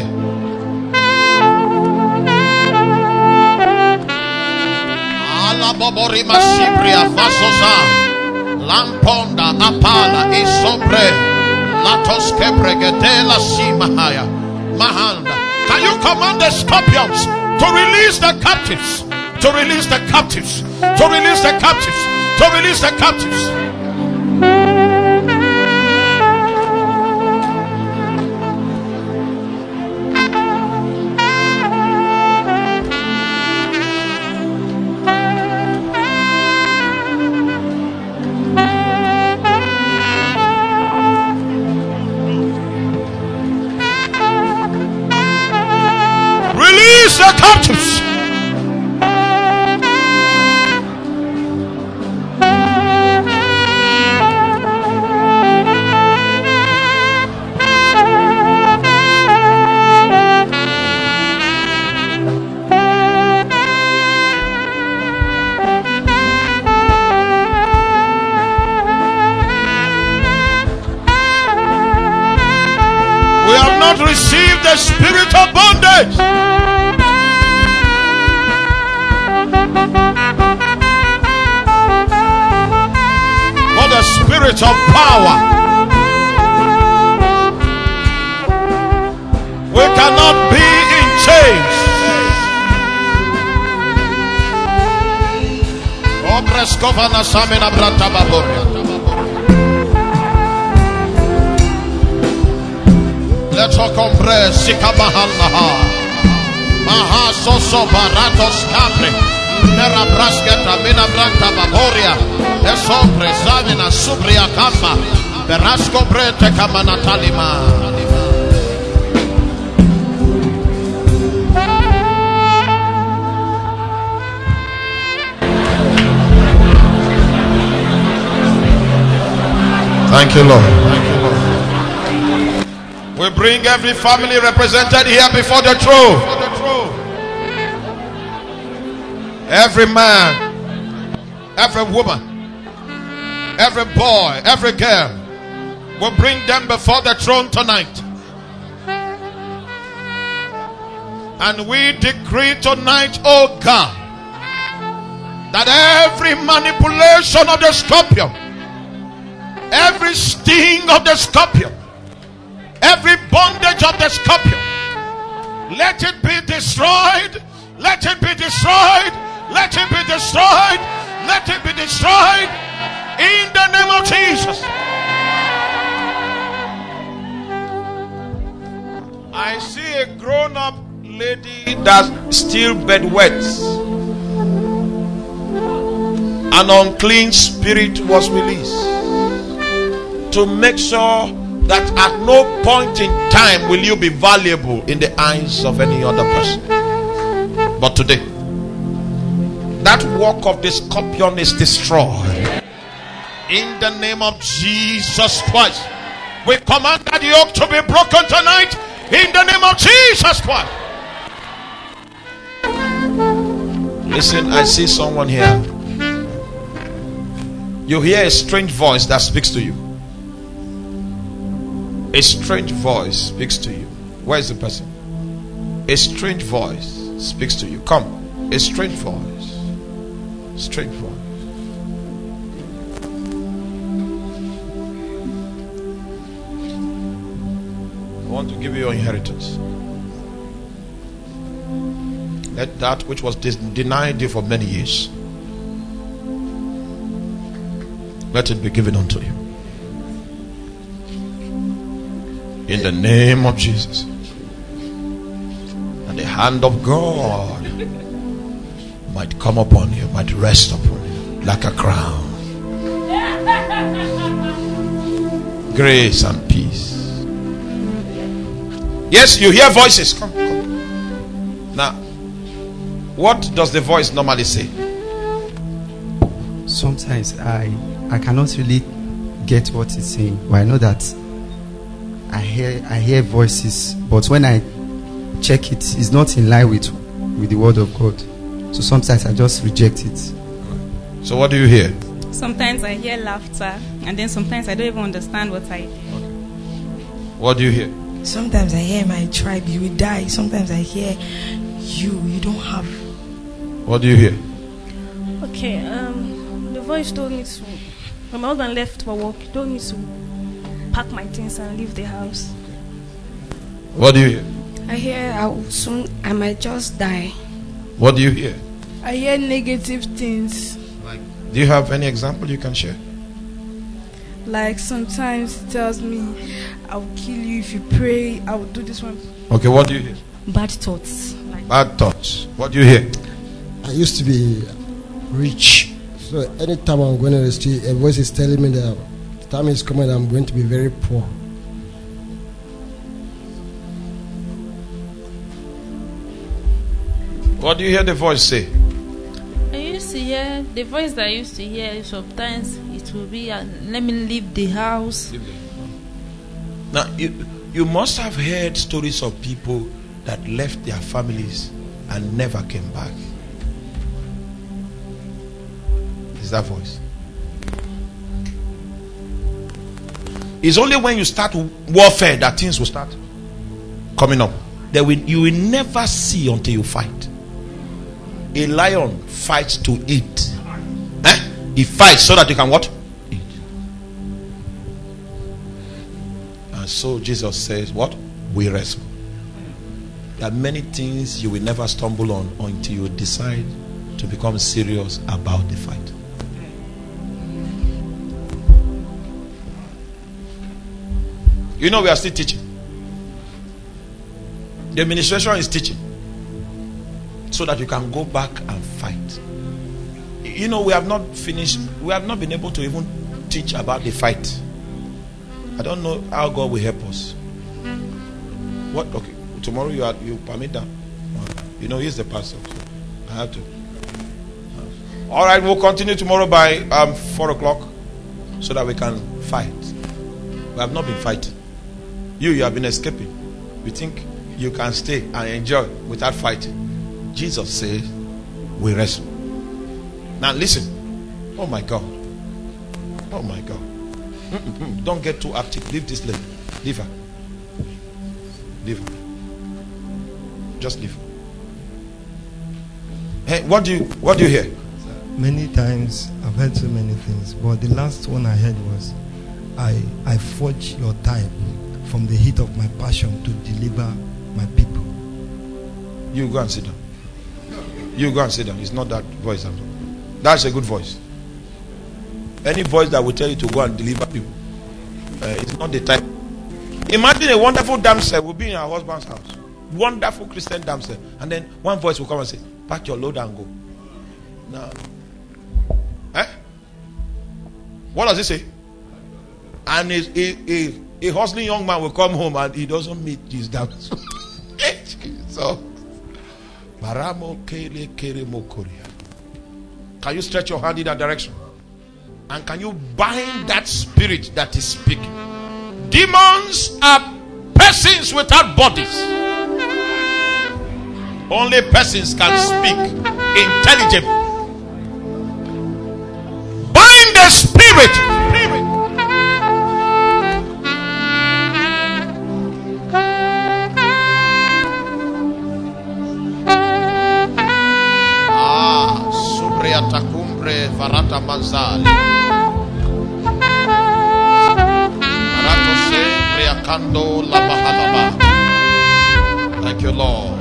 Ala bobori masibria fasosa, lamponda apala isobre, latoske bregede la simahaya, mahanda. Can you command the scorpions to release the captives? To release the captives. To release the captives. To release the captives. Release the captives. Receive the spirit of bondage. But the spirit of power. We cannot be in chains. Oh, Preskovana Samina Branta Baboria. Let's compress Sikabahanaha Maha Soso Baratos Capri Nera Brasketa Mina Branta Baboria Esopre Zamina Subria Kamba Berasco Brete Kamanatalima. Thank you, Lord. Thank you, Lord. We bring every family represented here before the throne. Every man, every woman, every boy, every girl. We bring them before the throne tonight. And we decree tonight, oh God, that every manipulation of the scorpion, every sting of the scorpion, every bondage of the scorpion, let it be destroyed. Let it be destroyed. Let it be destroyed. Let it be destroyed in the name of Jesus. I see a grown-up lady that still bedwets. An unclean spirit was released to make sure that at no point in time will you be valuable in the eyes of any other person. But today, that work of the scorpion is destroyed. In the name of Jesus Christ, we command that yoke to be broken tonight. In the name of Jesus Christ. Listen, I see someone here. You hear a strange voice that speaks to you. A strange voice speaks to you. Where is the person? A strange voice speaks to you. Come. A strange voice. Strange voice. I want to give you your inheritance. Let that which was denied you for many years, let it be given unto you. In the name of Jesus. And the hand of God might come upon you, might rest upon you like a crown. Grace and peace. Yes, you hear voices. Come. Now, what does the voice normally say? Sometimes I cannot really get what it's saying, but I know that I hear voices, but when I check it, it's not in line with the word of God. So sometimes I just reject it. So what do you hear? Sometimes I hear laughter, and then sometimes I don't even understand what I hear. What do you hear? Sometimes I hear my tribe, you will die. Sometimes I hear you don't have. What do you hear? Okay, the voice told me to, when my husband left for work, he told me to pack my things and leave the house. What do you hear? I hear I might just die. What do you hear? I hear negative things. Do you have any example you can share? Like sometimes it tells me, I will kill you if you pray, I will do this one. Okay, what do you hear? Bad thoughts. Bad thoughts. What do you hear? I used to be rich. So anytime I'm going to the street, a voice is telling me that the time is coming, I'm going to be very poor. What do you hear the voice say? I used to hear the voice that I used to hear. Sometimes it will be, let me leave the house. Now, you must have heard stories of people that left their families and never came back. Is that voice? It's only when you start warfare that things will start coming up. You will never see until you fight. A lion fights to eat. He fights so that you can what? Eat. And so Jesus says what? We wrestle. There are many things you will never stumble on until you decide to become serious about the fight. You know, we are still teaching. The administration is teaching so that you can go back and fight. You know, we have not finished. We have not been able to even teach about the fight. I don't know how God will help us. What? Okay, tomorrow you permit that. You know, he's the pastor. So I have to. All right, we'll continue tomorrow by 4 o'clock so that we can fight. We have not been fighting. You have been escaping. You think you can stay and enjoy without fighting. Jesus says, we wrestle. Now listen. Oh my God. Oh my God. Don't get too active. Leave this lady. Leave her. Leave her. Just leave her. Hey, what do you hear? Many times I've heard so many things, but the last one I heard was, I forge your time from the heat of my passion to deliver my people. You go and sit down. You go and sit down. It's not that voice. That's a good voice. Any voice that will tell you to go and deliver people, it's not the type. Imagine a wonderful damsel will be in her husband's house. Wonderful Christian damsel. And then one voice will come and say, pack your load and go. Now, what does it say? And a hustling young man will come home and he doesn't meet his damsel. So, can you stretch your hand in that direction? And can you bind that spirit that is speaking? Demons are persons without bodies. Only persons can speak intelligibly. Bind the spirit. Takumbre varata mazali marato se preakando la bahalaba. Thank you, Lord.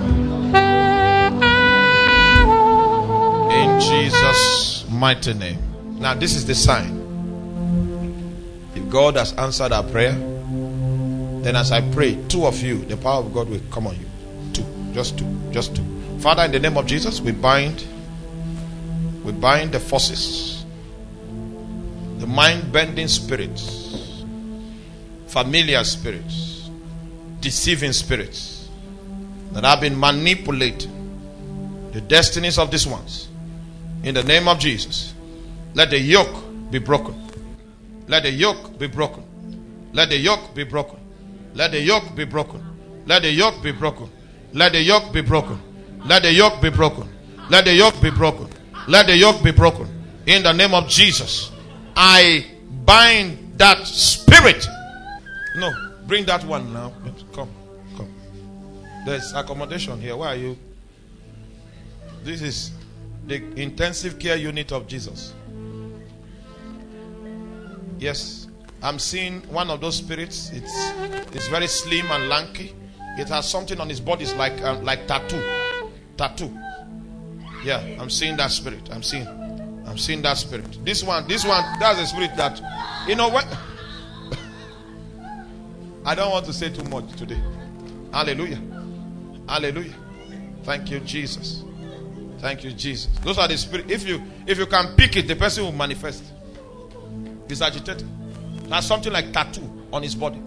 In Jesus' mighty name. Now this is the sign. If God has answered our prayer, then as I pray, two of you, the power of God will come on you. Two. Just two. Father, in the name of Jesus, we bind the forces, the mind-bending spirits, familiar spirits, deceiving spirits that have been manipulating the destinies of these ones. In the name of Jesus, let the yoke be broken. Let the yoke be broken. Let the yoke be broken. Let the yoke be broken. Let the yoke be broken. Let the yoke be broken. Let the yoke be broken. Let the yoke be broken. Let the yoke be broken. In the name of Jesus. I bind that spirit. No, bring that one now. Come. There's accommodation here. Why are you? This is the intensive care unit of Jesus. Yes, I'm seeing one of those spirits. It's very slim and lanky. It has something on his body. It's like tattoo. Yeah, I'm seeing that spirit. I'm seeing that spirit. This one, that's a spirit that, you know what? I don't want to say too much today. Hallelujah. Thank you, Jesus. Those are the spirit. If you can pick it, the person will manifest. He's agitated. There's something like tattoo on his body.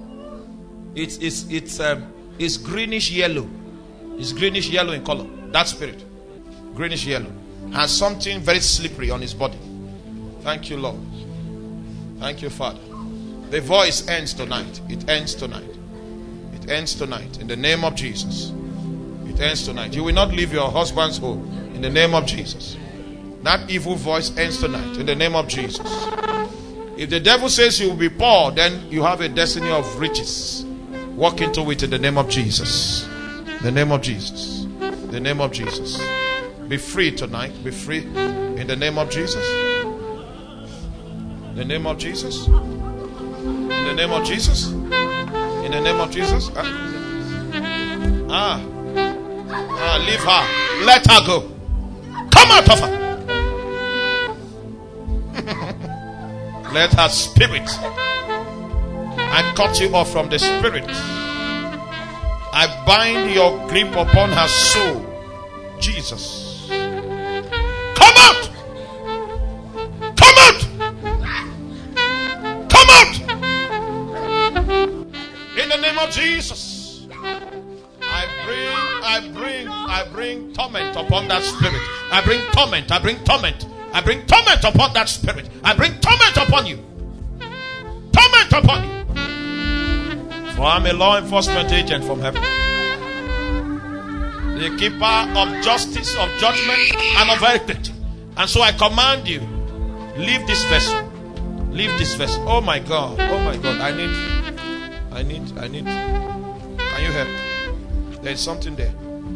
It's greenish yellow. It's greenish yellow in color. That spirit, greenish yellow, has something very slippery on his body. Thank you, Lord. Thank you, Father. The voice ends tonight. It ends tonight. In the name of Jesus. It ends tonight. You will not leave your husband's home. In the name of Jesus. That evil voice ends tonight. In the name of Jesus. If the devil says you will be poor, then you have a destiny of riches. Walk into it in the name of Jesus. In the name of Jesus. In the name of Jesus. Be free tonight. Be free. In the name of Jesus. In the name of Jesus. In the name of Jesus. In the name of Jesus. Leave her. Let her go. Come out of her. Let her spirit. I cut you off from the spirit. I bind your grip upon her soul. Jesus. Come out. Come out. Come out. In the name of Jesus. I bring torment upon that spirit. I bring torment upon that spirit. I bring torment upon you. Torment upon you. For I'm a law enforcement agent from heaven. The keeper of justice, of judgment, and of verdict. And so I command you, leave this vessel. Leave this vessel. Oh my God. I need. Can you help? There's something there.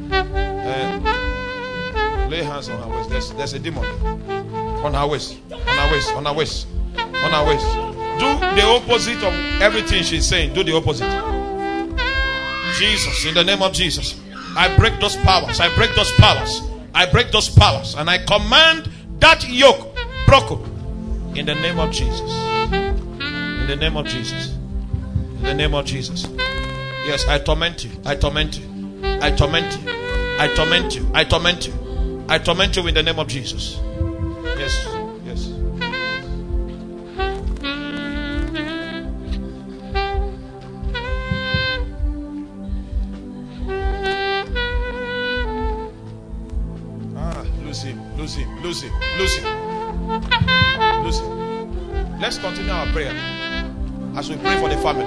Lay hands on her waist. There's a demon on her waist. On her waist. Do the opposite of everything she's saying. Do the opposite. Jesus, in the name of Jesus, I break those powers. And I command that yoke broken. In the name of Jesus. In the name of Jesus. In the name of Jesus. Yes, I torment you. I torment you in the name of Jesus. Yes. Lose him. Let's continue our prayer as we pray for the family.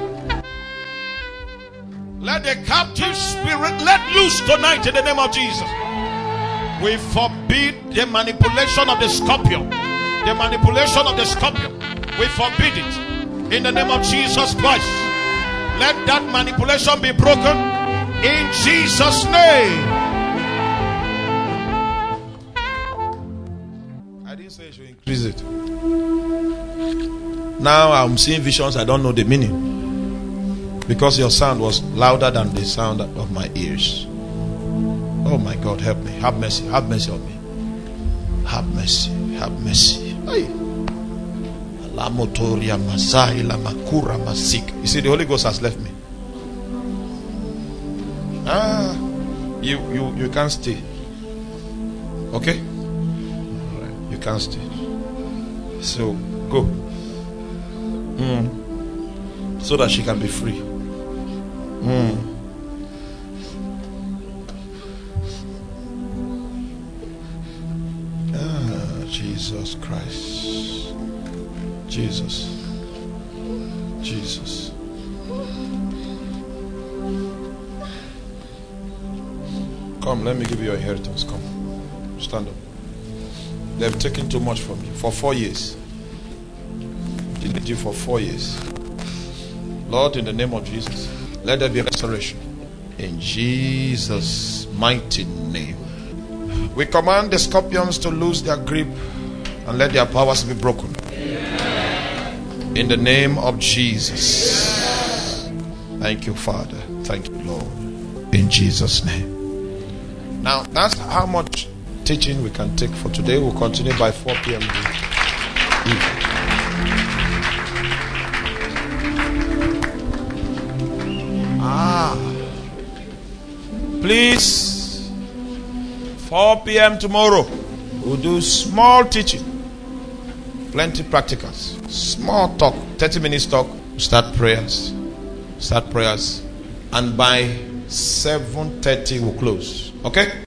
Let the captive spirit let loose tonight in the name of Jesus. We forbid the manipulation of the scorpion. We forbid it in the name of Jesus Christ. Let that manipulation be broken in Jesus' name. I didn't say you should increase it. Now I'm seeing visions I don't know the meaning, because your sound was louder than the sound of my ears. Oh my God, help me. Have mercy on me. Have mercy. You see, the Holy Ghost has left me. You can't stay. Okay? Alright, you can't stay. So go. So that she can be free. Jesus Christ. Jesus. Come, let me give you your inheritance. Come. Stand up. They've taken too much from you for 4 years. delayed you for 4 years. Lord, in the name of Jesus, let there be restoration. In Jesus' mighty name. We command the scorpions to lose their grip and let their powers be broken. In the name of Jesus. Thank you, Father. Thank you, Lord. In Jesus' name. Now, that's how much teaching we can take for today. We'll continue by 4 p.m. Please, 4 p.m. tomorrow, we'll do small teaching, plenty practicals, small talk, 30 minutes talk, start prayers, and by 7:30 we'll close. Okay?